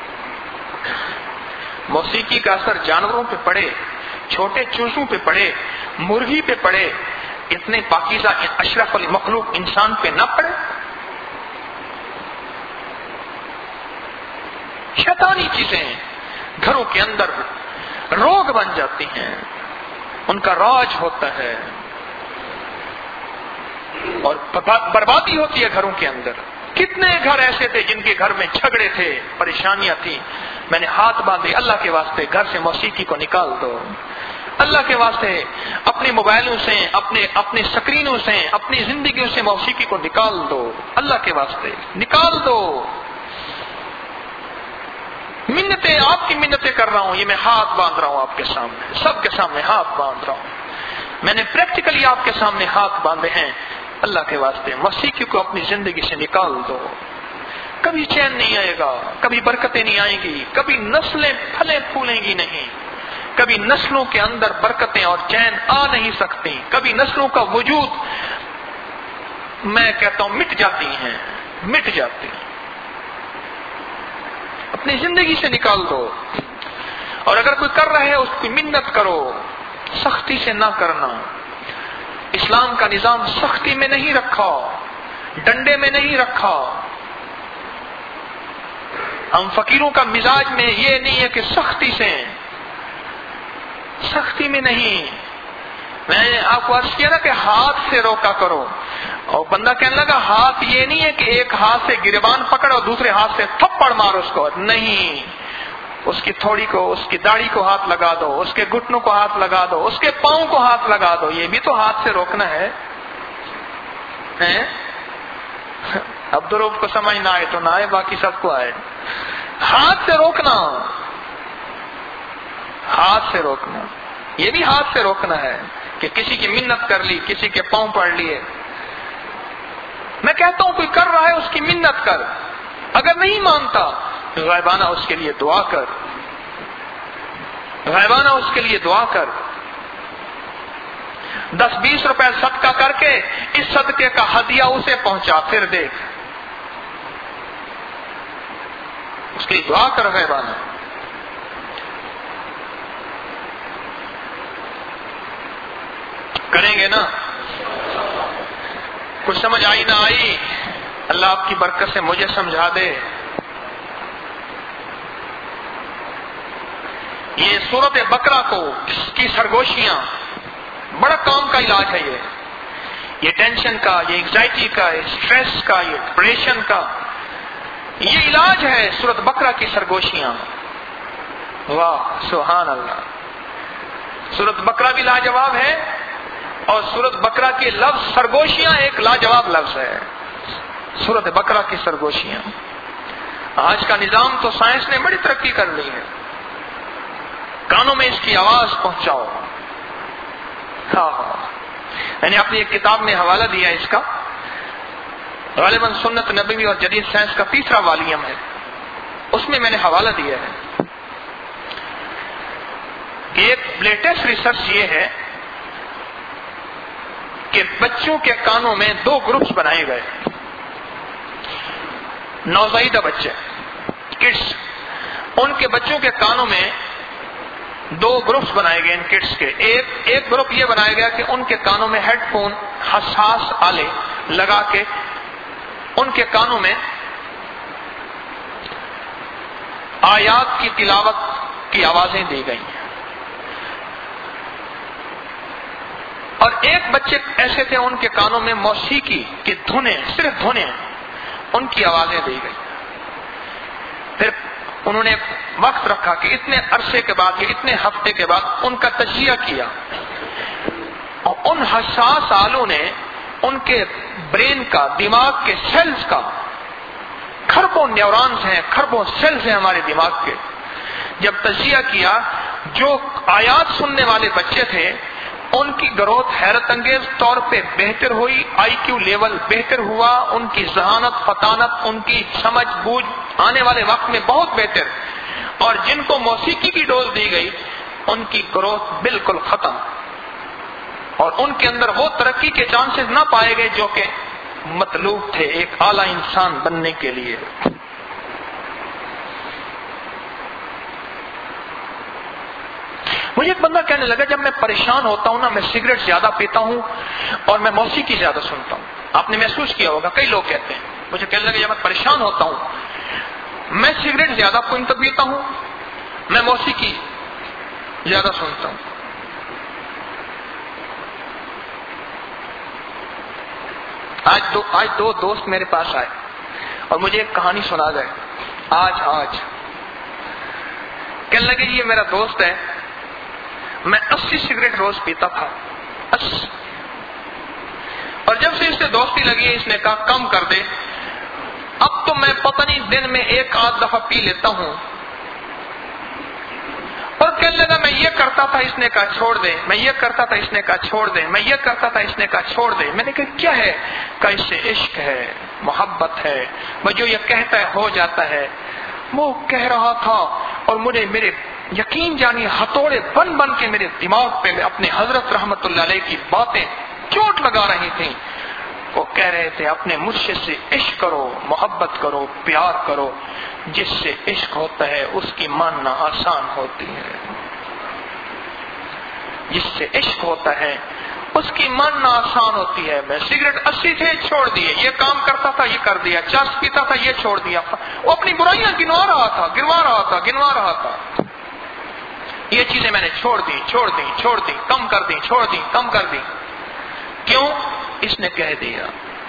موسیقی کا اثر جانوروں پہ پڑے، چھوٹے چوزوں پہ پڑے، مرغی پہ پڑے، اتنے پاکیزہ اشرف المخلوق انسان پہ نہ پڑے۔ شیطانی چیزیں گھروں کے اندر روگ بن جاتی ہیں، ان کا راج ہوتا ہے اور بربادی ہوتی ہے گھروں کے اندر۔ کتنے گھر ایسے تھے جن کے گھر میں جھگڑے تھے، پریشانیاں تھیں، میں نے ہاتھ باندھے اللہ کے واسطے گھر سے موسیقی کو نکال دو، اللہ کے واسطے اپنے موبائلوں سے، اپنے اپنے سکرینوں سے، اپنی زندگیوں سے موسیقی کو نکال دو، اللہ کے واسطے نکال دو۔ منتیں آپ کی منتیں کر رہا ہوں، یہ میں ہاتھ باندھ رہا ہوں آپ کے سامنے، سب کے سامنے ہاتھ باندھ رہا ہوں، میں نے پریکٹیکلی آپ کے سامنے ہاتھ باندھے ہیں، اللہ کے واسطے موسیقی کو اپنی زندگی سے نکال دو۔ کبھی چین نہیں آئے گا، کبھی برکتیں نہیں آئیں گی، کبھی نسلیں پھلیں پھولیں گی نہیں، کبھی نسلوں کے اندر برکتیں اور چین آ نہیں سکتی، کبھی نسلوں کا وجود میں کہتا ہوں مٹ جاتی ہیں، مٹ جاتی ہیں۔ اپنی زندگی سے نکال دو، اور اگر کوئی کر رہا ہے اس کی منت کرو، سختی سے نہ کرنا. اسلام کا نظام سختی میں نہیں رکھا، ڈنڈے میں نہیں رکھا. ہم فقیروں کا مزاج میں یہ نہیں ہے کہ سختی سے، سختی میں نہیں. میں نے آپ کو عرض کیا نا کہ ہاتھ سے روکا کرو، اور بندہ کہنے لگا ہاتھ یہ نہیں ہے کہ ایک ہاتھ سے گریبان پکڑ اور دوسرے ہاتھ سے تھپڑ مار اس کو. نہیں، اس کی تھوڑی کو، اس کی داڑھی کو ہاتھ لگا دو، اس کے گھٹنوں کو ہاتھ لگا دو، اس کے پاؤں کو ہاتھ لگا دو. یہ بھی تو ہاتھ سے روکنا ہے. عبدالروف کو سمجھ نہ آئے تو نہ آئے، باقی سب کو آئے. ہاتھ سے روکنا، ہاتھ سے روکنا، یہ بھی ہاتھ سے روکنا ہے کہ کسی کی منت کر لی، کسی کے پاؤں پڑ لیے. میں کہتا ہوں کوئی کر رہا ہے اس کی منت کر، اگر نہیں مانتا غائبانہ اس کے لیے دعا کر، غائبانہ اس کے لیے دعا کر. دس بیس روپے صدقہ کر کے اس صدقے کا ہدیہ اسے پہنچا، پھر دیکھ اس کے لیے دعا کر غائبانہ. کریں گے نا؟ کچھ سمجھ آئی نہ آئی؟ اللہ آپ کی برکت سے مجھے سمجھا دے. یہ سورت بقرہ کو، اس کی سرگوشیاں بڑا کام کا علاج ہے. یہ یہ ٹینشن کا، یہ انگزائٹی کا، یہ سٹریس کا، یہ ڈپریشن کا، یہ علاج ہے سورت بقرہ کی سرگوشیاں. واہ سبحان اللہ. سورت بقرہ بھی لاجواب ہے، اور سورت بقرہ کے لفظ سرگوشیاں ایک لاجواب لفظ ہے. سورت بقرہ کی سرگوشیاں. آج کا نظام تو سائنس نے بڑی ترقی کر لی ہے. کانوں میں اس کی آواز پہنچاؤ. ہاں ہاں میں نے اپنی ایک کتاب میں حوالہ دیا اس کا، غالباً سنت نبوی اور جدید سائنس کا تیسرا والیوم ہے، اس میں میں نے حوالہ دیا ہے. ایک لیٹسٹ ریسرچ یہ ہے کہ بچوں کے کانوں میں دو گروپس بنائے گئے. نوزائیدہ بچے، کڈس، ان کے بچوں کے کانوں میں دو گروپس بنائے گئے ان کڈس کے. ایک ایک گروپ یہ بنایا گیا کہ ان کے کانوں میں ہیڈ فون، حساس آلے لگا کے ان کے کانوں میں آیات کی تلاوت کی آوازیں دی گئی. اور ایک بچے ایسے تھے ان کے کانوں میں موسیقی کی دھنیں، صرف دھنیں، ان کی آوازیں دی گئی. پھر انہوں نے وقت رکھا کہ اتنے عرصے کے بعد، کہ اتنے ہفتے کے بعد ان کا تجزیہ کیا، اور ان حساس آلوں نے ان کے برین کا، دماغ کے سیلز کا، کھربوں نیورونز ہیں، کھربوں سیلز ہیں ہمارے دماغ کے، جب تجزیہ کیا، جو آیات سننے والے بچے تھے ان کی گروتھ حیرت انگیز طور پہ بہتر ہوئی، آئی کیو لیول بہتر ہوا، ان کی ذہانت، فطانت، ان کی سمجھ بوجھ آنے والے وقت میں بہت بہتر. اور جن کو موسیقی کی ڈوز دی گئی ان کی گروتھ بالکل ختم، اور ان کے اندر وہ ترقی کے چانسز نہ پائے گئے جو کہ مطلوب تھے ایک اعلیٰ انسان بننے کے لیے. مجھے ایک بندہ کہنے لگا جب میں پریشان ہوتا ہوں نا، میں سگریٹ زیادہ پیتا ہوں اور میں موسیقی زیادہ سنتا ہوں. آپ نے محسوس کیا ہوگا، کئی لوگ کہتے ہیں. مجھے کہنے لگا جب میں پریشان ہوتا ہوں میں سگریٹ زیادہ پیتا ہوں، میں موسیقی زیادہ سنتا ہوں. آج دو آج دو دوست میرے پاس آئے اور مجھے ایک کہانی سنا گئے. آج آج کہنے لگے یہ میرا دوست ہے، میں اسی سگریٹ روز پیتا تھا، اسی. اور جب سے اس سے دوستی لگی اس نے کہا کم کر دے، اب تو میں پتہ نہیں دن میں ایک آدھ دفعہ پی لیتا ہوں. اور کہنے لگا میں یہ کرتا تھا، اس نے کہا چھوڑ دے، میں یہ کرتا تھا، اس نے کہا چھوڑ دے، میں یہ کرتا تھا، اس نے کہا چھوڑ دے. میں نے کہا کیا ہے؟ کہا اس سے عشق ہے، محبت ہے، وہ جو یہ کہتا ہے ہو جاتا ہے. وہ کہہ رہا تھا اور مجھے میرے یقین جانی ہتھوڑے بن بن کے میرے دماغ پہ اپنے حضرت رحمت اللہ علیہ کی باتیں چوٹ لگا رہی تھیں. وہ کہہ رہے تھے اپنے مرشد سے عشق کرو، محبت کرو، پیار کرو. جس سے عشق ہوتا ہے اس کی ماننا آسان ہوتی ہے. جس سے عشق ہوتا ہے اس کی ماننا آسان ہوتی ہے. میں سگریٹ اسی تھے چھوڑ دیے, یہ کام کرتا تھا یہ کر دیا, چرس پیتا تھا یہ چھوڑ دیا, وہ اپنی برائیاں گنوا رہا تھا گنوا رہا تھا گنوا رہا تھا یہ چیزیں میں نے چھوڑ دی چھوڑ دی چھوڑ دی کم کر دی چھوڑ دی کم کر دی. کیوں؟ اس نے کہہ دیا.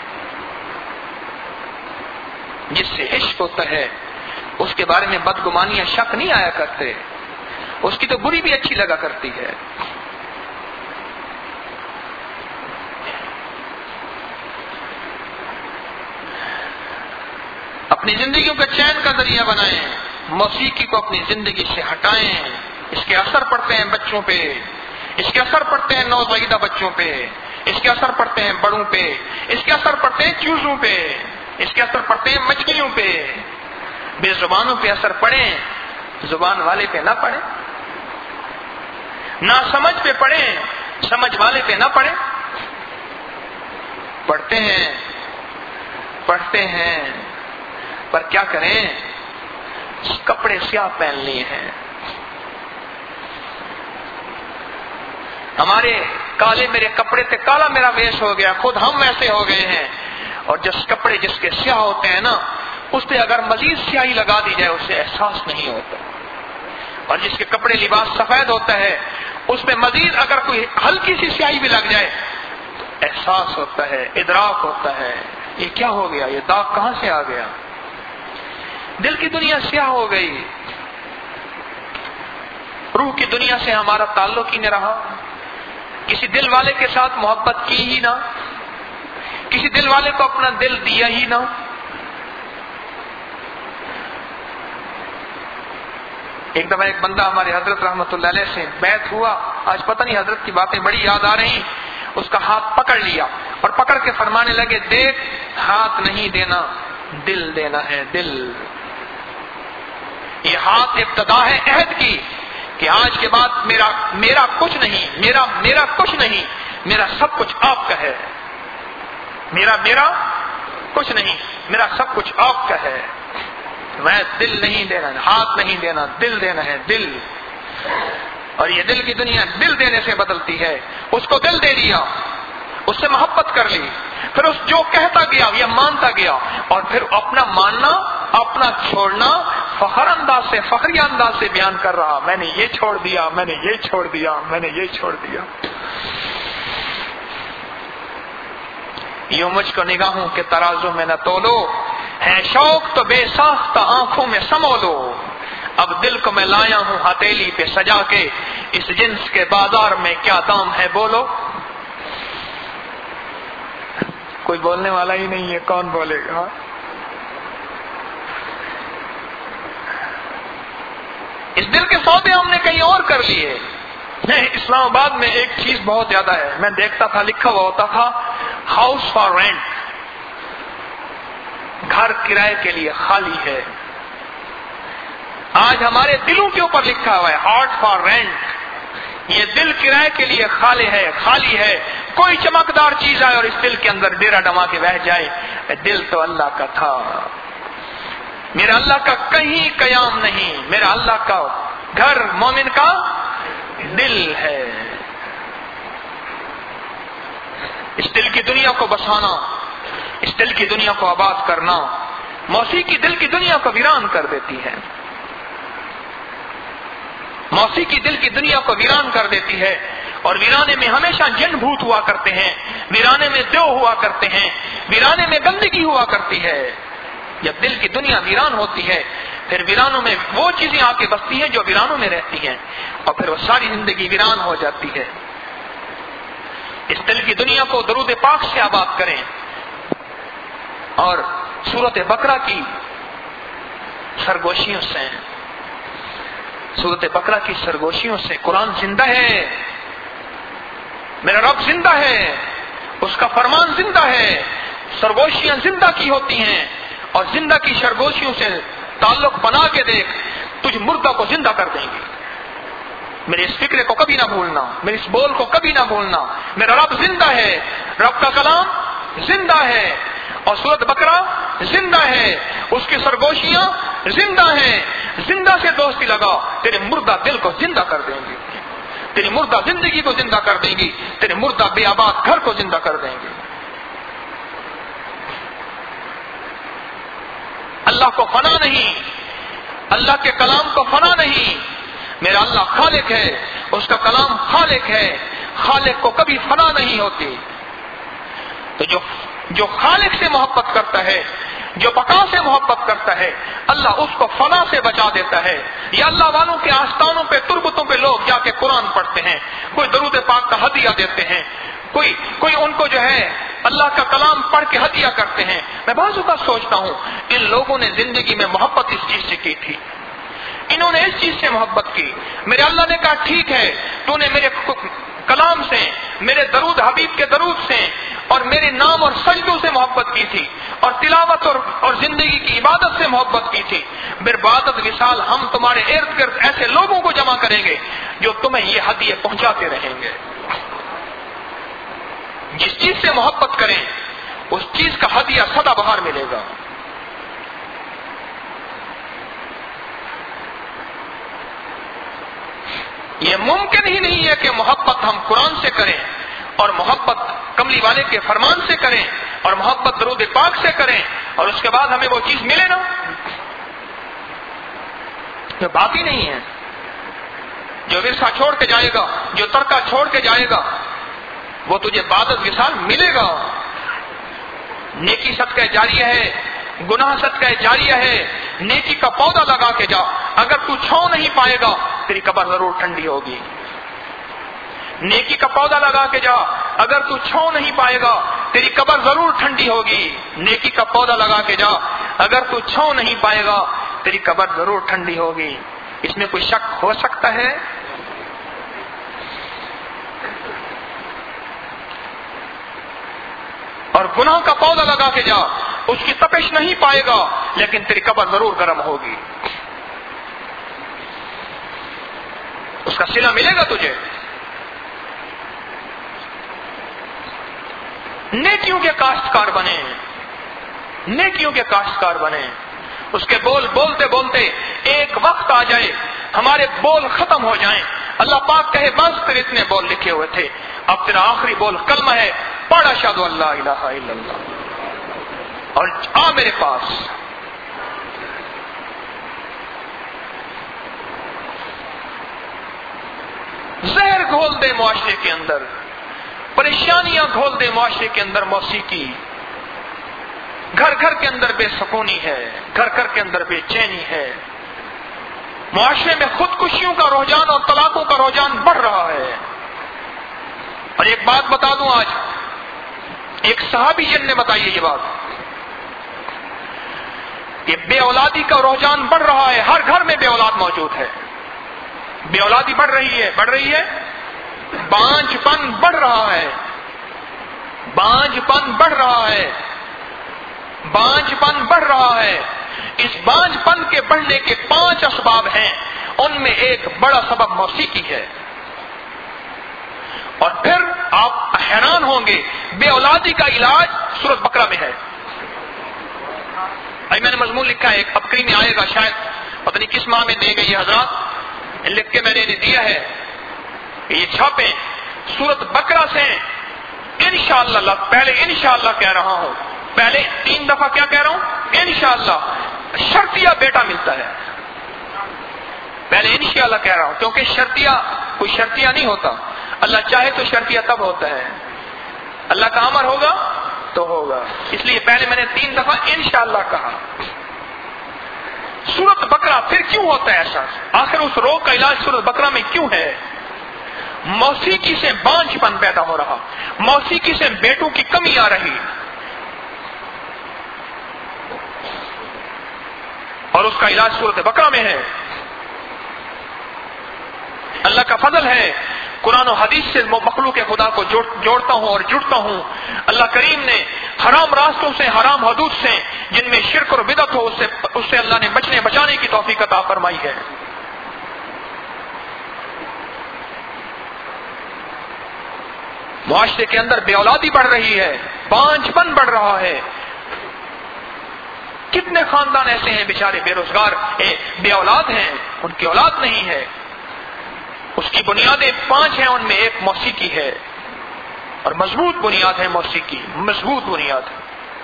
جس سے عشق ہوتا ہے اس کے بارے میں بدگمانیاں شک نہیں آیا کرتے, اس کی تو بری بھی اچھی لگا کرتی ہے. اپنی زندگیوں کا چین کا ذریعہ بنائیں, موسیقی کو اپنی زندگی سے ہٹائیں. اس کے اثر پڑتے ہیں بچوں پہ, اس کے اثر پڑتے ہیں نوزائیدہ بچوں پہ, اس کے اثر پڑتے ہیں بڑوں پہ, اس کے اثر پڑتے ہیں چوزوں پہ, اس کے اثر پڑتے ہیں مچھلیوں پہ. بے زبانوں پہ اثر پڑے, زبان والے پہ نہ پڑے. نہ سمجھ پہ پڑے, سمجھ والے پہ نہ پڑے. پڑھتے ہیں پڑھتے ہیں پر کیا کریں, کپڑے سیاہ پہن لیے ہیں. ہمارے کالے میرے کپڑے تھے, کالا میرا ویش ہو گیا, خود ہم ایسے ہو گئے ہیں. اور جس کپڑے جس کے سیاہ ہوتے ہیں نا, اس پہ اگر مزید سیاہی لگا دی جائے اسے احساس نہیں ہوتا. اور جس کے کپڑے لباس سفید ہوتا ہے اس پہ مزید اگر کوئی ہلکی سی سیاہی بھی لگ جائے تو احساس ہوتا ہے, ادراک ہوتا ہے, یہ کیا ہو گیا, یہ داغ کہاں سے آ گیا. دل کی دنیا سیاہ ہو گئی, روح کی دنیا سے ہمارا تعلق ہی نہ رہا, کسی دل والے کے ساتھ محبت کی ہی نہ, کسی دل والے کو اپنا دل دیا ہی نہ. ایک دفعہ ایک بندہ ہمارے حضرت رحمت اللہ علیہ سے بیعت ہوا, آج پتہ نہیں حضرت کی باتیں بڑی یاد آ رہی, اس کا ہاتھ پکڑ لیا اور پکڑ کے فرمانے لگے, دیکھ ہاتھ نہیں دینا دل دینا ہے, دل. یہ ہاتھ ابتدا ہے عہد کی کہ آج کے بعد میرا میرا کچھ نہیں, میرا میرا کچھ نہیں, میرا سب کچھ آپ کا ہے. میرا میرا کچھ نہیں, میرا سب کچھ آپ کا ہے. میں دل نہیں دینا, ہاتھ نہیں دینا, دل دینا ہے, دل. اور یہ دل کی دنیا دل دینے سے بدلتی ہے. اس کو دل دے دیا, اس سے محبت کر لی, پھر اس جو کہتا گیا یہ مانتا گیا, اور پھر اپنا ماننا اپنا چھوڑنا فخر انداز سے فخری انداز سے بیان کر رہا, میں نے یہ چھوڑ دیا, میں نے یہ چھوڑ دیا, میں نے یہ چھوڑ دیا. یوں مجھ کو نگاہوں کے ترازو میں نہ تولو, ہے شوق تو بے ساختہ آنکھوں میں سمولو. اب دل کو میں لایا ہوں ہتھیلی پہ سجا کے, اس جنس کے بازار میں کیا دام ہے بولو. کوئی بولنے والا ہی نہیں ہے, کون بولے گا. اس دل کے سودے ہم نے کہیں اور کر لیے. اسلام آباد میں ایک چیز بہت زیادہ ہے, میں دیکھتا تھا لکھا ہوا ہوتا تھا ہاؤس فار رینٹ, گھر کرائے کے لیے خالی ہے. آج ہمارے دلوں کے اوپر لکھا ہوا ہے ہارٹ فار رینٹ, یہ دل کرائے کے لیے خالی ہے, خالی ہے. کوئی چمکدار چیز آئے اور اس دل کے اندر ڈیرا ڈما کے بہ جائے, دل تو اللہ کا تھا, میرا اللہ کا کہیں قیام نہیں, میرا اللہ کا گھر مومن کا دل ہے. اس دل کی دنیا کو بسانا, اس دل کی دنیا کو آباد کرنا, موسیقی دل کی دنیا کو ویران کر دیتی ہے. موسیقی دل کی دنیا کو ویران کر دیتی ہے, اور ویرانے میں ہمیشہ جن بھوت ہوا کرتے ہیں, ویرانے میں دیو ہوا کرتے ہیں, ویرانے میں گندگی ہوا کرتی ہے. جب دل کی دنیا ویران ہوتی ہے پھر ویرانوں میں وہ چیزیں آ کے بستی ہیں جو ویرانوں میں رہتی ہیں, اور پھر وہ ساری زندگی ویران ہو جاتی ہے. اس دل کی دنیا کو درود پاک سے آباد کریں, اور سورت بقرہ کی سرگوشیوں سے سورت بقرہ کی سرگوشیوں سے قرآن زندہ ہے, میرا رب زندہ ہے, اس کا فرمان زندہ ہے. سرگوشیاں زندہ کی ہوتی ہیں, اور زندہ کی سرگوشیوں سے تعلق بنا کے دیکھ, تجھ مردہ کو زندہ کر دیں گے. میرے اس فکر کو کبھی نہ بھولنا, میرے اس بول کو کبھی نہ بھولنا. میرا رب زندہ ہے, رب کا کلام زندہ ہے, اور سورت بقرہ زندہ ہے, اس کی سرگوشیاں زندہ ہیں. زندہ سے دوستی لگا, تیرے مردہ دل کو زندہ کر دیں گے. تیری مردہ زندگی کو زندہ کر دیں گی، تیرے مردہ بے آباد گھر کو زندہ کر دیں گے۔ اللہ کو فنا نہیں، اللہ کے کلام کو فنا نہیں۔ میرا اللہ خالق ہے، اس کا کلام خالق ہے، خالق کو کبھی فنا نہیں ہوتی۔ تو جو جو خالق سے محبت کرتا ہے، جو بقا سے محبت کرتا ہے، اللہ اس کو فنا سے بچا دیتا ہے۔ یا اللہ والوں کے آستانوں پہ، تربتوں پہ لوگ جا کے قرآن پڑھتے ہیں، کوئی درود پاک کا ہدیہ دیتے ہیں، کوئی کوئی ان کو جو ہے اللہ کا کلام پڑھ کے ہدیہ کرتے ہیں۔ میں بعض اوقات سوچتا ہوں ان لوگوں نے زندگی میں محبت اس چیز سے کی تھی، انہوں نے اس چیز سے محبت کی۔ میرے اللہ نے کہا ٹھیک ہے، تو نے میرے کلام سے، میرے درود حبیب کے درود سے اور میرے نام اور سجدوں سے محبت کی تھی، اور تلاوت اور, اور زندگی کی عبادت سے محبت کی تھی۔ بربادت وصال ہم تمہارے ارد گرد ایسے لوگوں کو جمع کریں گے جو تمہیں یہ ہدیے پہنچاتے رہیں گے۔ جس چیز سے محبت کریں اس چیز کا ہدیہ سدا بہار ملے گا۔ یہ ممکن ہی نہیں ہے کہ محبت ہم قرآن سے کریں اور محبت کملی والے کے فرمان سے کریں اور محبت درود پاک سے کریں اور اس کے بعد ہمیں وہ چیز ملے نا، یہ بات ہی نہیں ہے۔ جو ورثہ چھوڑ کے جائے گا، جو ترکہ چھوڑ کے جائے گا، وہ تجھے بعدت وصال ملے گا۔ نیکی صدقہ جاریہ ہے، گناہ صدقہ جاریہ ہے، نیکی کا پودا لگا کے جا، اگر تو چھاؤں نہیں پائے گا تیری قبر ضرور ٹھنڈی ہوگی۔ نیکی کا پودا لگا کے جا، اگر تو چھاؤں نہیں پائے گا تیری قبر ضرور ٹھنڈی ہوگی۔ نیکی کا پودا لگا کے جا، اگر تو چھاؤں نہیں پائے گا تیری قبر ضرور ٹھنڈی ہوگی۔ اس میں کوئی شک ہو سکتا ہے؟ اور گناہ کا پودا لگا کے جا، اس کی تپش نہیں پائے گا لیکن تیری قبر ضرور گرم ہوگی، اس کا صلہ ملے گا تجھے۔ نیکیوں کے کاشتکار بنے، نیکیوں کے کاشتکار بنے۔ اس کے بول بولتے بولتے ایک وقت آ جائے ہمارے بول ختم ہو جائیں، اللہ پاک کہے بس تیرے اتنے بول لکھے ہوئے تھے، اب تیرا آخری بول کلمہ ہے، پڑھ اشہد ان لا الہ الا اللہ اور آ میرے پاس۔ زہر گھول دے معاشرے کے اندر، پریشانیاں گھول دے معاشرے کے اندر موسیقی، گھر گھر کے اندر بے سکونی ہے، گھر گھر کے اندر بے چینی ہے، معاشرے میں خودکشیوں کا رجحان اور طلاقوں کا رجحان بڑھ رہا ہے۔ اور ایک بات بتا دوں، آج ایک صحابی جن نے بتائی یہ بات، کہ بے اولادی کا رجحان بڑھ رہا ہے، ہر گھر میں بے اولاد موجود ہے، بے اولادی بڑھ رہی ہے بڑھ رہی ہے بانجھ پن بڑھ رہا ہے، بانجھ پن بڑھ رہا ہے، بانجھ پن بڑھ رہا ہے۔ اس بانجھ پن کے بڑھنے کے پانچ اسباب ہیں، ان میں ایک بڑا سبب موسیقی ہے۔ اور پھر آپ حیران ہوں گے، بے اولادی کا علاج سورۃ بقرہ میں ہے۔ ابھی میں نے مضمون لکھا ہے، ایک ابکری میں آئے گا شاید، پتہ نہیں کس ماہ میں دے گے یہ حضرات، لکھ کے میں نے انہیں دیا ہے کہ یہ چھاپیں، سورۃ بقرہ سے انشاءاللہ، پہلے انشاءاللہ کہہ رہا ہوں، پہلے تین دفعہ کیا کہہ رہا ہوں؟ انشاءاللہ شرطیہ بیٹا ملتا ہے، پہلے انشاءاللہ کہہ رہا ہوں کیونکہ شرطیہ کوئی شرطیہ نہیں ہوتا، اللہ چاہے تو شرطیہ تب ہوتا ہے، اللہ کا امر ہوگا تو ہوگا، اس لیے پہلے میں نے تین دفعہ انشاءاللہ کہا۔ سورۃ بقرہ پھر کیوں ہوتا ہے ایسا؟ آخر اس روگ کا علاج سورۃ بقرہ میں کیوں ہے؟ موسیقی سے بانجھ پن پیدا ہو رہا، موسیقی سے بیٹوں کی کمی آ رہی، اور اس کا علاج سورۃ بقرہ میں ہے۔ اللہ کا فضل ہے، قرآن و حدیث سے مخلوق خدا کو جوڑ, جوڑتا ہوں اور جڑتا ہوں۔ اللہ کریم نے حرام راستوں سے، حرام حدود سے، جن میں شرک اور بدعت ہو، اس سے, اس سے اللہ نے بچنے بچانے کی توفیق عطا فرمائی ہے۔ معاشرے کے اندر بے اولادی بڑھ رہی ہے، بانجھ پن بڑھ رہا ہے۔ کتنے خاندان ایسے ہیں بیچارے بے روزگار بے اولاد ہیں، ان کی اولاد نہیں ہے، اس کی بنیادیں پانچ ہیں، ان میں ایک موسیقی ہے، اور مضبوط بنیاد ہے موسیقی، مضبوط بنیاد ہے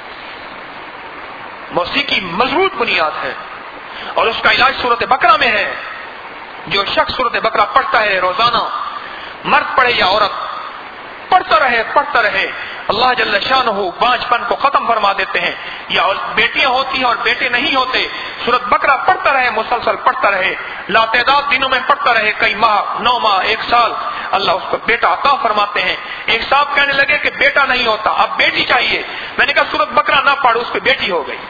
موسیقی مضبوط بنیاد ہے، اور اس کا علاج سورۃ بقرہ میں ہے۔ جو شخص سورۃ بقرہ پڑھتا ہے روزانہ، مرد پڑھے یا عورت، پڑھتا رہے پڑھتا رہے، اللہ جل شانہ بانجپن کو ختم فرما دیتے ہیں۔ یا بیٹیاں ہوتی ہیں اور بیٹے نہیں ہوتے، سورۃ بقرہ پڑھتا رہے، مسلسل پڑھتا رہے، لاتعداد دنوں میں پڑھتا رہے، کئی ماہ، نو ماہ، ایک سال، اللہ اس کو بیٹا عطا فرماتے ہیں۔ ایک صاحب کہنے لگے کہ بیٹا نہیں ہوتا، اب بیٹی چاہیے۔ میں نے کہا سورۃ بقرہ نہ پڑھ، اس پہ بیٹی ہو گئی۔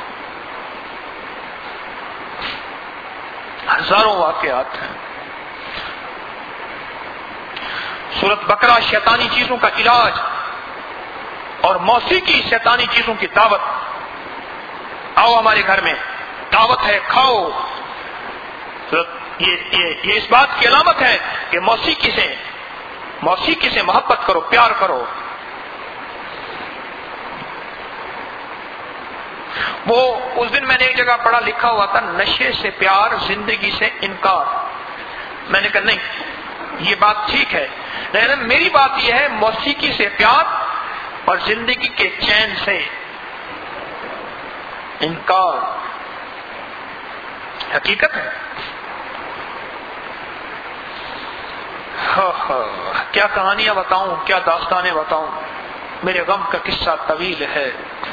ہزاروں واقعات ہیں۔ سورۃ بقرہ شیطانی چیزوں کا علاج، اور موسیقی شیطانی چیزوں کی دعوت۔ آؤ ہمارے گھر میں دعوت ہے، کھاؤ۔ یہ, یہ, یہ اس بات کی علامت ہے کہ موسیقی سے موسیقی سے محبت کرو، پیار کرو۔ وہ اس دن میں نے ایک جگہ پڑھا، لکھا ہوا تھا نشے سے پیار، زندگی سے انکار۔ میں نے کہا نہیں، یہ بات ٹھیک ہے، لیکن میری بات یہ ہے موسیقی سے پیار اور زندگی کے چین سے انکار۔ حقیقت ہے۔ ہاں ہاں کیا کہانیاں بتاؤں، کیا داستانیں بتاؤں، میرے غم کا قصہ طویل ہے۔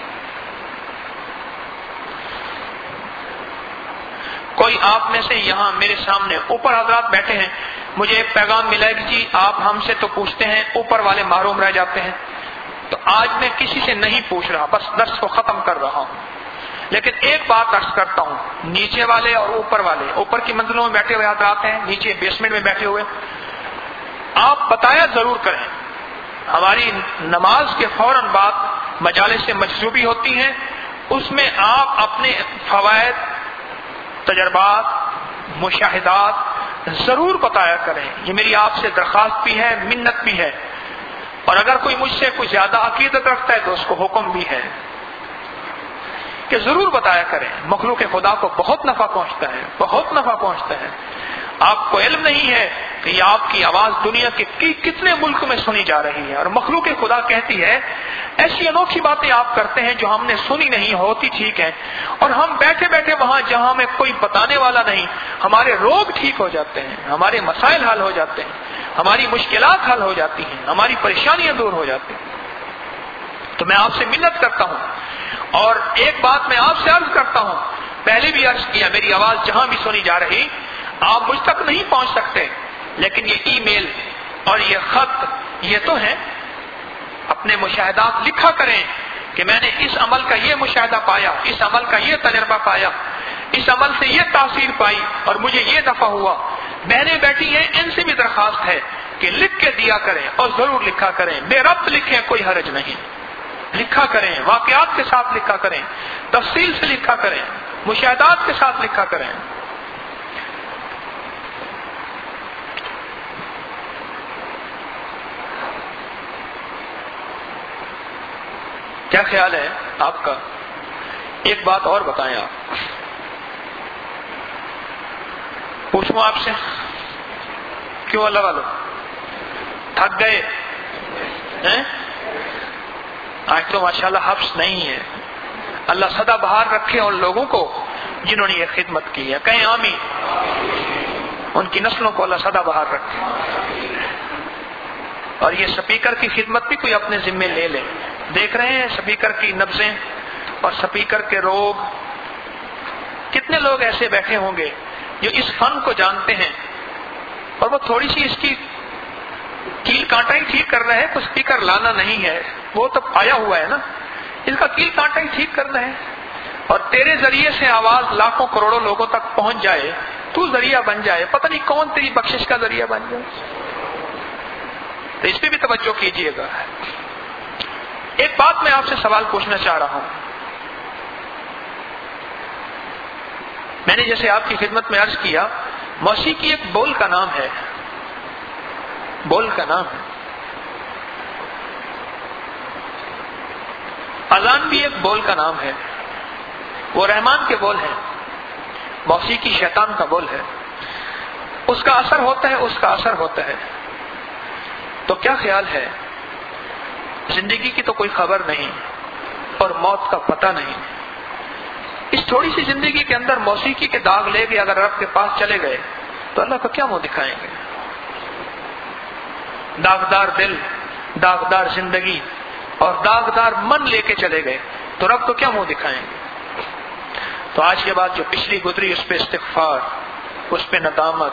کوئی آپ میں سے یہاں میرے سامنے اوپر حضرات بیٹھے ہیں، مجھے ایک پیغام ملا ہے کہ جی آپ ہم سے تو پوچھتے ہیں، اوپر والے محروم رہ جاتے ہیں، تو آج میں کسی سے نہیں پوچھ رہا، بس درس کو ختم کر رہا ہوں۔ لیکن ایک بات عرض کرتا ہوں، نیچے والے اور اوپر والے، اوپر کی منزلوں میں بیٹھے ہوئے حضرات ہیں، نیچے بیسمنٹ میں بیٹھے ہوئے، آپ بتایا ضرور کریں۔ ہماری نماز کے فوراً بعد مجالس سے مجذوبی ہوتی ہیں، اس میں آپ اپنے فوائد، تجربات، مشاہدات ضرور بتایا کریں۔ یہ میری آپ سے درخواست بھی ہے، منت بھی ہے، اور اگر کوئی مجھ سے کوئی زیادہ عقیدت رکھتا ہے تو اس کو حکم بھی ہے کہ ضرور بتایا کریں۔ مخلوق خدا کو بہت نفع پہنچتا ہے، بہت نفع پہنچتا ہے۔ آپ کو علم نہیں ہے کہ یہ آپ کی آواز دنیا کے کتنے ملک میں سنی جا رہی ہے، اور مخلوق خدا کہتی ہے ایسی انوکھی باتیں آپ کرتے ہیں جو ہم نے سنی نہیں ہوتی، ٹھیک ہے، اور ہم بیٹھے بیٹھے وہاں جہاں میں کوئی بتانے والا نہیں، ہمارے روگ ٹھیک ہو جاتے ہیں، ہمارے مسائل حل ہو جاتے ہیں، ہماری مشکلات حل ہو جاتی ہیں، ہماری پریشانیاں دور ہو جاتی ہیں۔ تو میں آپ سے منت کرتا ہوں، اور ایک بات میں آپ سے عرض کرتا ہوں، پہلے بھی عرض کیا، میری آواز جہاں بھی سنی جا رہی، آپ مجھ تک نہیں پہنچ سکتے، لیکن یہ ای میل اور یہ خط یہ تو ہیں، اپنے مشاہدات لکھا کریں کہ میں نے اس عمل کا یہ مشاہدہ پایا، اس عمل کا یہ تجربہ پایا، اس عمل سے یہ تاثیر پائی اور مجھے یہ نفع ہوا۔ بہنیں بیٹھی ہیں، ان سے بھی درخواست ہے کہ لکھ کے دیا کریں، اور ضرور لکھا کریں، بے ربط لکھیں، کوئی حرج نہیں، لکھا کریں، واقعات کے ساتھ لکھا کریں، تفصیل سے لکھا کریں، مشاہدات کے ساتھ لکھا کریں۔ کیا خیال ہے آپ کا؟ ایک بات اور بتائیں، آپ پوچھوں آپ سے، کیوں اللہ والو تھک گئے ہیں؟ آج تو ماشاءاللہ حبس نہیں ہے، اللہ سدا بہار رکھے ان لوگوں کو جنہوں نے یہ خدمت کی ہے، کہیں آمین۔ ان کی نسلوں کو اللہ سدا بہار رکھے، اور یہ سپیکر کی خدمت بھی کوئی اپنے ذمے لے لے۔ دیکھ رہے ہیں سپیکر کی نبضیں اور سپیکر کے روگ، کتنے لوگ ایسے بیٹھے ہوں گے جو اس فن کو جانتے ہیں، اور وہ تھوڑی سی اس کی کیل کانٹا ہی ٹھیک کر رہے ہیں، تو سپیکر لانا نہیں ہے، وہ تو آیا ہوا ہے نا، اس کا کیل کانٹا ہی ٹھیک کرنا ہے، اور تیرے ذریعے سے آواز لاکھوں کروڑوں لوگوں تک پہنچ جائے، تو ذریعہ بن جائے، پتہ نہیں کون تیری بخشش کا ذریعہ بن جائے۔ تو اس پہ بھی توجہ کیجیے گا۔ ایک بات میں آپ سے سوال پوچھنا چاہ رہا ہوں، میں نے جیسے آپ کی خدمت میں عرض کیا، موسیقی ایک بول کا نام ہے، بول کا نام ہے، اذان بھی ایک بول کا نام ہے، وہ رحمان کے بول ہیں، موسیقی شیطان کا بول ہے۔ اس کا اثر ہوتا ہے اس کا اثر ہوتا ہے تو کیا خیال ہے؟ زندگی کی تو کوئی خبر نہیں اور موت کا پتہ نہیں. اس تھوڑی سی زندگی کے اندر موسیقی کے داغ لے کے اگر رب کے پاس چلے گئے تو اللہ کو کیا منہ دکھائیں گے؟ داغدار دل، داغدار زندگی اور داغدار من لے کے چلے گئے تو رب کو کیا منہ دکھائیں گے؟ تو آج کے بعد جو پچھلی گزری اس پہ استغفار، اس پہ ندامت.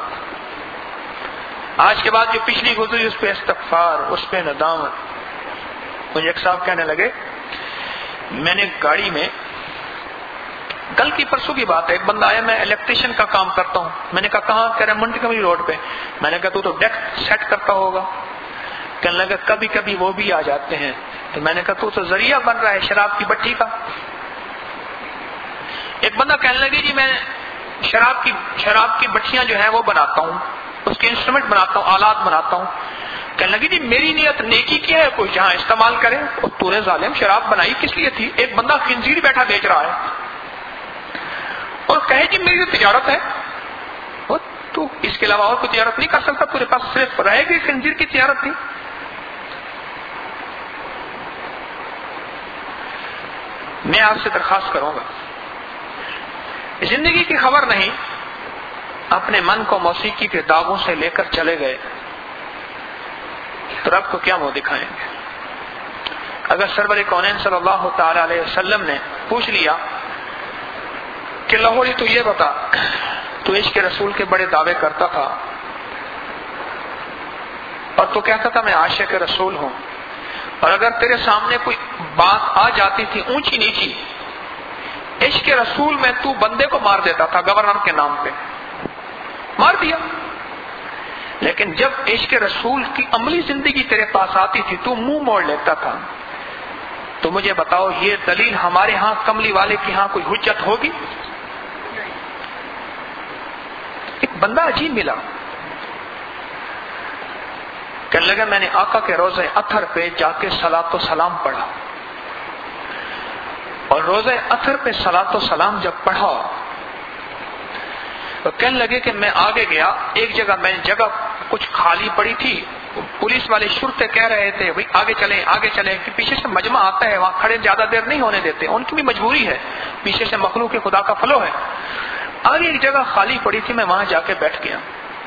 آج کے بعد جو پچھلی گزری اس پہ استغفار، اس پہ ندامت. مجھے ایک صاحب کہنے لگے میں نے گاڑی میں، کل کی پرسوں کی بات ہے، ایک بندہ آیا، میں الیکٹریشین کا کام کرتا ہوں. میں نے کہا کہاں؟ کہہ رہے منٹی کمری روڈ پہ. میں نے کہا تو تو ڈیک سیٹ کرتا ہوگا. کہنے لگا کبھی کبھی وہ بھی آ جاتے ہیں. تو میں نے کہا تو تو ذریعہ بن رہا ہے شراب کی بٹھی کا. ایک بندہ کہنے لگے جی میں شراب کی شراب کی بٹھیاں جو ہیں وہ بناتا ہوں، اس کے انسٹرومنٹ بناتا ہوں، آلات بناتا ہوں. کہنے لگی جی میری نیت نیکی کی ہے، کوئی جہاں استعمال کرے. اور تو نے ظالم شراب بنائی کس لیے تھی؟ ایک بندہ خنزیر بیٹھا بیچ رہا ہے اور کہے جی میری تجارت ہے. اور تو اس کے علاوہ اور کوئی تجارت نہیں کر سکتا، تیرے پاس صرف رہے گی خنزیر کی تجارت تھی. میں آپ سے درخواست کروں گا، زندگی کی خبر نہیں، اپنے من کو موسیقی کے داغوں سے لے کر چلے گئے تو رب کو کیا منہ دکھائیں گے؟ اگر سرور کونین صلی اللہ تعالی علیہ وسلم نے پوچھ لیا کہ لاہوری تو یہ بتا، تو عشق رسول کے بڑے دعوے کرتا تھا اور تو کہتا تھا میں عاشق رسول ہوں، اور اگر تیرے سامنے کوئی بات آ جاتی تھی اونچی نیچی عشق رسول میں، تو بندے کو مار دیتا تھا گورنر کے نام پہ، مار دیا. لیکن جب عشق رسول کی عملی زندگی تیرے پاس آتی تھی تو منہ موڑ لیتا تھا. تو مجھے بتاؤ یہ دلیل ہمارے ہاں کملی والے کی ہاں کوئی حجت ہوگی؟ ایک بندہ عجیب ملا، کہنے لگا میں نے آقا کے روزے اطہر پہ جا کے صلاۃ و سلام پڑھا، اور روزے اطہر پہ صلاۃ و سلام جب پڑھا تو کہنے لگے کہ میں آگے گیا، ایک جگہ میں جگہ کچھ خالی پڑی تھی، پولیس والے شرطے کہہ رہے تھے بھائی آگے چلیں آگے چلیں، کہ پیچھے سے مجمع آتا ہے، وہاں کھڑے زیادہ دیر نہیں ہونے دیتے، ان کی بھی مجبوری ہے، پیچھے سے مخلوق خدا کا فلو ہے. آگے ایک جگہ خالی پڑی تھی، میں وہاں جا کے بیٹھ گیا.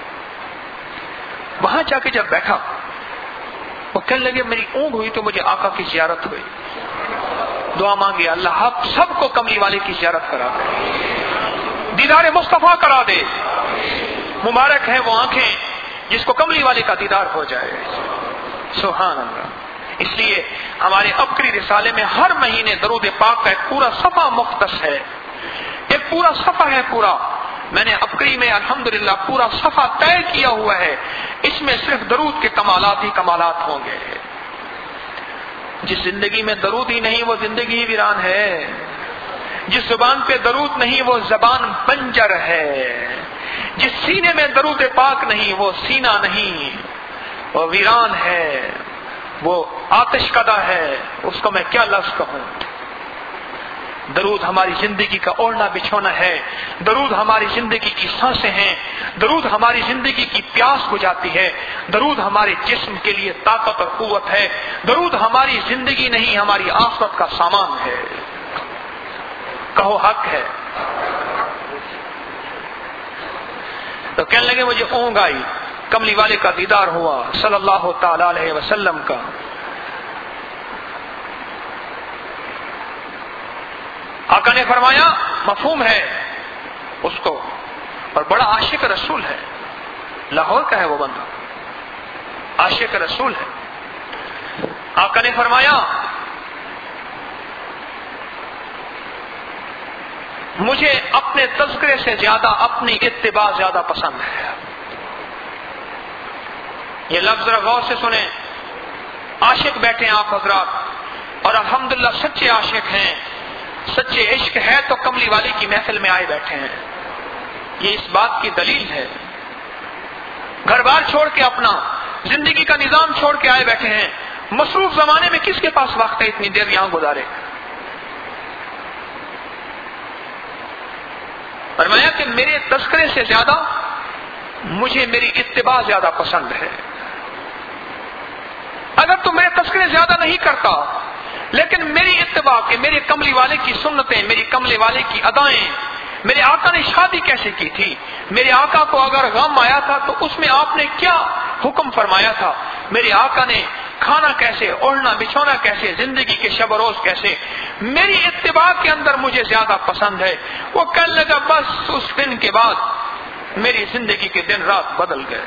وہاں جا کے جب بیٹھا وہ کہنے لگے میری اونگ ہوئی تو مجھے آقا کی زیارت ہوئی. دعا مانگی اللہ آپ سب کو کملی والے کی زیارت کرا دے، دیدار مصطفیٰ کرا دے. مبارک ہے وہ آنکھیں جس کو کملی والے کا دیدار ہو جائے. سبحان اللہ. اس لیے ہمارے ابکری رسالے میں ہر مہینے درود پاک کا ایک پورا صفحہ مختص ہے، ایک پورا صفحہ ہے پورا. میں نے ابکری میں الحمدللہ پورا صفحہ طے کیا ہوا ہے، اس میں صرف درود کے کمالات ہی کمالات ہوں گے. جس زندگی میں درود ہی نہیں وہ زندگی ہی ویران ہے، جس زبان پہ درود نہیں وہ زبان بنجر ہے، جس سینے میں درود پاک نہیں وہ سینہ نہیں، وہ ویران ہے، وہ آتش کدہ ہے، اس کو میں کیا لفظ کہوں. درود ہماری زندگی کا اوڑھنا بچھونا ہے، درود ہماری زندگی کی سانسیں ہیں، درود ہماری زندگی کی پیاس بجھاتی ہے، درود ہمارے جسم کے لیے طاقت اور قوت ہے، درود ہماری زندگی نہیں ہماری آخرت کا سامان ہے. کہو حق ہے. تو کہنے لگے مجھے اونگ آئی، کملی والے کا دیدار ہوا صلی اللہ تعالی علیہ وسلم کا. آقا نے فرمایا مفہوم ہے اس کو، اور بڑا عاشق رسول ہے، لاہور کا ہے وہ بندہ، عاشق رسول ہے. آقا نے فرمایا مجھے اپنے تذکرے سے زیادہ اپنی اتباع زیادہ پسند ہے. یہ لفظ ذرا غور سے سنیں. عاشق بیٹھے ہیں آپ حضرات اور الحمدللہ سچے عاشق ہیں، سچے عشق ہے تو کملی والی کی محفل میں آئے بیٹھے ہیں. یہ اس بات کی دلیل ہے. گھر بار چھوڑ کے اپنا زندگی کا نظام چھوڑ کے آئے بیٹھے ہیں. مصروف زمانے میں کس کے پاس وقت ہے اتنی دیر یہاں گزارے. فرمایا کہ میرے تذکرے سے زیادہ مجھے میری اتباع زیادہ پسند ہے. اگر تو میرے تذکرے زیادہ نہیں کرتا لیکن میری اتباع کے، میرے کملی والے کی سنتیں، میری کملی والے کی ادائیں، میرے آقا نے شادی کیسے کی تھی، میرے آقا کو اگر غم آیا تھا تو اس میں آپ نے کیا حکم فرمایا تھا، میرے آقا نے کھانا کیسے، اوڑھنا بچھونا کیسے، زندگی کے شب و روز کیسے، میری اتباع کے اندر مجھے زیادہ پسند ہے. وہ کہنے لگا بس اس دن کے بعد میری زندگی کے دن رات بدل گئے.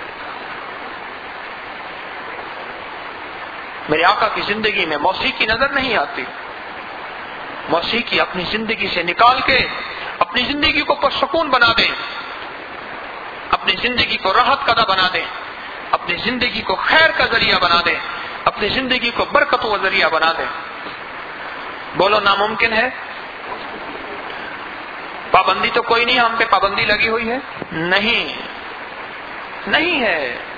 میرے آقا کی زندگی میں موسیقی نظر نہیں آتی. موسیقی اپنی زندگی سے نکال کے اپنی زندگی کو پرسکون بنا دیں، اپنی زندگی کو راحت کا بنا دیں، اپنی زندگی کو خیر کا ذریعہ بنا دیں، اپنی زندگی کو برکتوں کا ذریعہ بنا دیں. بولو ناممکن ہے؟ پابندی تو کوئی نہیں، ہم پہ پابندی لگی ہوئی ہے؟ نہیں نہیں ہے،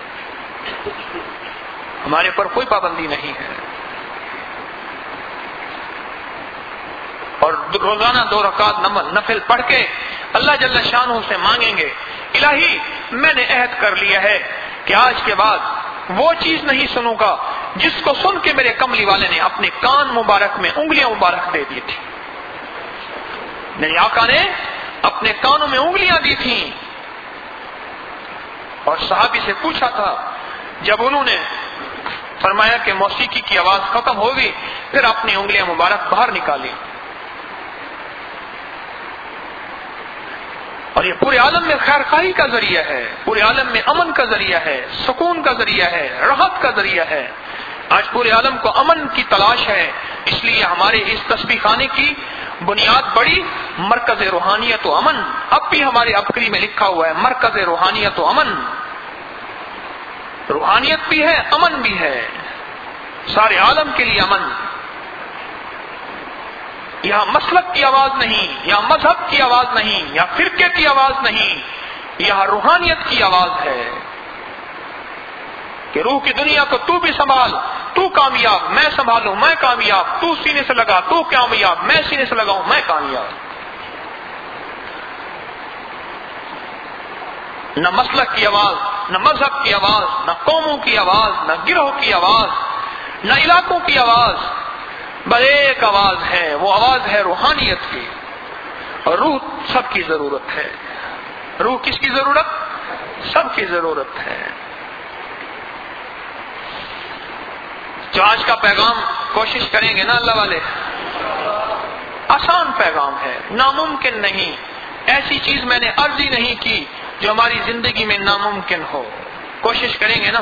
ہمارے پر کوئی پابندی نہیں ہے. اور روزانہ دو رکعت نفل پڑھ کے اللہ جل شانہ سے مانگیں گے، الہی میں نے عہد کر لیا ہے کہ آج کے بعد وہ چیز نہیں سنوں گا جس کو سن کے میرے کملی والے نے اپنے کان مبارک میں انگلیاں مبارک دے دی تھی. میرے آقا نے اپنے کانوں میں انگلیاں دی تھیں اور صحابی سے پوچھا تھا، جب انہوں نے فرمایا کہ موسیقی کی آواز ختم ہوگی پھر اپنی انگلیاں مبارک باہر نکالی. اور یہ پورے عالم میں خیر خواہی کا ذریعہ ہے، پورے عالم میں امن کا ذریعہ ہے، سکون کا ذریعہ ہے، راحت کا ذریعہ ہے. آج پورے عالم کو امن کی تلاش ہے، اس لیے ہمارے اس تسبیح خانے کی بنیاد بڑی مرکز روحانیت و امن. اب بھی ہمارے ابکری میں لکھا ہوا ہے مرکز روحانیت و امن. روحانیت بھی ہے، امن بھی ہے، سارے عالم کے لیے امن. یہاں مسلک کی آواز نہیں، یہاں مذہب کی آواز نہیں، یہاں فرقے کی آواز نہیں، یہاں روحانیت کی آواز ہے کہ روح کی دنیا کو تو بھی سنبھال، تو کامیاب، میں سنبھالوں میں کامیاب، تو سینے سے لگا تو کامیاب، میں سینے سے لگاؤں میں کامیاب. نہ مسلک کی آواز، نہ مذہب کی آواز، نہ قوموں کی آواز، نہ گروہ کی آواز، نہ علاقوں کی آواز، بس ایک آواز ہے، وہ آواز ہے روحانیت کی. اور روح سب کی ضرورت ہے. روح کس کی ضرورت؟ سب کی ضرورت ہے. جو آج کا پیغام کوشش کریں گے نا اللہ والے، آسان پیغام ہے، ناممکن نہیں. ایسی چیز میں نے عرض ہی نہیں کی جو ہماری زندگی میں ناممکن ہو. کوشش کریں گے نا.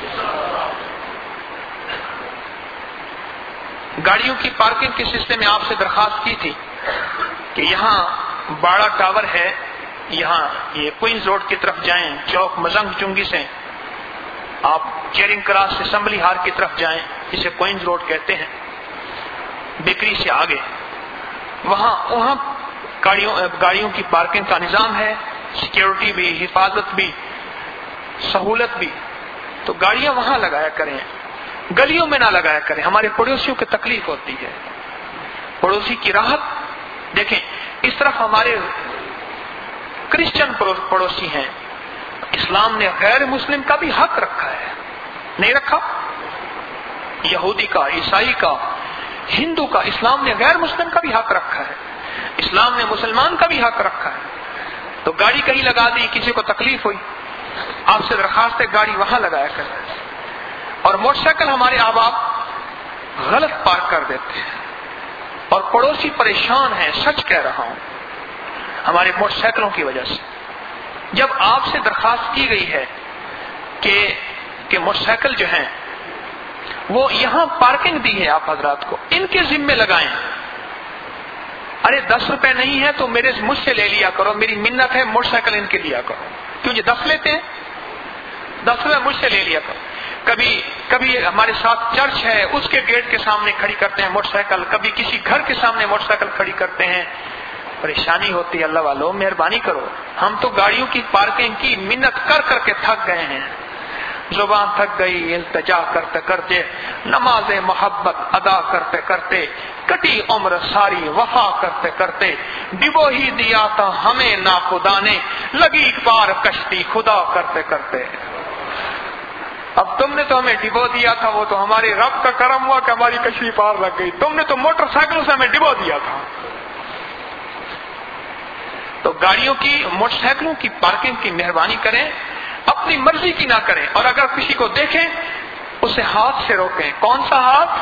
گاڑیوں کی پارکنگ کے سلسلے میں آپ سے درخواست کی تھی کہ یہاں باڑا ٹاور ہے، یہاں یہ کوئنز روڈ کی طرف جائیں، چوک مزنگ چنگی سے آپ چیرنگ کراس سے اسمبلی ہار کی طرف جائیں، اسے کوئنز روڈ کہتے ہیں، بیکری سے آگے وہاں وہاں گاڑیوں گاڑیوں کی پارکنگ کا نظام ہے، سیکیورٹی بھی، حفاظت بھی، سہولت بھی. تو گاڑیاں وہاں لگایا کریں، گلیوں میں نہ لگایا کریں. ہمارے پڑوسیوں کو تکلیف ہوتی ہے، پڑوسی کی راحت. دیکھیں اس طرف ہمارے کرسچن پڑوسی ہیں، اسلام نے غیر مسلم کا بھی حق رکھا ہے، نہیں رکھا؟ یہودی کا، عیسائی کا، ہندو کا، اسلام نے غیر مسلم کا بھی حق رکھا ہے، اسلام نے مسلمان کا بھی حق رکھا ہے. تو گاڑی کہیں لگا دی، کسی کو تکلیف ہوئی، آپ سے درخواست ہے گاڑی وہاں لگایا کریں. اور موٹر سائیکل ہمارے احباب غلط پارک کر دیتے ہیں اور پڑوسی پریشان ہیں، سچ کہہ رہا ہوں، ہمارے موٹر سائیکلوں کی وجہ سے. جب آپ سے درخواست کی گئی ہے کہ کہ موٹر سائیکل جو ہیں وہ یہاں پارکنگ دی ہے آپ حضرات کو، ان کے ذمے لگائیں. ارے دس روپے نہیں ہے تو میرے مجھ سے لے لیا کرو، میری منت ہے، موٹر سائیکل ان کے لیا کرو. کیوں یہ دس لیتے ہیں؟ دس روپے مجھ سے لے لیا کرو. کبھی کبھی ہمارے ساتھ چرچ ہے، اس کے گیٹ کے سامنے کھڑی کرتے ہیں موٹر سائیکل، کبھی کسی گھر کے سامنے موٹر سائیکل کھڑی کرتے ہیں. پریشانی ہوتی ہے. اللہ والوں مہربانی کرو، ہم تو گاڑیوں کی پارکنگ کی منت کر کر کے تھک گئے ہیں. زبان تھک گئی التجا کرتے کرتے، نماز محبت ادا کرتے کرتے، کٹی عمر ساری وفا کرتے کرتے، ڈبو ہی دیا تھا ہمیں ناخدا نے، لگی پار کشتی خدا کرتے کرتے۔ اب تم نے تو ہمیں ڈبو دیا تھا، وہ تو ہمارے رب کا کرم ہوا کہ ہماری کشتی پار لگ گئی، تم نے تو موٹر سائیکلوں سے ہمیں ڈبو دیا تھا۔ تو گاڑیوں کی، موٹر سائیکلوں کی پارکنگ کی مہربانی کریں، اپنی مرضی کی نہ کریں، اور اگر کسی کو دیکھیں اسے ہاتھ سے روکیں۔ کون سا ہاتھ؟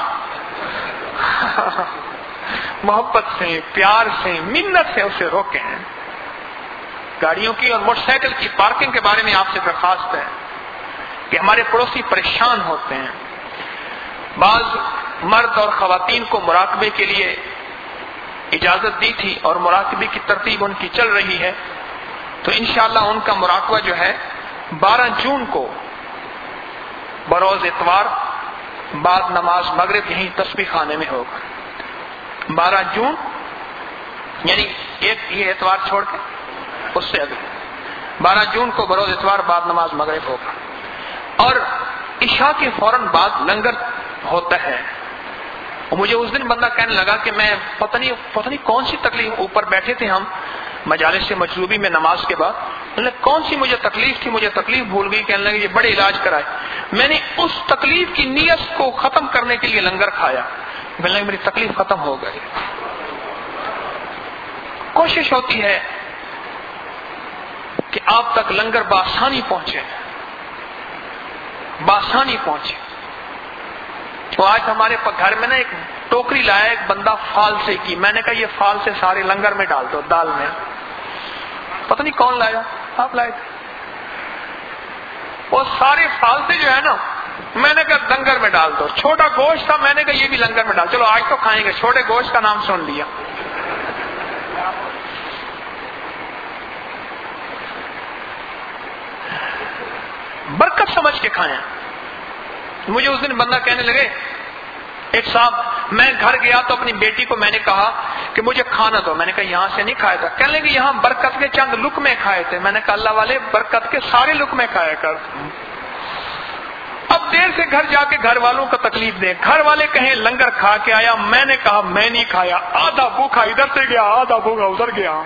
محبت سے، پیار سے، منت سے اسے روکیں۔ گاڑیوں کی اور موٹر سائیکل کی پارکنگ کے بارے میں آپ سے درخواست ہے کہ ہمارے پڑوسی پریشان ہوتے ہیں۔ بعض مرد اور خواتین کو مراقبے کے لیے اجازت دی تھی اور مراقبے کی ترتیب ان کی چل رہی ہے، تو انشاءاللہ ان کا مراقبہ جو ہے بارہ جون کو بروز اتوار بعد نماز مغرب یہیں تسبیح خانے میں ہوگا۔ بارہ جون یعنی ایک یہ اتوار چھوڑ کے اس سے اگلے بارہ جون کو بروز اتوار بعد نماز مغرب ہوگا، اور عشاء کے فوراً بعد لنگر ہوتا ہے۔ اور مجھے اس دن بندہ کہنے لگا کہ میں پتہ نہیں پتہ نہیں کون سی تکلیف، اوپر بیٹھے تھے ہم مجالس سے مجلوبی میں نماز کے بعد، کون سی مجھے تکلیف تھی، مجھے تکلیف بھول گئی، کہنے لگے یہ بڑے علاج کرائے۔ میں نے اس تکلیف کی نیت کو ختم کرنے کے لیے لنگر کھایا، کہنے لگے میری تکلیف ختم ہو گئی۔ کوشش ہوتی ہے کہ آپ تک لنگر بآسانی پہنچے، بآسانی پہنچے۔ تو آج ہمارے گھر میں نا ایک ٹوکری لایا ایک بندہ فال سے کی، میں نے کہا یہ فال سے سارے لنگر میں ڈال دو، دال میں۔ پتہ نہیں کون لایا، آپ لائے تھے۔ وہ سارے فال سے جو ہے نا، میں نے کہا لنگر میں ڈال دو۔ چھوٹا گوشت تھا، میں نے کہا یہ بھی لنگر میں ڈال، چلو آج تو کھائیں گے، چھوٹے گوشت کا نام سن لیا۔ برکت سمجھ کے کھائیں۔ مجھے اس دن بندہ کہنے لگے، ایک صاحب، میں گھر گیا تو اپنی بیٹی کو میں نے کہا کہ مجھے کھانا دو، میں نے کہا یہاں سے نہیں کھایا تھا، کہنے لگے یہاں برکت کے چند لقمے کھائے تھے، میں نے کہا اللہ والے برکت کے سارے لقمے کھایا کر۔ اب دیر سے گھر جا کے گھر والوں کو تکلیف دے، گھر والے کہیں لنگر کھا کے آیا، میں نے کہا میں نہیں کھایا، آدھا بھوکا ادھر سے گیا، آدھا بھوکا ادھر گیا۔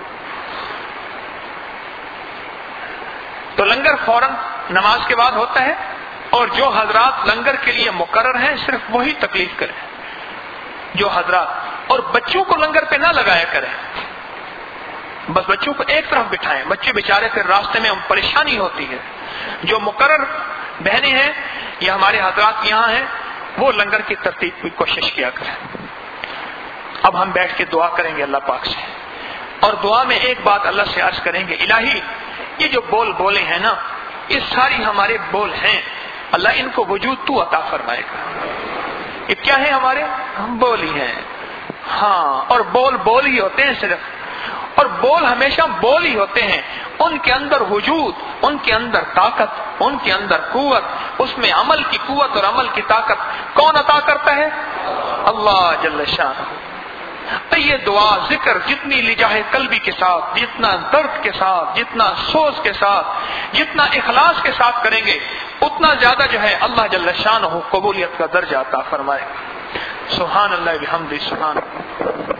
تو لنگر فوراً نماز کے بعد ہوتا ہے، اور جو حضرات لنگر کے لیے مقرر ہیں صرف وہی تکلیف کریں، جو حضرات، اور بچوں کو لنگر پہ نہ لگایا کریں، بس بچوں کو ایک طرف بٹھائیں، بچے بیچارے پھر راستے میں پریشانی ہوتی ہے۔ جو مقرر بہنیں ہیں یا ہمارے حضرات یہاں ہیں وہ لنگر کی ترتیب کی کوشش کیا کریں۔ اب ہم بیٹھ کے دعا کریں گے اللہ پاک سے، اور دعا میں ایک بات اللہ سے عرض کریں گے، الہی یہ جو بول بولے ہیں نا، یہ ساری ہمارے بول ہیں، اللہ ان کو وجود تو عطا فرمائے گا۔ یہ کیا ہے؟ ہمارے ہم بول ہی ہیں، ہاں، اور بول بول ہی ہوتے ہیں صرف، اور بول ہمیشہ بول ہی ہوتے ہیں، ان کے اندر وجود، ان کے اندر طاقت، ان کے اندر قوت، اس میں عمل کی قوت اور عمل کی طاقت کون عطا کرتا ہے؟ اللہ جل شانہ۔ تو یہ دعا ذکر جتنی لجاہ قلبی کے ساتھ، جتنا درد کے ساتھ، جتنا سوز کے ساتھ، جتنا اخلاص کے ساتھ کریں گے، اتنا زیادہ جو ہے اللہ جل شانہ قبولیت کا درجہ عطا فرمائے گا۔ سبحان اللہ بحمدہ، سبحان اللہ۔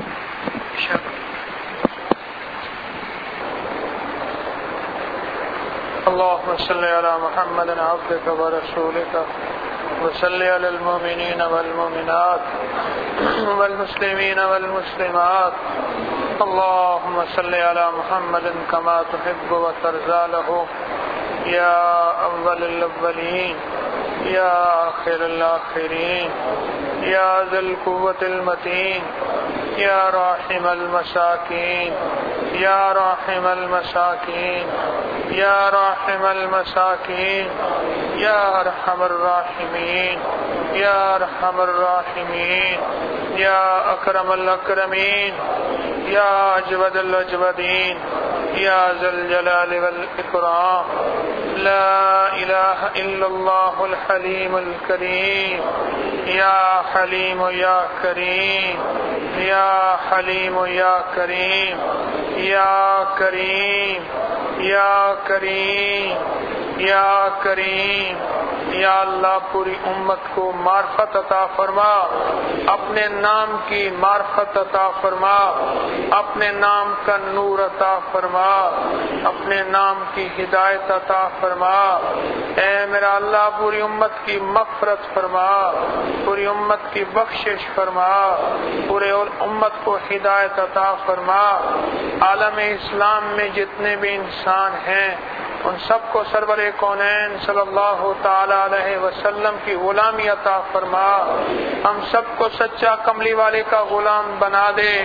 اللهم صل على محمد عبدك ورسولك وصل على المؤمنين والمؤمنات والمسلمين والمسلمات اللهم صل على محمد كما تحب وترضى له يا أول الأولين يا آخر الآخرين يا ذا القوة المتين يا راحم المساكين يا راحم المساكين يا راحم المساكين يا أرحم الراحمين يا أرحم الراحمين يا أكرم الأكرمين يا أجود الأجودين يا ذا الجلال والإكرام لا إله إلا الله الحليم الكريم يا حليم يا كريم يا حليم يا كريم يا كريم يا كريم يا كريم یا اللہ پوری امت کو معرفت عطا فرما، اپنے نام کی معرفت عطا فرما، اپنے نام کا نور عطا فرما، اپنے نام کی ہدایت عطا فرما۔ اے میرا اللہ پوری امت کی مغفرت فرما، پوری امت کی بخشش فرما، پورے امت کو ہدایت عطا فرما۔ عالم اسلام میں جتنے بھی انسان ہیں ان سب کو سرور کونین صلی اللہ تعالی علیہ وسلم کی غلامی عطا فرما۔ ہم سب کو سچا کملی والے کا غلام بنا دے،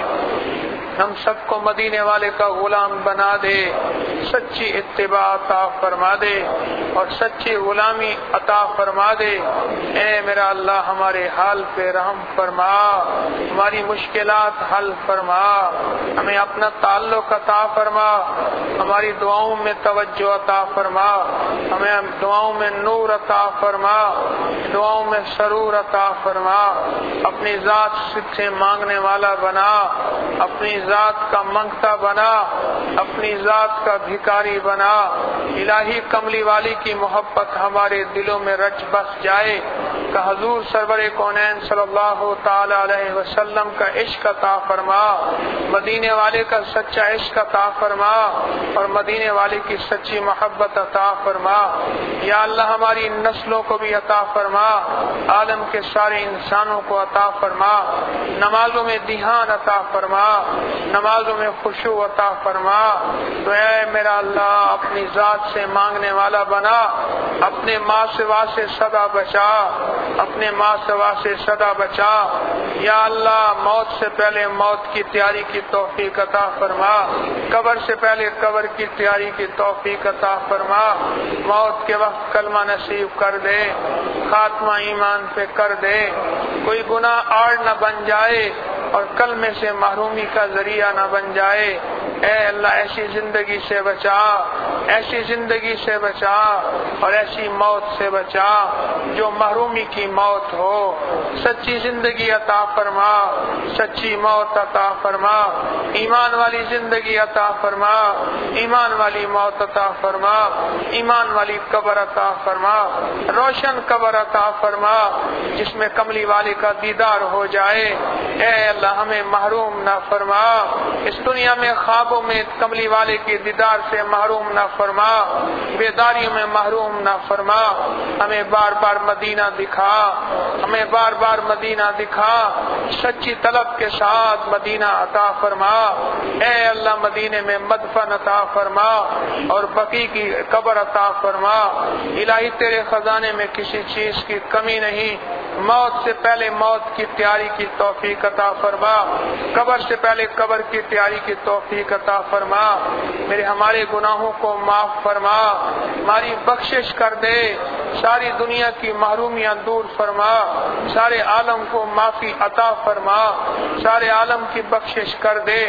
ہم سب کو مدینے والے کا غلام بنا دے، سچی اتباع عطا فرما دے اور سچی غلامی عطا فرما دے۔ اے میرا اللہ ہمارے حال پہ رحم فرما، ہماری مشکلات حل فرما، ہمیں اپنا تعلق عطا فرما، ہماری دعاؤں میں توجہ عطا فرما، ہمیں دعاؤں میں نور عطا فرما، دعاؤں میں سرور عطا فرما، اپنی ذات سے مانگنے والا بنا، اپنی ذات کا منگتا بنا، اپنی ذات کا بھکاری بنا۔ الہی کملی والی کی محبت ہمارے دلوں میں رچ بس جائے کہ حضور سرور کونین صلی اللہ تعالی علیہ وسلم کا عشق عطا فرما، مدینے والے کا سچا عشق عطا فرما اور مدینے والے کی سچی محبت عطا فرما۔ یا اللہ ہماری نسلوں کو بھی عطا فرما، عالم کے سارے انسانوں کو عطا فرما، نمازوں میں دھیان عطا فرما، نمازوں میں خشوع عطا فرما۔ تو اے میرا اللہ اپنی ذات سے مانگنے والا بنا، اپنے ماں سوا سے سدا بچا، اپنے ماں سوا سے سدا بچا۔ یا اللہ موت سے پہلے موت کی تیاری کی توفیق عطا فرما، قبر سے پہلے قبر کی تیاری کی توفیق عطا فرما، موت کے وقت کلمہ نصیب کر دے، خاتمہ ایمان پہ کر دے، کوئی گناہ آڑ نہ بن جائے اور کلمے سے محرومی کا ذریعہ نہ بن جائے۔ اے اللہ ایسی زندگی سے بچا، ایسی زندگی سے بچا اور ایسی موت سے بچا جو محرومی کی موت ہو۔ سچی زندگی عطا فرما، سچی موت عطا فرما، ایمان والی زندگی عطا فرما، ایمان والی موت عطا فرما، ایمان والی قبر عطا فرما، روشن قبر عطا فرما جس میں کملی والے کا دیدار ہو جائے۔ اے اللہ ہمیں محروم نہ فرما، اس دنیا میں خوابوں میں کملی والے کے دیدار سے محروم نہ فرما، بیداریوں میں محروم نہ فرما، ہمیں بار بار مدینہ دکھا، ہمیں بار بار مدینہ دکھا، سچی طلب کے ساتھ مدینہ عطا فرما۔ اے اللہ مدینے میں مدفن عطا فرما اور بقی کی قبر عطا فرما۔ الہی تیرے خزانے میں کسی چیز کی کمی نہیں، موت سے پہلے موت کی تیاری کی توفیق عطا فرما، قبر سے پہلے قبر کی تیاری کی توفیق عطا فرما۔ میرے ہمارے گناہوں کو معاف فرما، ہماری بخشش کر دے، ساری دنیا کی محرومیاں دور فرما، سارے عالم کو معافی عطا فرما، سارے عالم کی بخشش کر دے۔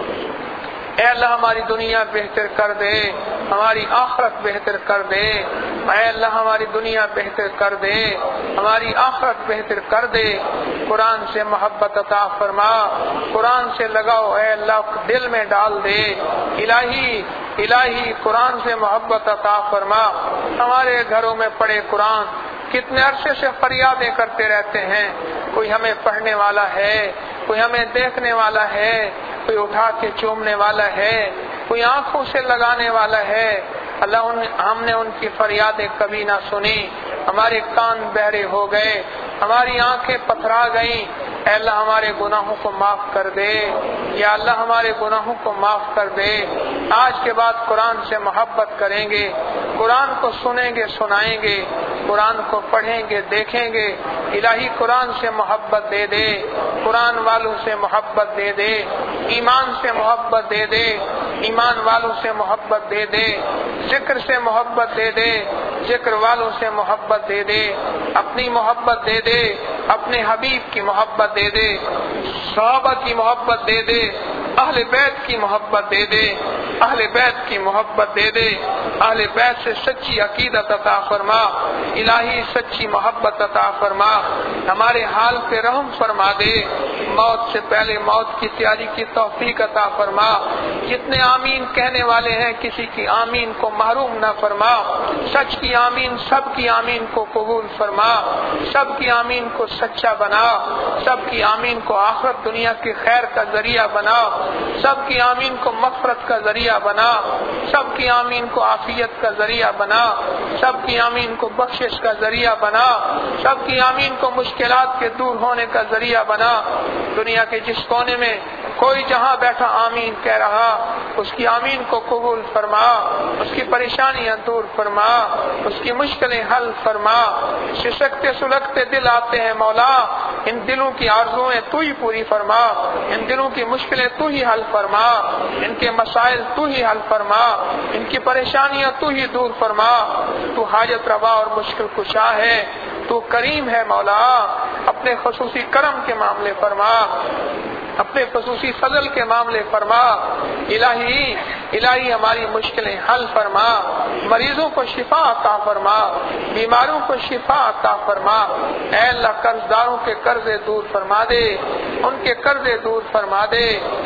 اے اللہ ہماری دنیا بہتر کر دے، ہماری آخرت بہتر کر دے۔ اے اللہ ہماری دنیا بہتر کر دے، ہماری آخرت بہتر کر دے۔ قرآن سے محبت عطا فرما، قرآن سے لگاؤ اے اللہ دل میں ڈال دے۔ الہی الہی قرآن سے محبت عطا فرما۔ ہمارے گھروں میں پڑے قرآن کتنے عرصے سے فریادیں کرتے رہتے ہیں، کوئی ہمیں پڑھنے والا ہے، کوئی ہمیں دیکھنے والا ہے، کوئی اٹھا کے چومنے والا ہے، کوئی آنکھوں سے لگانے والا ہے۔ اللہ ہم نے ان کی فریادیں کبھی نہ سنی، ہمارے کان بہرے ہو گئے، ہماری آنکھیں پتھرا گئیں۔ اے اللہ ہمارے گناہوں کو معاف کر دے، یا اللہ ہمارے گناہوں کو معاف کر دے۔ آج کے بعد قرآن سے محبت کریں گے، قرآن کو سنیں گے، سنائیں گے، قرآن کو پڑھیں گے، دیکھیں گے۔ الہی قرآن سے محبت دے دے، قرآن والوں سے محبت دے دے، ایمان سے محبت دے دے، ایمان والوں سے محبت دے دے، ذکر سے محبت دے دے، ذکر والوں سے محبت دے دے، اپنی محبت دے دے، اپنے حبیب کی محبت دے دے، صحابہ کی محبت دے دے، اہل بیت کی محبت دے دے، اہل بیت کی محبت دے دے، اہل بیت سے سچی عقیدت عطا فرما۔ الہی سچی محبت عطا فرما، ہمارے حال پہ رحم فرما دے، موت سے پہلے موت کی تیاری کی توفیق عطا فرما، جتنے آمین کہنے والے ہیں کسی کی آمین کو محروم نہ فرما، سچ کی آمین سب کی آمین کو قبول فرما، سب کی آمین کو سچا بنا، سب کی آمین کو آخرت دنیا کی خیر کا ذریعہ بنا، سب کی آمین کو مغفرت کا ذریعہ بنا، سب کی آمین کو عافیت کا ذریعہ بنا، سب کی آمین کو بخشش کا ذریعہ بنا، سب کی آمین کو مشکلات کے دور ہونے کا ذریعہ بنا۔ دنیا کے جس کونے میں کوئی جہاں بیٹھا آمین کہہ رہا، اس کی آمین کو قبول فرما، اس کی پریشانیاں دور فرما، اس کی مشکلیں حل فرما۔ شسکتے سلگتے دل آتے ہیں مولا، ان دلوں کی آرزویں تو ہی پوری فرما، ان دلوں کی مشکلیں تو ہی حل فرما، ان کے مسائل تو ہی حل فرما، ان کی پریشانیاں تو ہی دور فرما۔ تو حاجت روا اور مشکل کشا ہے، تو کریم ہے مولا، اپنے خصوصی کرم کے معاملے فرما، اپنے خصوصی فضل کے معاملے فرما۔ الہی الہی ہماری مشکلیں حل فرما، مریضوں کو شفا عطا فرما، بیماروں کو شفا عطا فرما۔ اے اللہ قرض داروں کے قرضے دور فرما دے، ان کے قرضے دور فرما دے،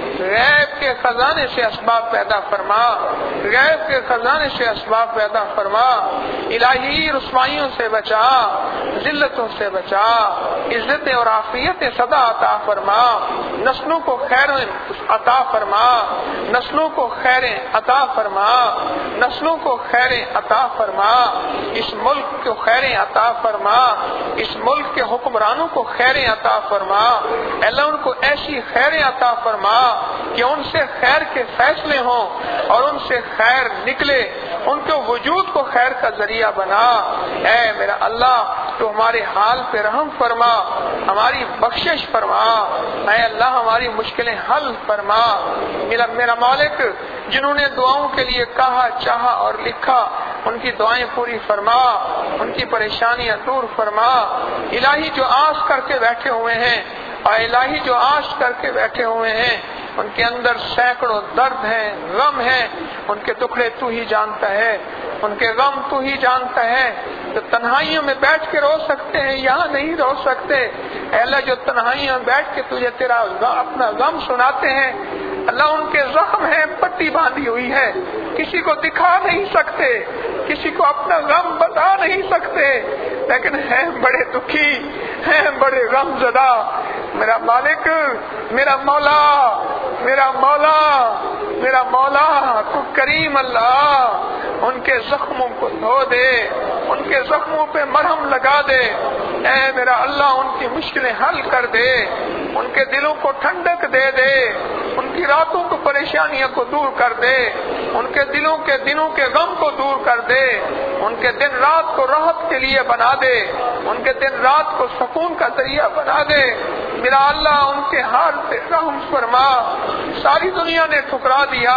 غیب کے خزانے سے اسباب پیدا فرما، غیب کے خزانے سے اسباب پیدا فرما۔ الہی رسوائیوں سے بچا، ذلتوں سے بچا، عزتیں اور عافیتیں صدا عطا فرما، نسلوں کو خیر عطا فرما، نسلوں کو خیریں عطا فرما، نسلوں کو خیریں عطا فرما، اس ملک کو خیریں عطا فرما، اس ملک کے حکمرانوں کو خیریں عطا فرما۔ اللہ ان کو ایسی خیریں عطا فرما کہ ان سے خیر کے فیصلے ہوں اور ان سے خیر نکلے، ان کے وجود کو خیر کا ذریعہ بنا۔ اے میرا اللہ تو ہمارے حال پہ رحم فرما، ہماری بخشش فرما، اے اللہ ہماری مشکلیں حل فرما۔ میرا میرا مالک جنہوں نے دعاؤں کے لیے کہا چاہا اور لکھا، ان کی دعائیں پوری فرما، ان کی پریشانیاں دور فرما۔ الہی جو آس کر کے بیٹھے ہوئے ہیں، اور الہی جو آس کر کے بیٹھے ہوئے ہیں، ان کے اندر سینکڑوں درد ہیں، غم ہیں، ان کے ٹکڑے تو ہی جانتا ہے، ان کے غم تو ہی جانتا ہے۔ جو تنہائیوں میں بیٹھ کے رو سکتے ہیں یہاں نہیں رو سکتے، اے اللہ جو تنہائیوں میں بیٹھ کے تجھے تیرا اپنا غم سناتے ہیں، اللہ ان کے زخم ہیں، پٹی باندھی ہوئی ہے، کسی کو دکھا نہیں سکتے، کسی کو اپنا غم بتا نہیں سکتے، لیکن ہیں بڑے دکھی، ہیں بڑے غم زدہ۔ میرا مالک، میرا مولا، میرا مولا، میرا مولا تو کریم اللہ، ان کے زخموں کو دھو دے، ان کے زخموں پہ مرہم لگا دے۔ اے میرا اللہ ان کی مشکلیں حل کر دے، ان کے دلوں کو ٹھنڈک دے دے، ان کی راتوں کو پریشانیوں کو دور کر دے، ان کے دلوں کے دنوں کے غم کو دور کر دے، ان کے دن رات کو راحت کے لیے بنا دے، ان کے دن رات کو سکون کا ذریعہ بنا دے۔ میرا اللہ ان کے حال پہ رحم فرما۔ ساری دنیا نے ٹھکرا دیا،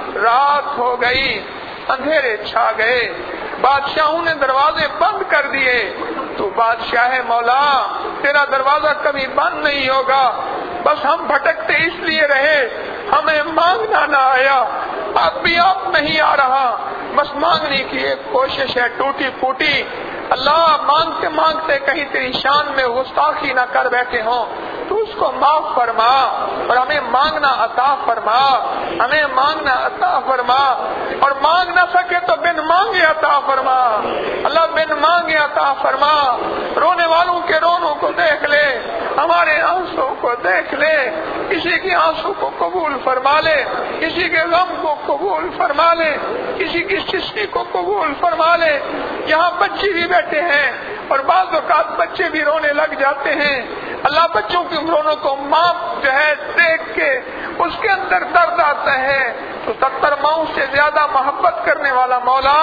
رات ہو گئی، اندھیرے چھا گئے، بادشاہوں نے دروازے بند کر دیے، تو بادشاہ مولا تیرا دروازہ کبھی بند نہیں ہوگا۔ بس ہم بھٹکتے اس لیے رہے، ہمیں مانگنا نہ آیا، اب بھی اب نہیں آ رہا، بس مانگنے کی ایک کوشش ہے ٹوٹی پھوٹی۔ اللہ مانگتے مانگتے کہیں تیری شان میں گستاخی نہ کر بیٹھے ہوں، تو اس کو معاف فرما اور ہمیں مانگنا عطا فرما، ہمیں مانگنا عطا فرما، اور مانگ نہ سکے تو بن مانگے عطا فرما۔ اللہ بن مانگے عطا فرما، رونے والوں کے رونوں کو دیکھ لے، ہمارے آنسو کو دیکھ لے، کسی کے آنسو کو قبول فرما لے، کسی کے غم کو قبول فرما لے، کسی کی سستی کو قبول فرما لے۔ یہاں بچے بھی بیٹھے ہیں اور بعض اوقات بچے بھی رونے لگ جاتے ہیں، اللہ بچوں کی رونوں کو ماں جو ہے دیکھ کے اس کے اندر درد آتا ہے، تو ستر ماؤں سے زیادہ محبت کرنے والا مولا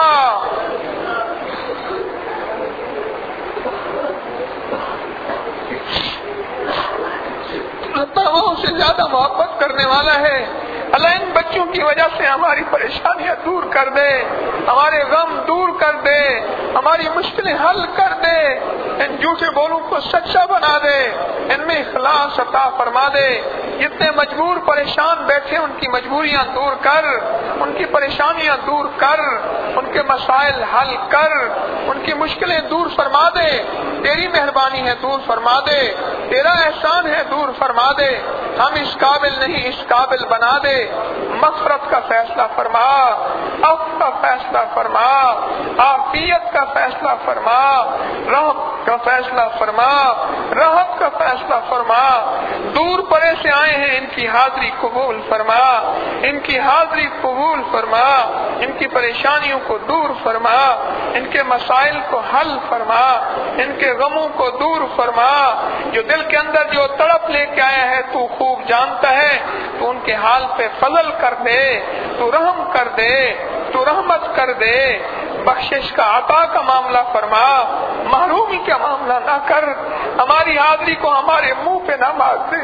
ستر ماؤں سے زیادہ محبت کرنے والا ہے۔ اللہ ان بچوں کی وجہ سے ہماری پریشانیاں دور کر دے، ہمارے غم دور کر دے، ہماری مشکلیں حل کر دے، ان جھوٹے بولوں کو سچا بنا دے، ان میں اخلاص عطا فرما دے۔ جتنے مجبور پریشان بیٹھے ان کی مجبوریاں دور کر، ان کی پریشانیاں دور کر، ان کے مسائل حل کر، ان کی مشکلیں دور فرما دے، تیری مہربانی ہے دور فرما دے۔ تیرا احسان ہے دور فرما دے، ہم اس قابل نہیں اس قابل بنا دے، مغفرت کا فیصلہ فرما، عفو کا فیصلہ فرما، عافیت کا فیصلہ فرما، رحمت کا فیصلہ فرما، راحت کا فیصلہ فرما، دور پرے سے آئے ہیں ان کی حاضری قبول فرما، ان کی حاضری قبول فرما، ان کی پریشانیوں کو دور فرما، ان کے مسائل کو حل فرما، ان کے غموں کو دور فرما، جو دل کے اندر جو تڑپ لے کے آیا ہے تو خوب جانتا ہے، تو ان کے حال پہ فضل کر دے، تو رحم کر دے، تو رحمت کر دے، بخشش کا عطا کا معاملہ فرما، محرومی کا معاملہ نہ کر، ہماری حاضری کو ہمارے منہ پہ نہ مار دے،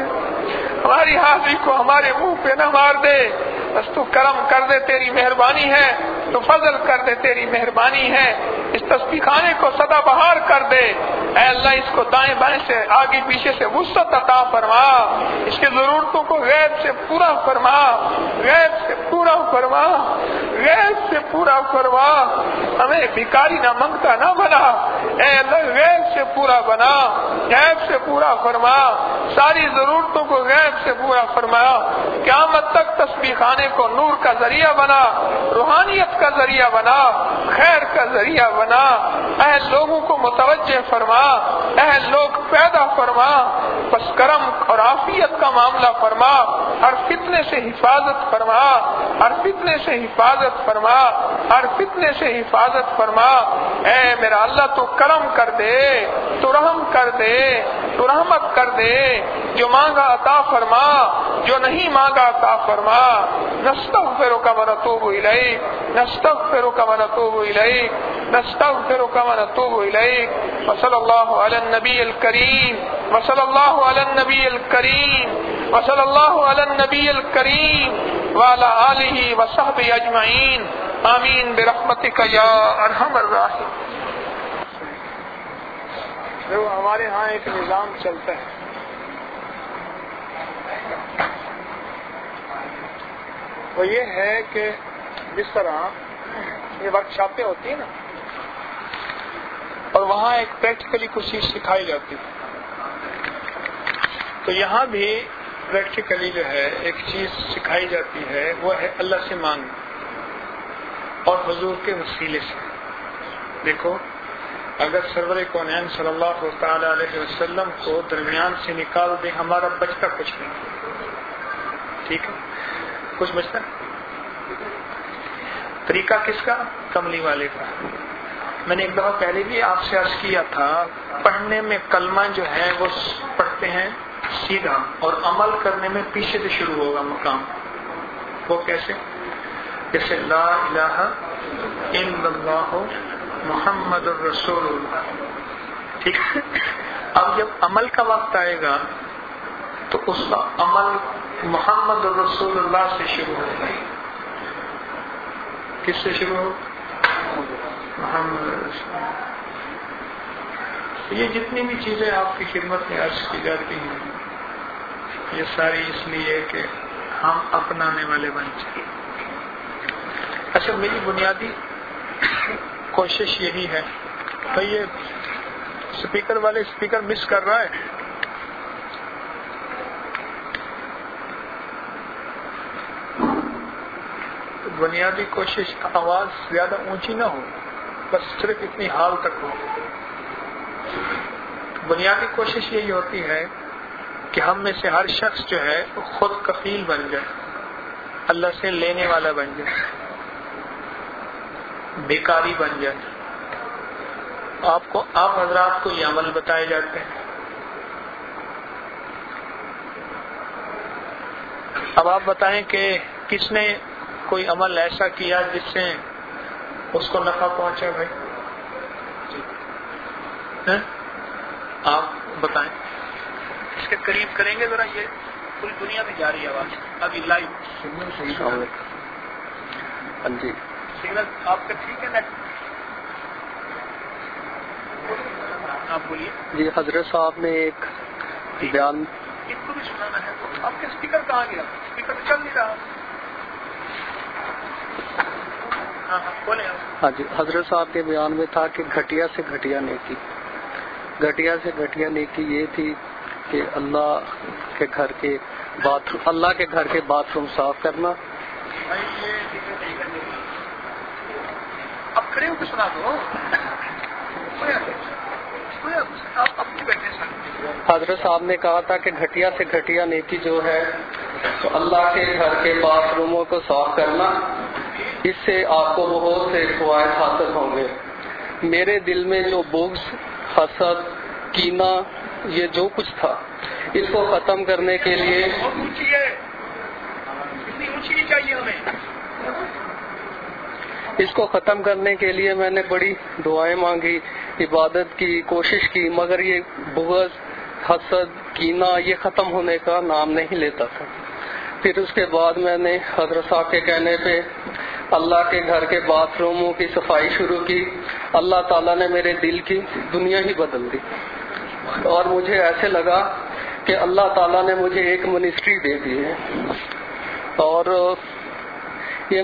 ہماری حاضری کو ہمارے منہ پہ نہ مار دے، بس تو کرم کر دے، تیری مہربانی ہے، تو فضل کر دے، تیری مہربانی ہے، اس تسبیح خانے کو سدا بہار کر دے، اے اللہ اس کو دائیں بائیں سے آگے پیچھے سے وسعت عطا فرما، اس کی ضرورتوں کو غیب سے پورا فرما، غیب سے پورا فرما، غیب سے پورا فرما، ہمیں بھکاری نہ منگتا نہ بنا، اے اللہ غیب سے پورا بنا، غیب سے پورا فرما، ساری ضرورتوں کو غیب سے پورا فرما، قیامت تک تسبیح خانے کو نور کا ذریعہ بنا، روحانیت کا ذریعہ بنا، خیر کا ذریعہ بنا، اہل لوگوں کو متوجہ فرما، اہل لوگ پیدا فرما، بس کرم اور عافیت کا معاملہ فرما، ہر فتنے سے حفاظت فرما، ہر فتنے سے حفاظت فرما، ہر فتنے سے حفاظت فرما، اے میرا اللہ تو کرم کر دے، تو رحم کر دے، تو رحمت کر دے، جو مانگا عطا فرما، جو نہیں مانگا عطا فرما، نستغفرک ونتوب الیک، نستغفرک ونتوب الیک، نستغفرک ونتوب الیک، وصلی اللہ علی النبی الکریم، وصلی اللہ علی النبی الکریم، وصلی اللہ علی النبی الکریم وعلی آلہ وصحبہ اجمعین، آمین برحمتک یا ارحم الراحمین۔ دیکھو ہمارے ہاں ایک نظام چلتا ہے، وہ یہ ہے کہ جس طرح یہ ورک شاپیں ہوتی ہیں نا، اور وہاں ایک پریکٹیکلی کچھ چیز سکھائی جاتی ہے، تو یہاں بھی پریکٹیکلی جو ہے ایک چیز سکھائی جاتی ہے، وہ ہے اللہ سے مانگنا اور حضور کے وسیلے سے۔ دیکھو اگر سرور کونین صلی اللہ تعالی علیہ وسلم کو درمیان سے نکال دیں، ہمارا بچتا کچھ نہیں، ٹھیک ہے، کچھ بچتا نہیں۔ طریقہ کس کا؟ کملی والے کا۔ میں نے ایک دفعہ پہلے بھی آپ سے عرض کیا تھا، پڑھنے میں کلمہ جو ہے وہ پڑھتے ہیں سیدھا، اور عمل کرنے میں پیچھے سے شروع ہوگا مقام۔ وہ کیسے؟ جیسے لا الہ الا اللہ محمد الرسول اللہ، ٹھیک ہے۔ اب جب عمل کا وقت آئے گا تو اس کا عمل محمد الرسول اللہ سے شروع ہوگا۔ کس سے شروع ہو؟ محمد الرسول۔ یہ جتنی بھی چیزیں آپ کی خدمت میں عرض کی جاتی ہیں، یہ ساری اس لیے کہ ہم اپنانے والے بن جائیں۔ اچھا، میری بنیادی کوشش یہی ہے، بھائی یہ اسپیکر والے اسپیکر مس کر رہا ہے، بنیادی کوشش آواز زیادہ اونچی نہ ہو، بس صرف اتنی حال تک ہو۔ بنیادی کوشش یہی ہوتی ہے کہ ہم میں سے ہر شخص جو ہے خود کفیل بن جائے، اللہ سے لینے والا بن جائے، بیکاری بن جائے۔ آپ کو آپ حضرات کو یہ عمل بتائے جاتے ہیں۔ اب آپ بتائیں کہ کس نے کوئی عمل ایسا کیا جس سے اس کو نفع پہنچا؟ بھائی آپ بتائیں، اس کے قریب کریں گے ذرا، یہ پوری دنیا میں جا رہی ہے آواز ابھی لائیو۔ ہاں جی، سگنل آپ کا ٹھیک ہے؟ نیٹ آپ بولیے جی۔ حضرت صاحب نے ایک بیان، ان کو بھی سنانا ہے، تو آپ کے اسپیکر کہاں گیا؟ اسپیکر تو چل نہیں رہا۔ ہاں ہاں بولے۔ ہاں جی، حضرت صاحب کے بیان میں تھا کہ گھٹیا سے گھٹیا نیکی، گھٹیا سے گھٹیا نیکی یہ تھی کہ اللہ کے گھر کے باتھ اللہ کے گھر کے باتھ روم صاف کرنا. اب کھڑے ہو کے سنا دو. حضرت صاحب نے کہا تھا کہ گھٹیا سے گھٹیا نیکی جو ہے تو اللہ کے گھر کے باتھ روموں کو صاف کرنا، اس سے آپ کو بہت سے فوائد حاصل ہوں گے. میرے دل میں جو بغض، حسد، کینہ، یہ جو کچھ تھا، اس کو ختم کرنے کے لیے اس کو ختم کرنے کے لیے میں نے بڑی دعائیں مانگی، عبادت کی، کوشش کی، مگر یہ بغض، حسد، کینہ یہ ختم ہونے کا نام نہیں لیتا تھا. پھر اس کے بعد میں نے حضرت صاحب کے کہنے پہ اللہ کے گھر کے باتھ روموں کی صفائی شروع کی. اللہ تعالیٰ نے میرے دل کی دنیا ہی بدل دی، اور مجھے ایسے لگا کہ اللہ تعالیٰ نے مجھے ایک منسٹری دے دی ہے. اور یہ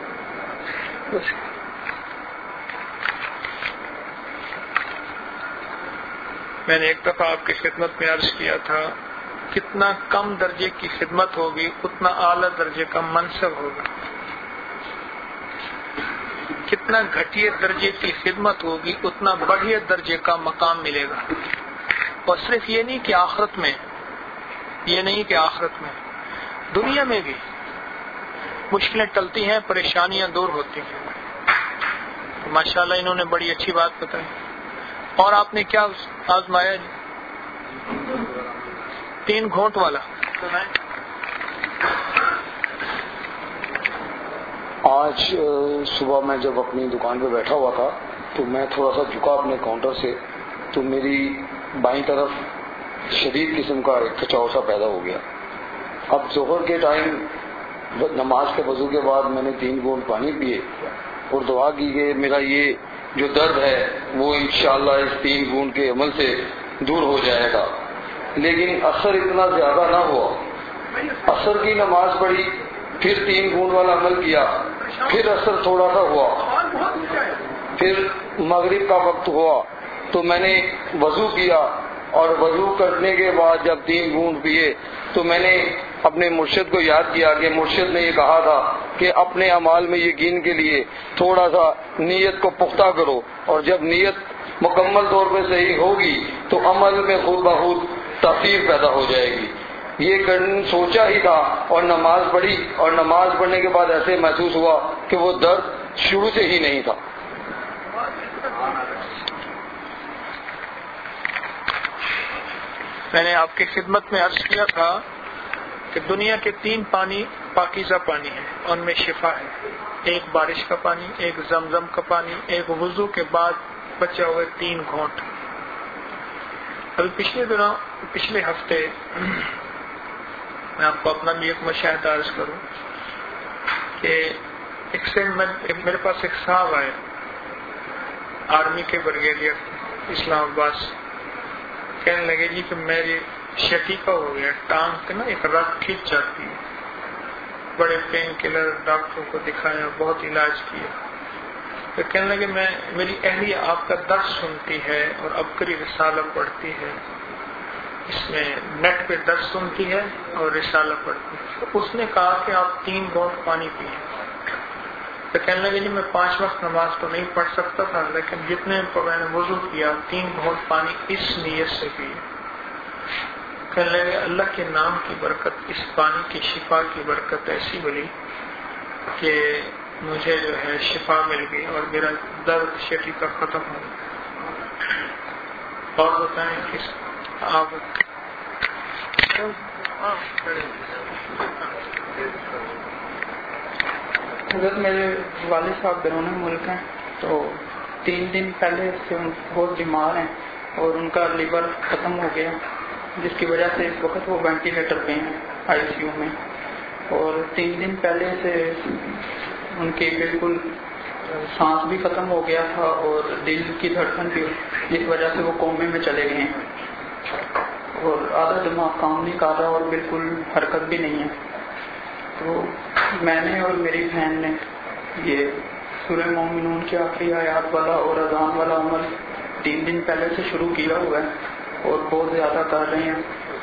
میں نے ایک دفعہ آپ کی خدمت میں عرض کیا تھا، کتنا کم درجے کی خدمت ہوگی اتنا اعلیٰ درجے کا منصب ہوگا، کتنا گھٹیے درجے کی خدمت ہوگی اتنا بڑھیا درجے کا مقام ملے گا. اور صرف یہ نہیں کہ آخرت میں یہ نہیں کہ آخرت میں دنیا میں بھی مشکلیں ٹلتی ہیں، پریشانیاں دور ہوتی ہیں. ماشاءاللہ انہوں نے بڑی اچھی بات بتائی. اور آپ نے کیا آزمایا جی؟ تین گھونٹ والا. آج صبح میں جب اپنی دکان پہ بیٹھا ہوا تھا تو میں تھوڑا سا جھکا اپنے کاؤنٹر سے، تو میری بائیں طرف شدید قسم کا ایک کھچاؤ سا پیدا ہو گیا. اب ظہر کے ٹائم نماز کے وضو کے بعد میں نے تین گھونٹ پانی پیے اور دعا کی کہ میرا یہ جو درد ہے وہ انشاءاللہ اس تین گھونٹ کے عمل سے دور ہو جائے گا. لیکن اثر اتنا زیادہ نہ ہوا. اثر کی نماز پڑھی، پھر تین گھونٹ والا عمل کیا، پھر اثر تھوڑا سا ہوا. پھر مغرب کا وقت ہوا تو میں نے وضو کیا، اور وضو کرنے کے بعد جب تین گھونٹ پیے تو میں نے اپنے مرشد کو یاد کیا کہ مرشد نے یہ کہا تھا کہ اپنے اعمال میں یقین کے لیے تھوڑا سا نیت کو پختہ کرو، اور جب نیت مکمل طور پہ صحیح ہوگی تو عمل میں خود بخود تاثیر پیدا ہو جائے گی. یہ سوچا ہی تھا اور نماز پڑھی، اور نماز پڑھنے کے بعد ایسے محسوس ہوا کہ وہ درد شروع سے ہی نہیں تھا. میں نے آپ کی خدمت میں عرض کیا تھا کہ دنیا کے تین پانی پاکیزہ پانی ہیں، ان میں شفا ہے. ایک بارش کا پانی، ایک زمزم کا پانی، ایک وضو کے بعد بچے ہوئے تین گھونٹ. ابھی پچھلے دنوں پچھلے ہفتے میں آپ کو اپنا بھی ایک مشاہدہ عرض کروں کہ ایک سے میرے پاس ایک صاحب آئے، آرمی کے بریگیڈیئر، اسلام آباد سے. کہنے لگے جی کہ میری شٹیکا ہو گیا، ٹانگ کے نا ایک رگ کھینچ جاتی ہے. بڑے پین کلر ڈاکٹروں کو دکھایا، بہت علاج کیا. تو کہنے لگے میں میری اہلیہ آپ کا درد سنتی ہے اور عبقری رسالہ پڑھتی ہے، اس میں نیٹ پہ درد سنتی ہے اور رسالہ پڑھتی ہے. تو اس نے کہا کہ آپ تین گھونٹ پانی پیئیں. تو کہنے لگے جی میں پانچ وقت نماز تو نہیں پڑھ سکتا تھا، لیکن جتنے میں نے وضو کیا تین گھونٹ پانی اس نیت سے پیے. کہنے لگے اللہ کے نام کی برکت، اس پانی کی شفا کی برکت ایسی ملی کہ مجھے جو ہے شفا مل گئی اور میرا درد شفی کا ختم ہو گیا. اور بتائیں کس آپ حضرت میرے والد صاحب بیرون ملک ہیں، تو تین دن پہلے سے بہت بیمار ہیں اور ان کا لیور ختم ہو گیا، جس کی وجہ سے اس وقت وہ وینٹیلیٹر پہ ہیں، آئی سی یو میں. اور تین دن پہلے سے ان کی بالکل سانس بھی ختم ہو گیا تھا اور دل کی دھڑکن بھی، جس وجہ سے وہ کومے میں چلے گئے ہیں اور آدھا دماغ کام نہیں کر رہا اور بالکل حرکت بھی نہیں ہے. تو میں نے اور میری بہن نے یہ سورہ مومنون کے آخری آیات والا اور اذان والا عمل تین دن پہلے سے شروع کیا ہوا ہے اور بہت زیادہ کر رہے ہیں.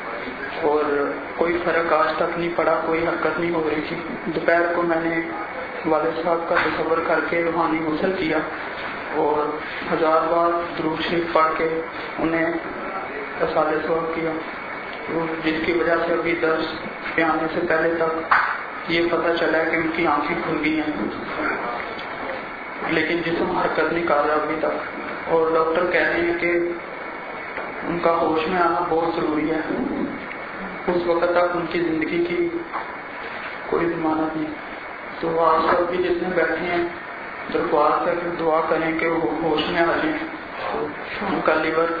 اور کوئی فرق آج تک نہیں پڑا، کوئی حرکت نہیں ہو رہی تھی۔ دوپہر کو میں نے والد صاحب کا تصور کر کے روحانی غسل کیا اور ہزار بار درود شریف پڑھ کے انہیں اصالِ ثواب کیا، جس کی وجہ سے ابھی درس پہ آنے سے پہلے تک یہ پتہ چلا کہ ان کی آنکھیں کھل گئی ہیں، لیکن جسم حرکت نہیں کر رہا ابھی تک، اور ڈاکٹر کہہ رہے ہیں کہ ان کا ہوش میں آنا بہت ضروری ہے، اس وقت تک ان کی زندگی کی کوئی ضمانت نہیں۔ تو آج سب بھی جتنے بیٹھے ہیں درخواست ہے کہ دعا کریں کہ وہ ہوش میں آ جائیں، ان کا لیور۔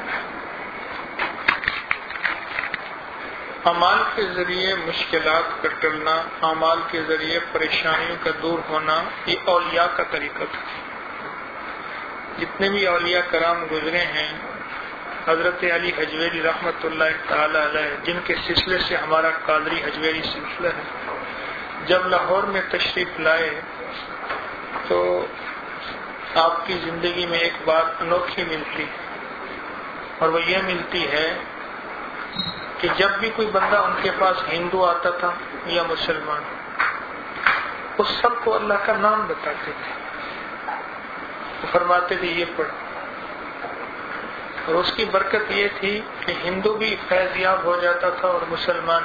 اعمال کے ذریعے مشکلات کا ٹلنا، اعمال کے ذریعے پریشانیوں کا دور ہونا، یہ اولیاء کا طریقہ تھا۔ جتنے بھی اولیاء کرام گزرے ہیں، حضرت علی حجویری رحمۃ اللہ تعالی علیہ، جن کے سلسلے سے ہمارا قادری حجویری سلسلہ ہے، جب لاہور میں تشریف لائے تو آپ کی زندگی میں ایک بات انوکھی ملتی، اور وہ یہ ملتی ہے کہ جب بھی کوئی بندہ ان کے پاس ہندو آتا تھا یا مسلمان، اس سب کو اللہ کا نام بتاتے تھے، وہ فرماتے تھے یہ پڑھ، اور اس کی برکت یہ تھی کہ ہندو بھی فیض یاب ہو جاتا تھا اور مسلمان۔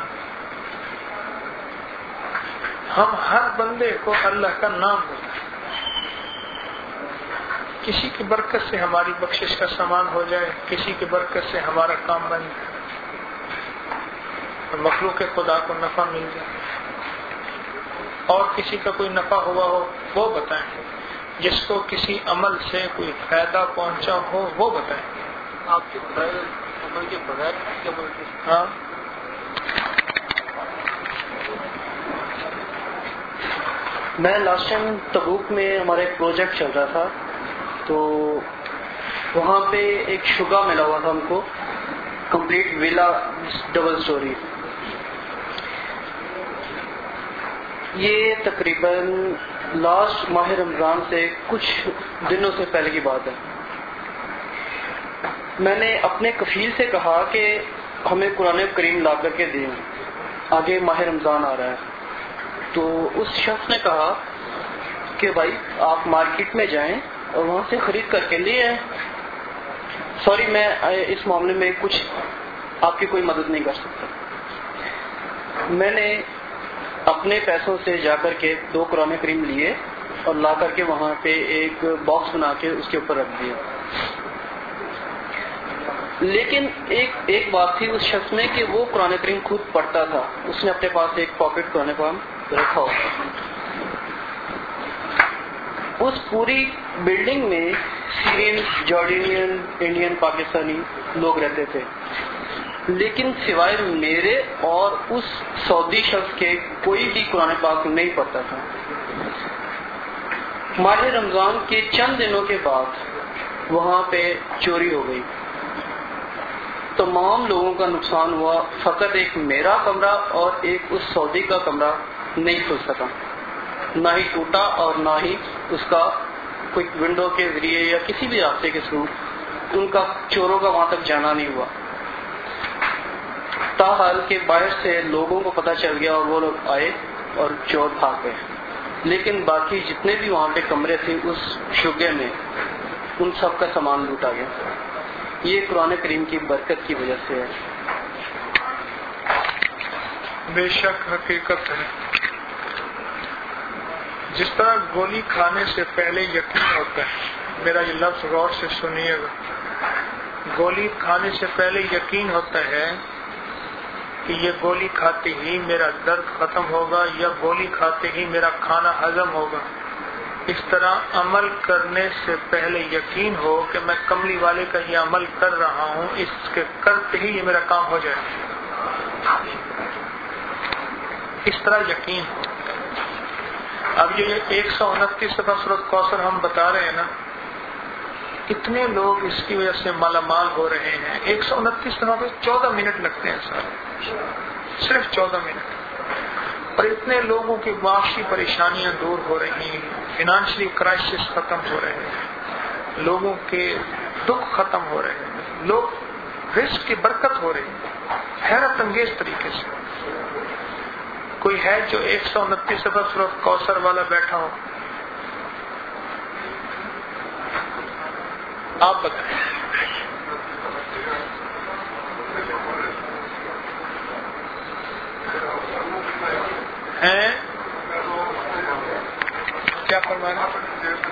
ہم ہر بندے کو اللہ کا نام بتائیں، کسی کی برکت سے ہماری بخشش کا سامان ہو جائے، کسی کی برکت سے ہمارا کام بن جائے، اور مخلوق خدا کو نفع مل جائے، اور کسی کا کوئی نفع ہوا ہو وہ بتائیں، جس کو کسی عمل سے کوئی فائدہ پہنچا ہو وہ بتائیں۔ آپ کے بغیر عمل کے بغیر کے عمل کے ہاں میں لاسٹ ٹائم تبوک میں ہمارا ایک پروجیکٹ چل رہا تھا، تو وہاں پہ ایک شگا ملا ہوا تھا ہم کو، کمپلیٹ ویلا ڈبل سٹوری۔ یہ تقریباً لاسٹ ماہ رمضان سے کچھ دنوں سے پہلے کی بات ہے۔ میں نے اپنے کفیل سے کہا کہ ہمیں قرآن کریم لا کر کے دیں، آگے ماہ رمضان آ رہا ہے۔ تو اس شخص نے کہا کہ بھائی آپ مارکیٹ میں جائیں اور وہاں سے خرید کر کے لے آئیں۔ سوری، میں اس معاملے میں کچھ آپ کی کوئی مدد نہیں کر سکتا۔ میں نے اپنے پیسوں سے جا کر کے دو قرآن کریم لیے اور لا کر کے وہاں پہ ایک باکس بنا کے اس کے اوپر رکھ دیا۔ لیکن ایک ایک بات تھی اس شخص میں کہ وہ قرآن کریم خود پڑھتا تھا، اس نے اپنے پاس ایک پاکٹ قرآن کریم رکھا ہوا تھا۔ اس پوری بلڈنگ میں سیرین، جارڈینین، انڈین، پاکستانی لوگ رہتے تھے، لیکن سوائے میرے اور اس سعودی شخص کے کوئی بھی قرآن پاک نہیں پڑھتا تھا۔ ماہ رمضان کے چند دنوں کے بعد وہاں پہ چوری ہو گئی، تمام لوگوں کا نقصان ہوا، فقط ایک میرا کمرہ اور ایک اس سعودی کا کمرہ نہیں کھل سکا، نہ ہی ٹوٹا اور نہ ہی اس کا کوئی ونڈو کے ذریعے یا کسی بھی راستے کے تھرو ان کا چوروں کا وہاں تک جانا نہیں ہوا۔ تاحال کہ باہر سے لوگوں کو پتہ چل گیا اور وہ لوگ آئے اور چور بھاگ گئے، لیکن باقی جتنے بھی وہاں پہ کمرے تھے اس شگے میں، ان سب کا سامان لوٹا گیا۔ یہ قرآن کریم کی برکت کی وجہ سے ہے۔ بے شک حقیقت ہے، جس طرح گولی کھانے سے پہلے یقین ہوتا ہے، میرا یہ لفظ غور سے سنیے گا، گولی کھانے سے پہلے یقین ہوتا ہے کہ یہ گولی کھاتے ہی میرا درد ختم ہوگا یا گولی کھاتے ہی میرا کھانا ہضم ہوگا، اس طرح عمل کرنے سے پہلے یقین ہو کہ میں کملی والے کا یہ عمل کر رہا ہوں، اس کے کرتے ہی یہ میرا کام ہو جائے، اس طرح یقین ہو۔ اب یہ ایک سو انتیس دفعہ سورۃ کوثر ہم بتا رہے ہیں نا، کتنے لوگ اس کی وجہ سے مالا مال ہو رہے ہیں۔ ایک سو انتیس دفعہ پہ چودہ منٹ لگتے ہیں سارے، صرف چودہ منٹ، اور اتنے لوگوں کی معاشی پریشانیاں دور ہو رہی ہیں، فائنانشلی کرائسس ختم ہو رہے ہیں، لوگوں کے دکھ ختم ہو رہے ہیں، لوگ رزق کی برکت ہو رہی ہے۔ حیرت انگیز طریقے سے. کوئی ہے جو ایک سو انتیس صفحہ سورۃ کوثر والا بیٹھا ہو؟ آپ بتائیں. ہیں کیا فرما رہے ہیں؟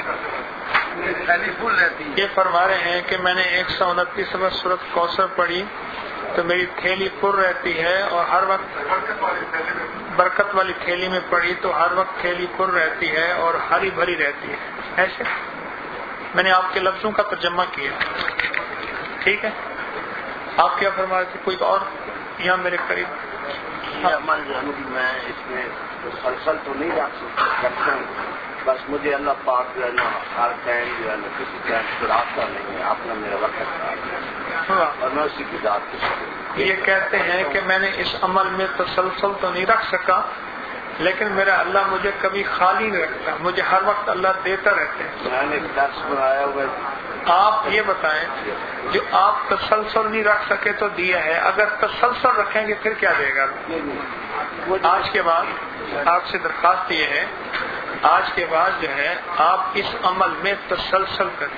یہ فرما رہے ہیں کہ میں نے ایک سو انتیس صفحہ سورۃ کوثر پڑھی تو میری تھیلی پر رہتی ہے، اور ہر وقت برکت والی تھیلی میں پڑھی تو ہر وقت تھیلی پر رہتی ہے اور ہری بھری رہتی ہے. ایسے میں نے آپ کے لفظوں کا ترجمہ کیا. ٹھیک ہے، آپ کیا فرما رہے تھے؟ کوئی اور یہاں میرے قریب؟ عمل جو ہے میں اس میں مسلسل تو نہیں رکھ سکتا ہوں، بس مجھے اللہ پاک جو ہے نا ہر ٹائم جو ہے نا کسی ٹائم چھڑاتا نہیں ہے، آپ نے میرا وقت اور میں اسی کی ذات کی شکر. یہ کہتے ہیں کہ میں نے اس عمل میں تسلسل تو نہیں رکھ سکا، لیکن میرا اللہ مجھے کبھی خالی نہیں رکھتا، مجھے ہر وقت اللہ دیتا رہتے ہیں. میں نے درس بنایا ہوا. آپ یہ بتائیں، جو آپ تسلسل نہیں رکھ سکے تو دیا ہے، اگر تسلسل رکھیں گے پھر کیا دے گا؟ آج کے بعد آپ سے درخواست یہ ہے، آج کے بعد جو ہے آپ اس عمل میں تسلسل کریں.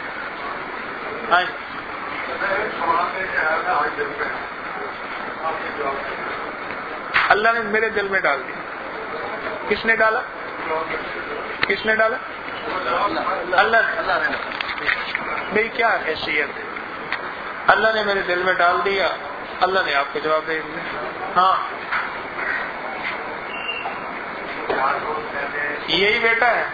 اللہ نے میرے دل میں ڈال دیا. کس نے ڈالا؟ کس نے ڈالا؟ اللہ نے. میری کیا حیثیت ہے؟ اللہ نے میرے دل میں ڈال دیا، اللہ نے آپ کو جواب دے دیا. ہاں یہی بیٹا ہے.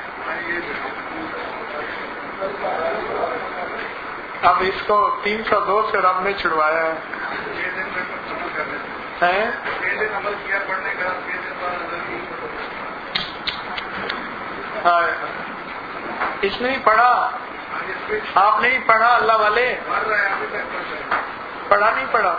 اب اس کو تین سو دو سے رب نے چھڑوایا ہے. اس نے ہی پڑھا، آپ نے ہی پڑھا. اللہ والے پڑھا نہیں پڑھا.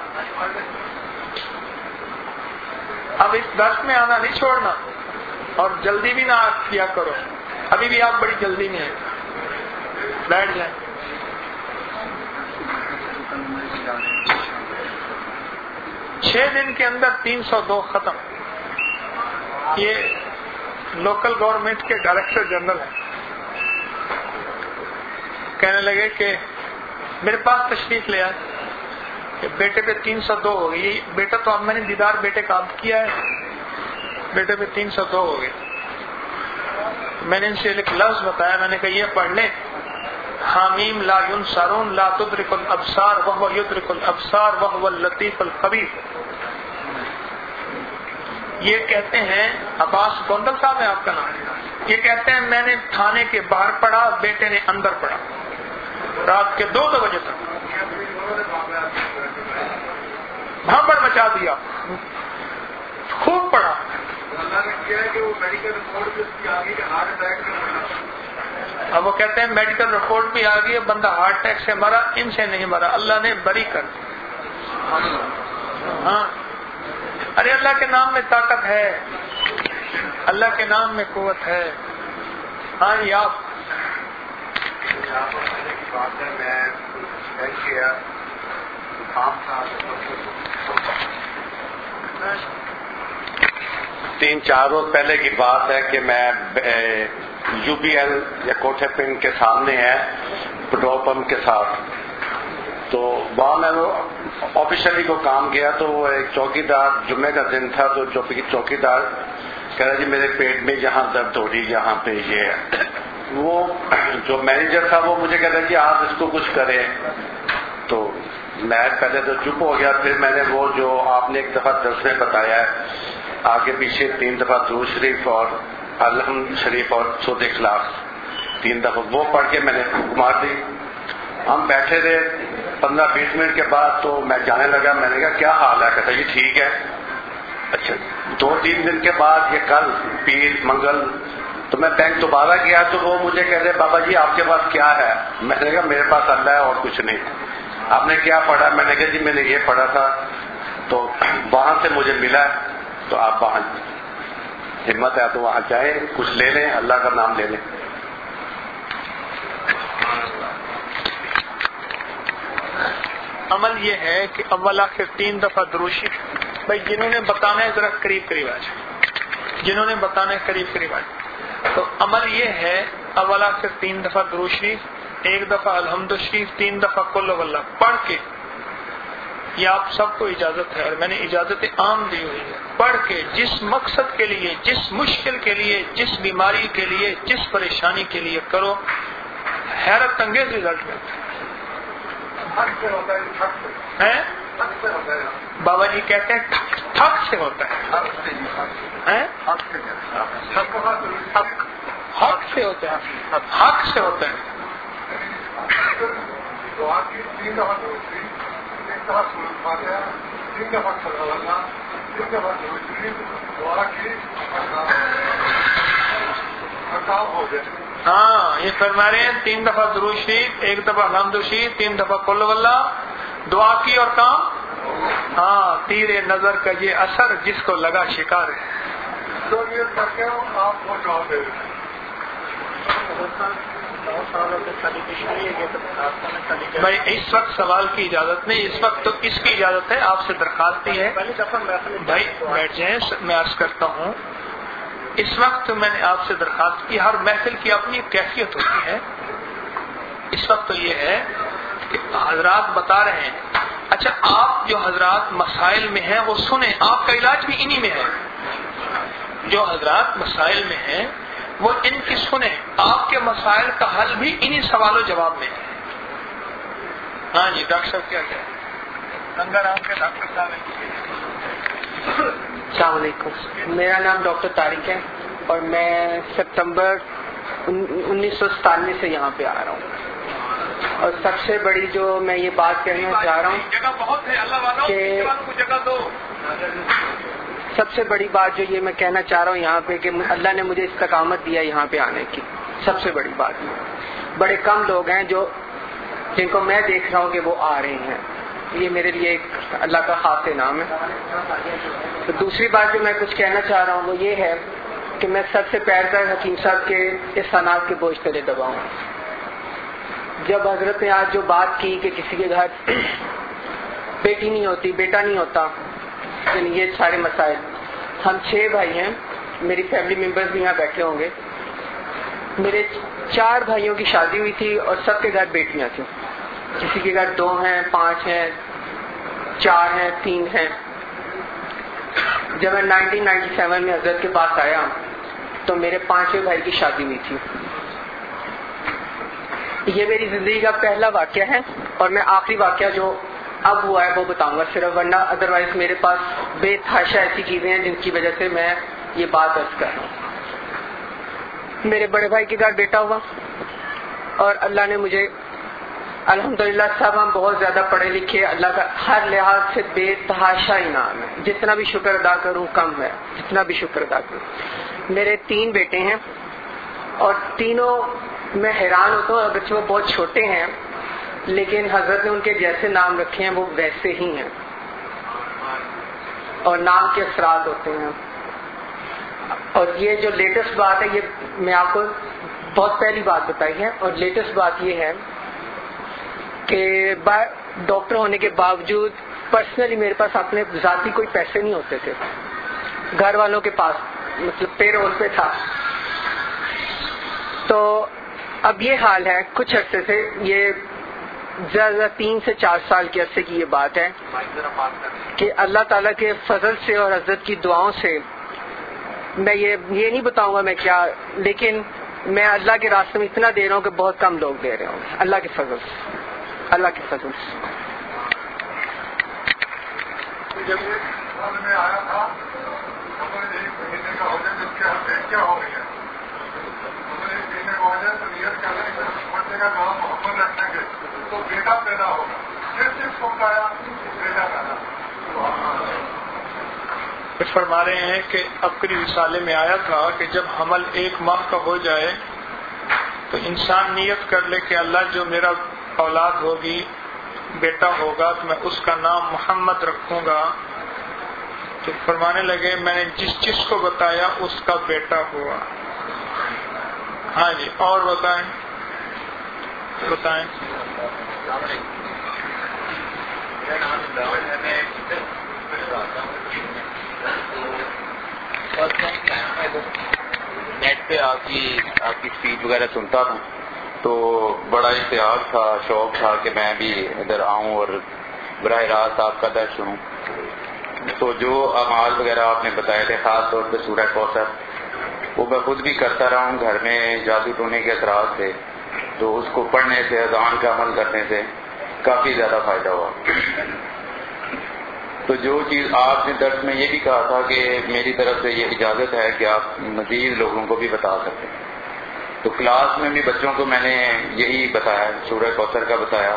اب اس درس میں آنا نہیں چھوڑنا، اور جلدی بھی نہ کیا کرو. ابھی بھی آپ بڑی جلدی میں ہیں. بیٹھ جائیں. چھ دن کے اندر تین سو دو ختم. یہ لوکل گورنمنٹ کے ڈائریکٹر جنرل ہیں. کہنے لگے کہ میرے پاس تشریف لے آئے کہ بیٹے پہ تین سو دو ہو گئی. بیٹا تو اب میں نے دیدار بیٹے کا اب کیا ہے، بیٹے پہ تین سو دو ہو گئے. میں نے ان سے ایک لفظ بتایا، میں نے کہا یہ پڑھ لیں، حامیم لا ینصرون لا تدرک الابصار وهو یدرک الابصار وهو اللطیف الخبیر. یہ کہتے ہیں عباس گوندل صاحب ہے آپ کا نام. یہ کہتے ہیں میں نے تھانے کے باہر پڑھا، بیٹے نے اندر پڑھا رات کے دو دو بجے تک. بھانبڑ مچا دیا، خوب پڑھا. اب وہ کہتے ہیں میڈیکل رپورٹ بھی آ گئی، بندہ ہارٹ اٹیک سے مرا، ان سے نہیں مرا، اللہ نے بری کر دیا. ہاں ارے اللہ کے نام میں طاقت ہے، اللہ کے نام میں قوت ہے. ہاں یہ آپ تین چار روز پہلے کی بات ہے کہ میں یو پی ایل یا کوٹھے پنڈ کے سامنے ہے پٹرول پمپ کے ساتھ، تو وہاں میں وہ آفیشلی کو کام کیا. تو وہ ایک چوکی دار، جمعے کا دن تھا، تو چوکی دار کہہ رہا جی میرے پیٹ میں جہاں درد ہو رہی یہاں پہ یہ ہے. وہ جو مینیجر تھا وہ مجھے کہتا جی آپ اس کو کچھ کریں. تو میں پہلے تو چپ ہو گیا. پھر میں نے وہ جو آپ نے ایک دفعہ درس میں بتایا ہے آگے پیچھے تین دفعہ درود شریف اور الحمد شریف اور سورۃ اخلاص تین دفعہ وہ پڑھ کے میں نے مار دی. ہم بیٹھے رہے پندرہ بیس منٹ کے بعد تو میں جانے لگا. میں نے کہا کیا حال ہے؟ کہتا جی ٹھیک ہے. اچھا دو تین دن کے بعد یہ کل پیر منگل تو میں بینک دوبارہ گیا تو وہ مجھے کہہ رہے بابا جی آپ کے پاس کیا ہے؟ میں نے کہا میرے پاس اللہ ہے اور کچھ نہیں. آپ نے کیا پڑھا؟ میں نے کہا جی میں نے یہ پڑھا تھا. تو وہاں سے مجھے ملا. تو آپ وہاں ہمت ہے تو وہاں جائیں، کچھ لے لیں، اللہ کا نام لے لیں. عمل یہ ہے کہ اول آخر تین دفعہ درود شریف بھائی جنہوں نے بتانا ہے ذرا قریب قریب آ جائیں، جنہوں نے بتانا ہے قریب قریب آ جائیں۔ تو عمل یہ ہے اولا پھر تین دفعہ درود شریف، ایک دفعہ الحمد شریف، تین دفعہ قل واللہ پڑھ کے، یہ آپ سب کو اجازت ہے اور میں نے اجازت عام دی ہوئی ہے، پڑھ کے جس مقصد کے لیے، جس مشکل کے لیے، جس بیماری کے لیے، جس پریشانی کے لیے کرو، حیرت انگیز رزلٹ ملتا ہے۔ بابا جی کہتے ہیں ٹھک ٹھک سے ہوتا ہے، حق سے ہوتا ہے، حق سے ہوتا ہے۔ ہاں یہ فرما رہے ہیں تین دفعہ درود شریف، ایک دفعہ الحمد شریف، تین دفعہ قل واللہ، دعا کی اور کام۔ ہاں تیر نظر کا یہ اثر جس کو لگا شکار ہے۔ بھائی اس وقت سوال کی اجازت نہیں، اس وقت تو اس کی اجازت ہے، آپ سے درخواست ہی ہے بھائی بیٹھ جائیں۔ میں عرض کرتا ہوں اس وقت میں نے آپ سے درخواست کی، ہر محفل کی اپنی کیفیت ہوتی ہے۔ اس وقت تو یہ ہے کہ حضرات بتا رہے ہیں، اچھا آپ جو حضرات مسائل میں ہیں وہ سنیں، آپ کا علاج بھی انہی میں ہے۔ جو حضرات مسائل میں ہیں وہ ان کی سنیں، آپ کے مسائل کا حل بھی انہی سوال و جواب میں ہے۔ ہاں جی ڈاکٹر صاحب کیا کہہ گنگا رام کے ڈاکٹر صاحب ہیں۔ السلام علیکم، میرا نام ڈاکٹر طارق ہے اور میں ستمبر انیس سو ستانوے سے یہاں پہ آ رہا ہوں، اور سب سے بڑی جو میں یہ بات کہنا چاہ رہا ہوں جگہ بہت ہے، اللہ والوں کہ کو جگہ دو۔ سب سے بڑی بات جو یہ میں کہنا چاہ رہا ہوں یہاں پہ کہ اللہ نے مجھے استقامت دیا یہاں پہ آنے کی، سب سے بڑی بات۔ بڑے کم لوگ ہیں جو جن کو میں دیکھ رہا ہوں کہ وہ آ رہے ہیں، یہ میرے لیے ایک اللہ کا خاص انعام ہے۔ تو دوسری بات جو میں کچھ کہنا چاہ رہا ہوں وہ یہ ہے کہ میں سب سے پیر پر حکیم صاحب کے احسانات کے بوجھ تلے دباؤں۔ جب حضرت نے آج جو بات کی کہ کسی کے گھر بیٹی نہیں ہوتی، بیٹا نہیں ہوتا، یعنی یہ سارے مسائل، ہم چھ بھائی ہیں، میری فیملی ممبرز بھی یہاں بیٹھے ہوں گے۔ میرے چار بھائیوں کی شادی ہوئی تھی اور سب کے گھر بیٹیاں تھیں، کسی کے گھر دو ہیں، پانچ ہیں، چار ہیں، تین ہیں۔ جب میں نائنٹین نائنٹی سیون میں حضرت کے پاس آیا تو میرے پانچویں بھائی کی شادی ہوئی تھی۔ یہ میری زندگی کا پہلا واقعہ ہے اور میں آخری واقعہ جو اب ہوا ہے وہ بتاؤں گا صرف، ورنہ ادروائز میرے پاس بے تحاشا ایسی چیزیں ہیں جن کی وجہ سے میں یہ بات عرض کر رہا ہوں۔ میرے بڑے بھائی کے گھر بیٹا ہوا اور اللہ نے مجھے الحمدللہ، سب ہم بہت زیادہ پڑھے لکھے، اللہ کا ہر لحاظ سے بے تحاشا انعام ہے، جتنا بھی شکر ادا کروں کم ہے، جتنا بھی شکر ادا کروں۔ میرے تین بیٹے ہیں اور تینوں میں حیران ہوتا ہوں، اگرچہ وہ بہت چھوٹے ہیں لیکن حضرت نے ان کے جیسے نام رکھے ہیں وہ ویسے ہی ہیں، اور نام کے اثرات ہوتے ہیں۔ اور یہ جو لیٹسٹ بات ہے، یہ میں آپ کو بہت پہلی بات بتائی ہے، اور لیٹسٹ بات یہ ہے کہ ڈاکٹر ہونے کے باوجود پرسنلی میرے پاس اپنے ذاتی کوئی پیسے نہیں ہوتے تھے، گھر والوں کے پاس مطلب پے رول پہ تھا۔ تو اب یہ حال ہے کچھ عرصے سے، یہ زیادہ تین سے چار سال کے عرصے کی یہ بات ہے کہ اللہ تعالیٰ کے فضل سے اور حضرت کی دعاؤں سے، میں یہ یہ نہیں بتاؤں گا میں کیا، لیکن میں اللہ کے راستے میں اتنا دے رہا ہوں کہ بہت کم لوگ دے رہے ہوں، اللہ کے فضل سے، اللہ کے فضل سے۔ جب میں آیا تھا ایک مہینے کا ہو جائے جس کے ہم کیا ہو گئی ہے، ایک مہینے کا ہو جائے تو نیت کر رہے بچے کا نام محمد رکھیں گے تو بیٹا پیدا ہوگا، پھر صرف کو آیا بیٹا پیدا۔ فرما رہے ہیں کہ اپنی رسالے میں آیا تھا کہ جب حمل ایک ماہ کا ہو جائے تو انسان نیت کر لے کہ اللہ جو میرا اولاد ہوگی، بیٹا ہوگا تو میں اس کا نام محمد رکھوں گا۔ تو فرمانے لگے میں نے جس جس کو بتایا اس کا بیٹا ہوا۔ ہاں جی اور بتائیں بتائیں نیٹ پہ آپ کی آپ کی اسپیچ وغیرہ سنتا تھا تو بڑا اشتیاق تھا، شوق تھا کہ میں بھی ادھر آؤں اور براہ راست آپ کا درس سنوں. تو جو اعمال وغیرہ آپ نے بتائے تھے، خاص طور پہ سورہ کوثر، وہ میں خود بھی کرتا رہا ہوں. گھر میں جادو ٹونے کے اثرات تھے تو اس کو پڑھنے سے، اذان کا عمل کرنے سے کافی زیادہ فائدہ ہوا. تو جو چیز آپ نے درس میں یہ بھی کہا تھا کہ میری طرف سے یہ اجازت ہے کہ آپ مزید لوگوں کو بھی بتا سکتے ہیں، تو کلاس میں بھی بچوں کو میں نے یہی بتایا، سورہ کوثر کا بتایا،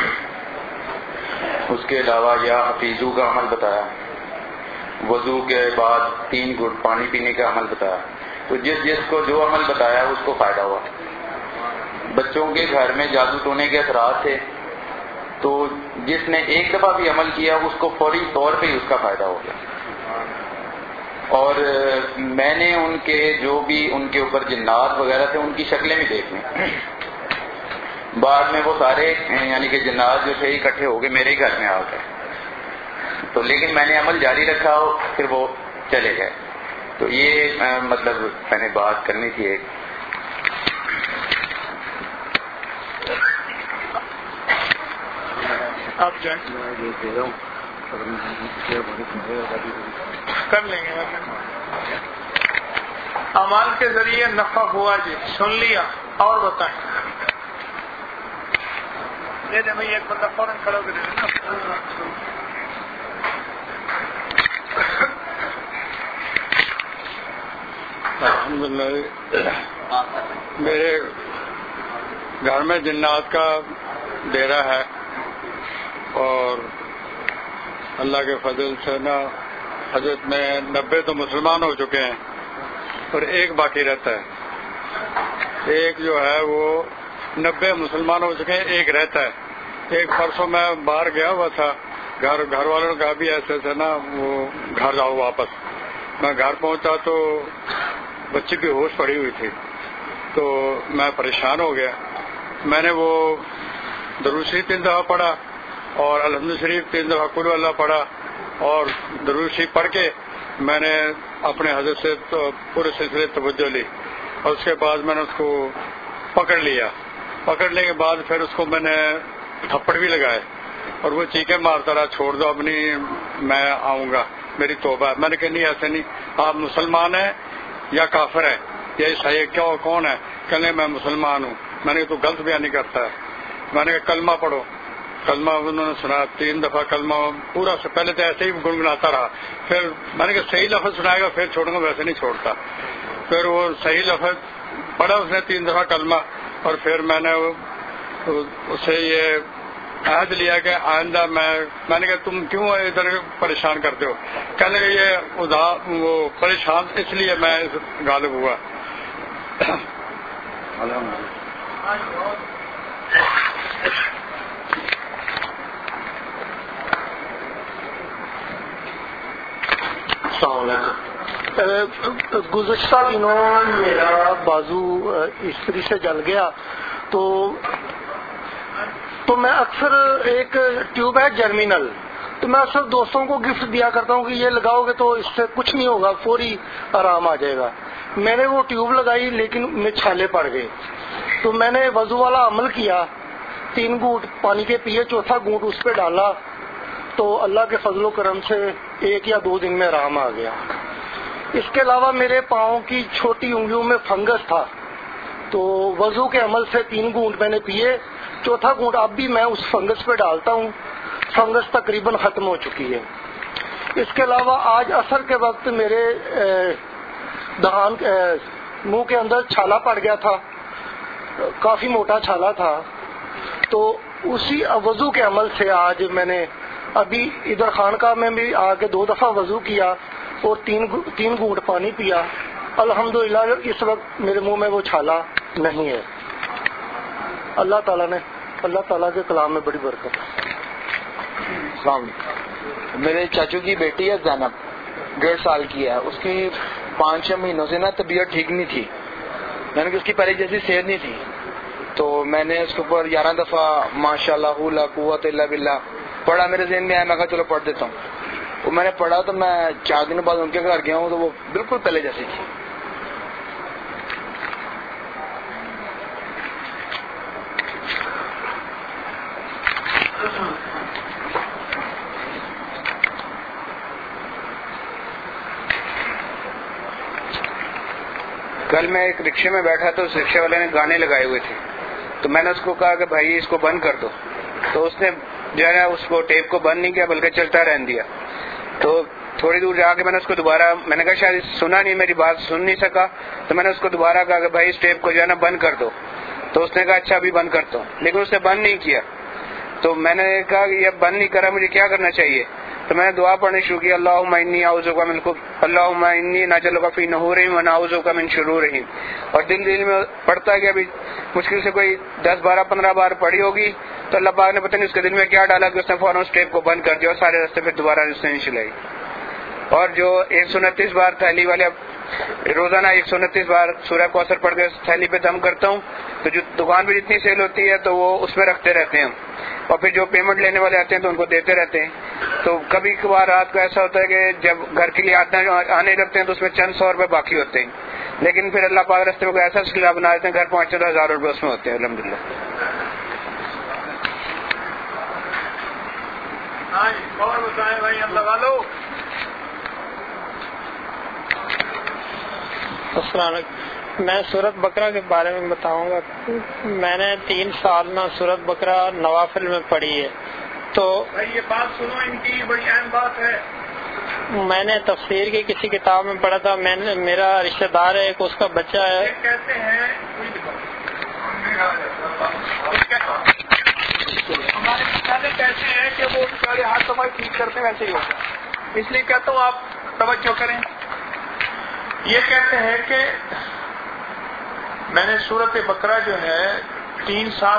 اس کے علاوہ یا حفیظو کا عمل بتایا، وضو کے بعد تین گھٹ پانی پینے کا عمل بتایا. تو جس جس کو جو عمل بتایا اس کو فائدہ ہوا. بچوں کے گھر میں جادو ٹونے کے اثرات تھے تو جس نے ایک دفعہ بھی عمل کیا اس کو فوری طور پہ ہی اس کا فائدہ ہو گیا. اور میں نے ان کے جو بھی ان کے اوپر جنات وغیرہ تھے ان کی شکلیں بھی دیکھ لیں. بعد میں وہ سارے یعنی کہ جنات جو تھے اکٹھے ہو گئے میرے ہی گھر میں آ گئے. تو لیکن میں نے عمل جاری رکھا ہو پھر وہ چلے گئے. تو یہ مطلب میں نے بات کرنی تھی. ایک آپ جائیں کر لیں گے. اعمال کے ذریعے نفع ہوا جی، سن لیا. اور بتائیں. دے دیں بھائی، ایک بندہ فوراً کھڑا ہو کے دے دیں. الحمدللہ میرے گھر میں جنات کا ڈیرا ہے اور اللہ کے فضل سے نا حضرت میں نبے تو مسلمان ہو چکے ہیں اور ایک باقی رہتا ہے. ایک جو ہے وہ نبے مسلمان ہو چکے ہیں، ایک رہتا ہے. ایک پرسوں میں باہر گیا ہوا تھا، گھر گھر والوں نے کہا بھی ایسے ایسے نا وہ گھر جاؤ واپس. میں گھر پہنچا تو بچی کی ہوش پڑی ہوئی تھی تو میں پریشان ہو گیا. میں نے وہ درود شریف تین دفعہ پڑھا اور الحمد شریف تین دفعہ قل اللہ پڑھا اور درود شریف پڑھ کے میں نے اپنے حضرت سے پورے سلسلے توجہ لی اور اس کے بعد میں نے اس کو پکڑ لیا. پکڑنے کے بعد پھر اس کو میں نے تھپڑ بھی لگائے اور وہ چیخیں مارتا رہا، چھوڑ دو اب نہیں میں آؤں گا، میری توبہ ہے. میں نے کہا نہیں ایسے نہیں، آپ مسلمان ہیں یا کافر ہیں یا عیسائی کیا کون ہے؟ کہنے میں مسلمان ہوں. میں نے تو غلط بیان نہیں کرتا ہے. میں نے کہا کلمہ پڑھو. کلمہ انہوں نے سنا تین دفعہ کلمہ پورا. سے پہلے تو ایسے ہی گنگناتا رہا، پھر میں نے کہا صحیح لفظ سنائے گا پھر چھوڑوں گا، ویسے نہیں چھوڑتا. پھر وہ صحیح لفظ پڑھا اس نے تین دفعہ کلمہ اور پھر میں نے اسے یہ عہد لیا کہ آئندہ میں میں نے کہا تم کیوں ادھر پریشان کرتے ہو؟ کہنے لگے یہ وہ پریشان اس لیے میں غالب ہوا. السلام علیکم. گزشتہ دنوں میرا بازو استری سے جل گیا تو تو میں اکثر ایک ٹیوب ہے جرمینل تو میں اکثر دوستوں کو گفٹ دیا کرتا ہوں کہ یہ لگاؤ گے تو اس سے کچھ نہیں ہوگا، فوری آرام آ جائے گا. میں نے وہ ٹیوب لگائی لیکن میں چھالے پڑ گئے تو میں نے وضو والا عمل کیا، تین گھونٹ پانی کے پیے، چوتھا گھونٹ اس پہ ڈالا تو اللہ کے فضل و کرم سے ایک یا دو دن میں آرام آ گیا. اس کے علاوہ میرے پاؤں کی چھوٹی انگلیوں میں فنگس تھا تو وضو کے عمل سے تین گھونٹ میں نے پیے، چوتھا گھونٹ اب بھی میں اس فنگس پہ ڈالتا ہوں، فنگس تقریباً ختم ہو چکی ہے. اس کے علاوہ آج عصر کے وقت میرے دہان منہ کے اندر چھالا پڑ گیا تھا، کافی موٹا چھالا تھا تو اسی وضو کے عمل سے آج میں نے ابھی ادھر خانقاہ میں بھی آ کے دو دفعہ وضو کیا اور تین تین گھونٹ پانی پیا. الحمدللہ اس وقت میرے منہ میں وہ چھالا نہیں ہے. اللہ تعالیٰ نے اللہ تعالیٰ کے کلام میں بڑی برکت ہے. السلام علیکم. میرے چاچو کی بیٹی ہے زینب، ڈیڑھ سال کی ہے. اس کی پانچ چھ مہینوں سے نا طبیعت ٹھیک نہیں تھی، یعنی کہ اس کی پہلے جیسی صحت نہیں تھی. تو میں نے اس کے اوپر گیارہ دفعہ ماشاء اللہ لا قوت الا باللہ پڑھا. میرے ذہن میں آیا، میں کہا چلو پڑھ دیتا ہوں. وہ میں نے پڑھا تو میں چار دنوں بعد ان کے گھر گیا ہوں تو وہ بالکل پہلے جیسی تھی. کل میں ایک رکشے میں بیٹھا تو اس رکشے والے نے گانے لگائے ہوئے تھے تو میں نے اس کو کہا کہ بھائی اس کو بند کر دو, تو اس نے جو ہے نا اس کو ٹیپ کو بند نہیں کیا بلکہ چلتا رہنے دیا. تو تھوڑی دور جا کے میں نے اس کو دوبارہ میں نے کہا شاید سنا نہیں, میری بات سن نہیں سکا, تو میں نے اس کو دوبارہ کہا کہ بھائی اس ٹیپ کو جو ہے نا بند کر دو, تو اس نے کہا اچھا ابھی بند کرتا ہوں, لیکن اس نے بند نہیں کیا. تو میں نے کہا کہ یہ بند نہیں کرا, مجھے کیا کرنا چاہیے؟ تو میں نے دعا پڑھنی شروع کی, اللہم انی اعوذ بک من اللہم انی نجعلک فی نحورہم ونعوذ بک من شرورہم, اور دل دل میں پڑھتا کہ ابھی مشکل سے کوئی دس بارہ پندرہ بار پڑھی ہوگی, تو اللہ پاک نے پتہ نہیں اس کے دل میں کیا ڈالا کہ اس نے فوراً اس ٹیپ کو بند کر دیا اور سارے راستے پھر دوبارہ اس نے نہیں چلائی. اور جو ایک سو انتیس بار تھیلی والے روزانہ ایک سو انتیس بار سورہ کوثر پڑھ کے تھیلی پہ دم کرتا ہوں, تو جو دکان پہ جتنی سیل ہوتی ہے تو وہ اس میں رکھتے رہتے ہیں, اور پھر جو پیمنٹ لینے والے آتے ہیں تو ان کو دیتے رہتے ہیں. تو کبھی کبھار رات کو ایسا ہوتا ہے کہ جب گھر کے لیے آنے لگتے ہیں تو اس میں چند سو روپے باقی ہوتے ہیں, لیکن پھر اللہ پاک راستے میں کوئی ایسا سلسلہ بنا دیتے ہیں گھر پہنچتے تو ہزار روپے اس میں ہوتے ہیں. الحمدللہ. اور بتائیں بھائی اللہ والو. السلام علیکم. میں سورت بقرہ کے بارے میں بتاؤں گا. میں نے تین سال میں سورت بقرہ نوافل میں پڑھی ہے. تو یہ بات سنو, ان کی بڑی اہم بات ہے. میں نے تفسیر کی کسی کتاب میں پڑھا تھا, میں نے میرا رشتہ دار ہے, ایک اس کا بچہ ہے, کہتے ہیں ہمارے پہلے کہتے ہیں کہ وہ سارے ہاتھ صفائی ٹھیک کرتے ہیں ویسے ہی ہوتا ہے, اس لیے کہتا ہوں آپ توجہ کریں. یہ کہتے ہیں کہ میں نے سورت بقرہ جو ہے تین سال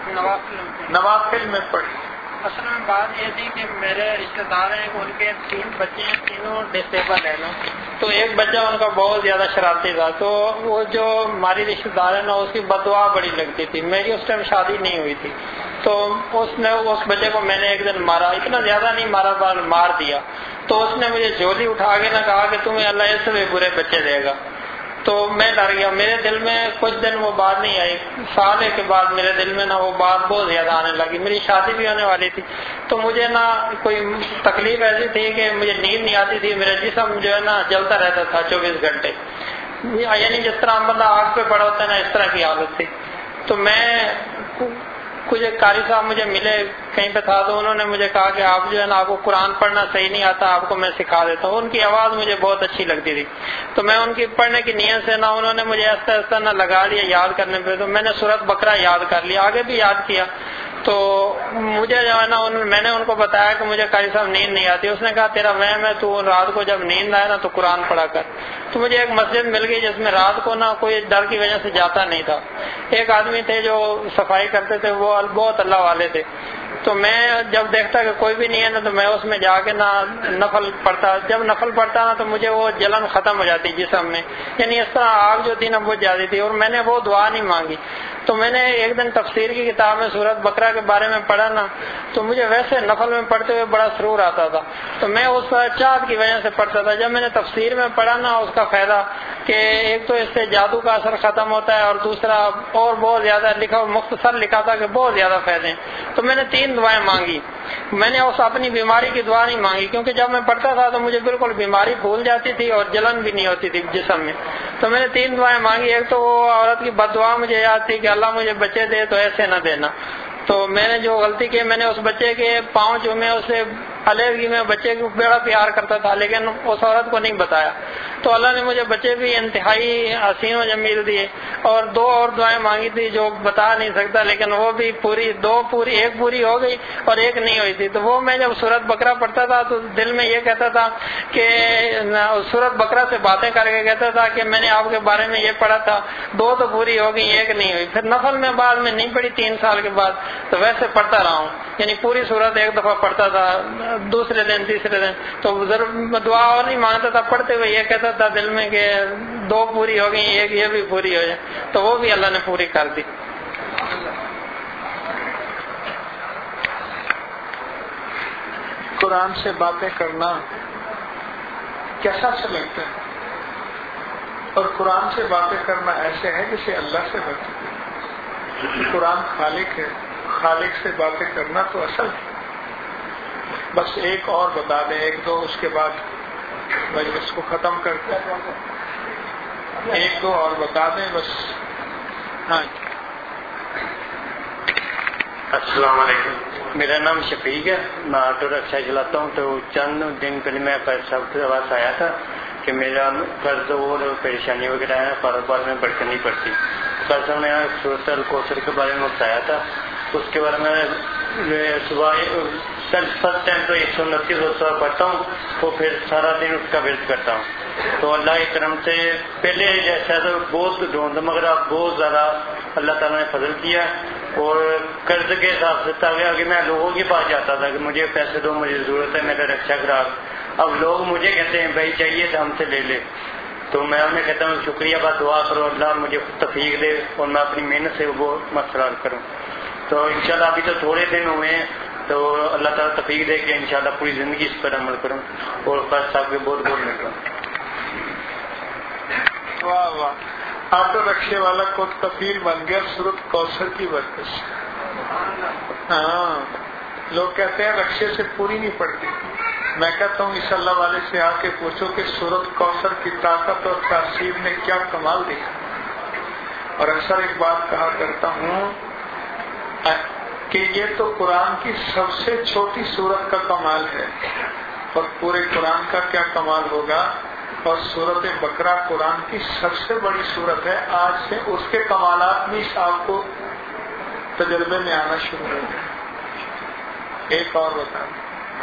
نوافل میں پڑھی. اصل میں بات یہ تھی کہ میرے رشتہ دار ہیں, ان کے تین بچے ہیں, تینوں ڈسیبل ہیں نا, تو ایک بچہ ان کا بہت زیادہ شرارتی تھا. تو وہ جو ہماری رشتہ دار ہے نا اس کی بددعا بڑی لگتی تھی. میری اس ٹائم شادی نہیں ہوئی تھی, تو اس نے اس بچے کو میں نے ایک دن مارا, اتنا زیادہ نہیں مارا, بار مار دیا. تو اس نے مجھے جھولی اٹھا کے نہ کہا کہ تمہیں اللہ اس سے بھی برے بچے دے گا. تو میں ڈر گیا, میرے دل میں کچھ دن وہ بات نہیں آئی. سال کے بعد میرے دل میں نا وہ بات بہت زیادہ آنے لگی. میری شادی بھی ہونے والی تھی, تو مجھے نا کوئی تکلیف ایسی تھی کہ مجھے نیند نہیں آتی تھی, میرا جسم جو ہے نا جلتا رہتا تھا چوبیس گھنٹے, یعنی جس طرح بندہ آگ پہ پڑا ہوتا ہے نا اس طرح کی حالت تھی. تو میں کچھ قاری صاحب مجھے ملے کہیں پہ تھا, تو انہوں نے مجھے کہا کہ آپ جو ہے نا آپ کو قرآن پڑھنا صحیح نہیں آتا, آپ کو میں سکھا دیتا ہوں. ان کی آواز مجھے بہت اچھی لگتی تھی, تو میں ان کی پڑھنے کی نیت سے نا انہوں نے مجھے ایسا ایسا نہ لگا لیا یاد کرنے پہ, تو میں نے سورت بقرہ یاد کر لیا, آگے بھی یاد کیا. تو مجھے جو ہے نا میں نے ان کو بتایا کہ مجھے قاری صاحب نیند نہیں آتی. اس نے کہا تیرا وہم ہے, تو رات کو جب نیند آئے نا تو قرآن پڑھا کر. تو مجھے ایک مسجد مل گئی جس میں رات کو نا کوئی ڈر کی وجہ سے جاتا نہیں تھا. ایک آدمی تھے جو صفائی کرتے تھے, وہ بہت اللہ والے تھے. تو میں جب دیکھتا کہ کوئی بھی نہیں ہے نا تو میں اس میں جا کے نا نفل پڑھتا. جب نفل پڑھتا نا تو مجھے وہ جلن ختم ہو جاتی جسم میں, یعنی اس طرح آگ جو تھی نا بجھ جاتی تھی. اور میں نے وہ دعا نہیں مانگی. تو میں نے ایک دن تفسیر کی کتاب میں سورت بقرہ کے بارے میں پڑھا نا, تو مجھے ویسے نفل میں پڑھتے ہوئے بڑا سرور آتا تھا. تو میں اس چاہت کی وجہ سے پڑھتا تھا. جب میں نے تفسیر میں پڑھا نا اس کا فائدہ کہ ایک تو اس سے جادو کا اثر ختم ہوتا ہے, اور دوسرا اور بہت زیادہ لکھا مختصر لکھا تھا کہ بہت زیادہ فائدے ہیں. تو میں نے تین دعائیں مانگی. میں نے اس اپنی بیماری کی دعا نہیں مانگی, کیونکہ جب میں پڑھتا تھا تو مجھے بالکل بیماری بھول جاتی تھی اور جلن بھی نہیں ہوتی تھی جسم میں. تو میں نے تین دعائیں مانگی. ایک تو وہ عورت کی بد دعا مجھے یاد تھی کہ اللہ مجھے بچے دے تو ایسے نہ دینا. تو میں نے جو غلطی کی, میں نے اس بچے کے پاؤں چومے, اسے علیحدگی میں بچے کو بڑا پیار کرتا تھا, لیکن اس عورت کو نہیں بتایا. تو اللہ نے مجھے بچے بھی انتہائی حسین و جمیل دیے. اور دو اور دعائیں مانگی تھی جو بتا نہیں سکتا, لیکن وہ بھی پوری دو پوری ایک پوری ہو گئی اور ایک نہیں ہوئی تھی. تو وہ میں جب سورت بقرہ پڑھتا تھا تو دل میں یہ کہتا تھا کہ سورت بقرہ سے باتیں کر کے کہتا تھا کہ میں نے آپ کے بارے میں یہ پڑھا تھا, دو تو پوری ہو گئی, ایک نہیں ہوئی. پھر نفل میں بعد میں نہیں پڑھی تین سال کے بعد, تو ویسے پڑھتا رہا ہوں, یعنی پوری سورت ایک دفعہ پڑھتا تھا, دوسرے دن تیسرے دن. تو دعا اور نہیں مانگتا تھا, پڑھتے ہوئے یہ کہتا تھا دل میں کہ دو پوری ہو گئی, ایک یہ بھی پوری ہو جائے. تو وہ بھی اللہ نے پوری کر دی. قرآن سے باتیں کرنا کیسا اچھا لگتا ہے، اور قرآن سے باتیں کرنا ایسے ہے جیسے اللہ سے باتیں کرنا. قرآن خالق ہے، خالق سے باتیں کرنا تو اصل ہے. بس ایک اور بتا دیں، ایک دو، اس کے بعد مجلس کو ختم کرتے ہیں. ایک دو اور بتا دیں بس. ہاں، السلام علیکم، میرا نام شفیق ہے، میں آٹو رکشا چلاتا ہوں. تو چند دن پہلے میں سب کے پاس آیا تھا کہ میرا قرض اور پریشانی وغیرہ ہے، کاروبار میں بڑھتی نہیں پڑتی. قرض میں سورۃ الکوثر کے بارے میں بتایا تھا، اس کے بارے میں صبح فرسٹ ٹائم تو ایک سو انتیس روزہ پڑھتا ہوں، تو پھر سارا دن اس کا ورد کرتا ہوں. تو اللہ کی کرم سے پہلے جیسا تو بہت ڈھونڈ، مگر اب بہت زیادہ اللہ تعالیٰ نے فضل کیا. اور قرض کے حساب سے تاکہ آگے میں لوگوں کے پاس جاتا تھا کہ مجھے پیسے دو، مجھے ضرورت ہے، میرا رکشا گراہک. اب لوگ مجھے کہتے ہیں بھائی چاہیے تو ہم سے لے لے. تو میں انہیں کہتا ہوں شکریہ، بات دعا کرو اللہ مجھے توفیق دے اور میں اپنی محنت سے وہ مسئلہ کروں. تو انشاءاللہ ابھی تو تھوڑے دن ہوئے ہیں، تو اللہ تعالیٰ توفیق دے کہ انشاءاللہ پوری زندگی اس پر عمل کروں اور قرض صاحب کے بہت بہت نکلوں. واہ واہ، آٹو رکشے والا کو کفیل بن گیا سورۃ کوثر کی برکت سے. ہاں، لوگ کہتے ہیں رکشے سے پوری نہیں پڑتی. میں کہتا ہوں اس اللہ والے سے آ کے پوچھو کہ سورۃ کوثر کی طاقت اور تاثیر نے کیا کمال دکھا. اور اکثر ایک بات کہا کرتا ہوں کہ یہ تو قرآن کی سب سے چھوٹی سورت کا کمال ہے، اور پورے قرآن کا کیا کمال ہوگا. اور سورت بقرہ قرآن کی سب سے بڑی سورت ہے. آج سے اس کے کمالات بھی آپ کو تجربے میں آنا شروع ہو گئے. ایک اور بتا دیں.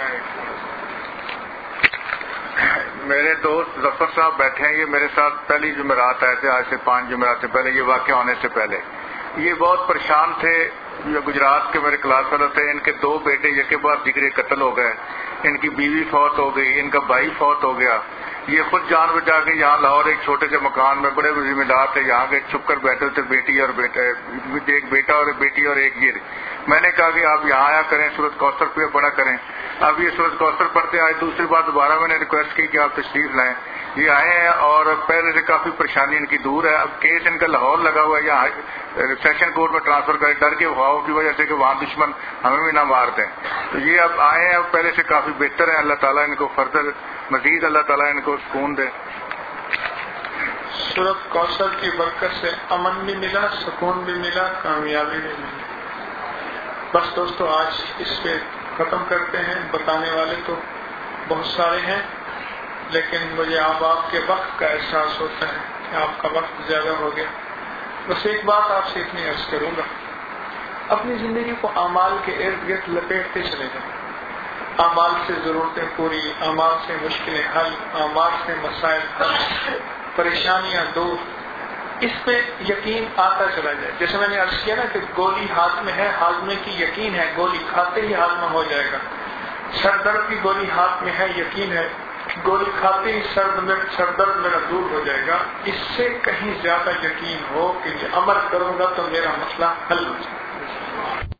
میرے دوست ظفر صاحب بیٹھے ہیں، یہ میرے ساتھ پہلی جمعرات آئے تھے، آج سے پانچ جمعرات سے پہلے، یہ واقعہ ہونے سے پہلے. یہ بہت پریشان تھے. یہ گجرات کے میرے کلاس فیلو تھے. ان کے دو بیٹے یک کے بعد دیگرے قتل ہو گئے، ان کی بیوی فوت ہو گئی، ان کا بھائی فوت ہو گیا. یہ خود جان بچا کے یہاں لاہور ایک چھوٹے سے مکان میں بڑے ذمہ دار تھے، یہاں کے چھپ کر بیٹھے تھے، بیٹی اور بیٹا، ایک بیٹا اور بیٹی اور ایک یہ. میں نے کہا کہ آپ یہاں آیا کریں، سورۃ کوثر پہ پڑھا کریں. اب یہ سورۃ کوثر پڑھتے آئے. دوسری بات دوبارہ میں نے ریکویسٹ کی کہ آپ تشریف لائیں. یہ آئے ہیں اور پہلے سے کافی پریشانی ان کی دور ہے. اب کیس ان کا لاہور لگا ہوا ہے، یہاں سیشن کورٹ میں ٹرانسفر کرے، ڈر کے خواہوں کی وجہ سے کہ وہاں دشمن ہمیں بھی نہ مار دیں. تو یہ اب آئے ہیں، اب پہلے سے کافی بہتر ہیں. اللہ تعالیٰ ان کو فردر مزید اللہ تعالیٰ ان کو سکون دے. سورۃ کوثر کی برکت سے امن بھی ملا، سکون بھی ملا، کامیابی بھی ملی. بس دوستو آج اس پہ ختم کرتے ہیں. بتانے والے تو بہت سارے ہیں، لیکن مجھے آپ آپ کے وقت کا احساس ہوتا ہے کہ آپ کا وقت زیادہ ہو گیا. بس ایک بات آپ سے اتنی عرض کروں گا، اپنی زندگی کو اعمال کے ارد گرد لپیٹتے چلے جائیں. اعمال سے ضرورتیں پوری، اعمال سے مشکلیں حل، اعمال سے مسائل حل، پریشانیاں دور. اس پہ یقین آتا چلا جائے. جیسے میں نے عرض کیا نا کہ گولی ہاتھ میں ہے، ہاضمے کی یقین ہے، گولی کھاتے ہی ہاضمہ ہو جائے گا. سر درد کی گولی ہاتھ میں ہے، یقین ہے، گولی کھاتے ہی سر میں سر درد میرا دور ہو جائے گا. اس سے کہیں زیادہ یقین ہو کہ یہ عمل کروں گا تو میرا مسئلہ حل ہو جائے گا.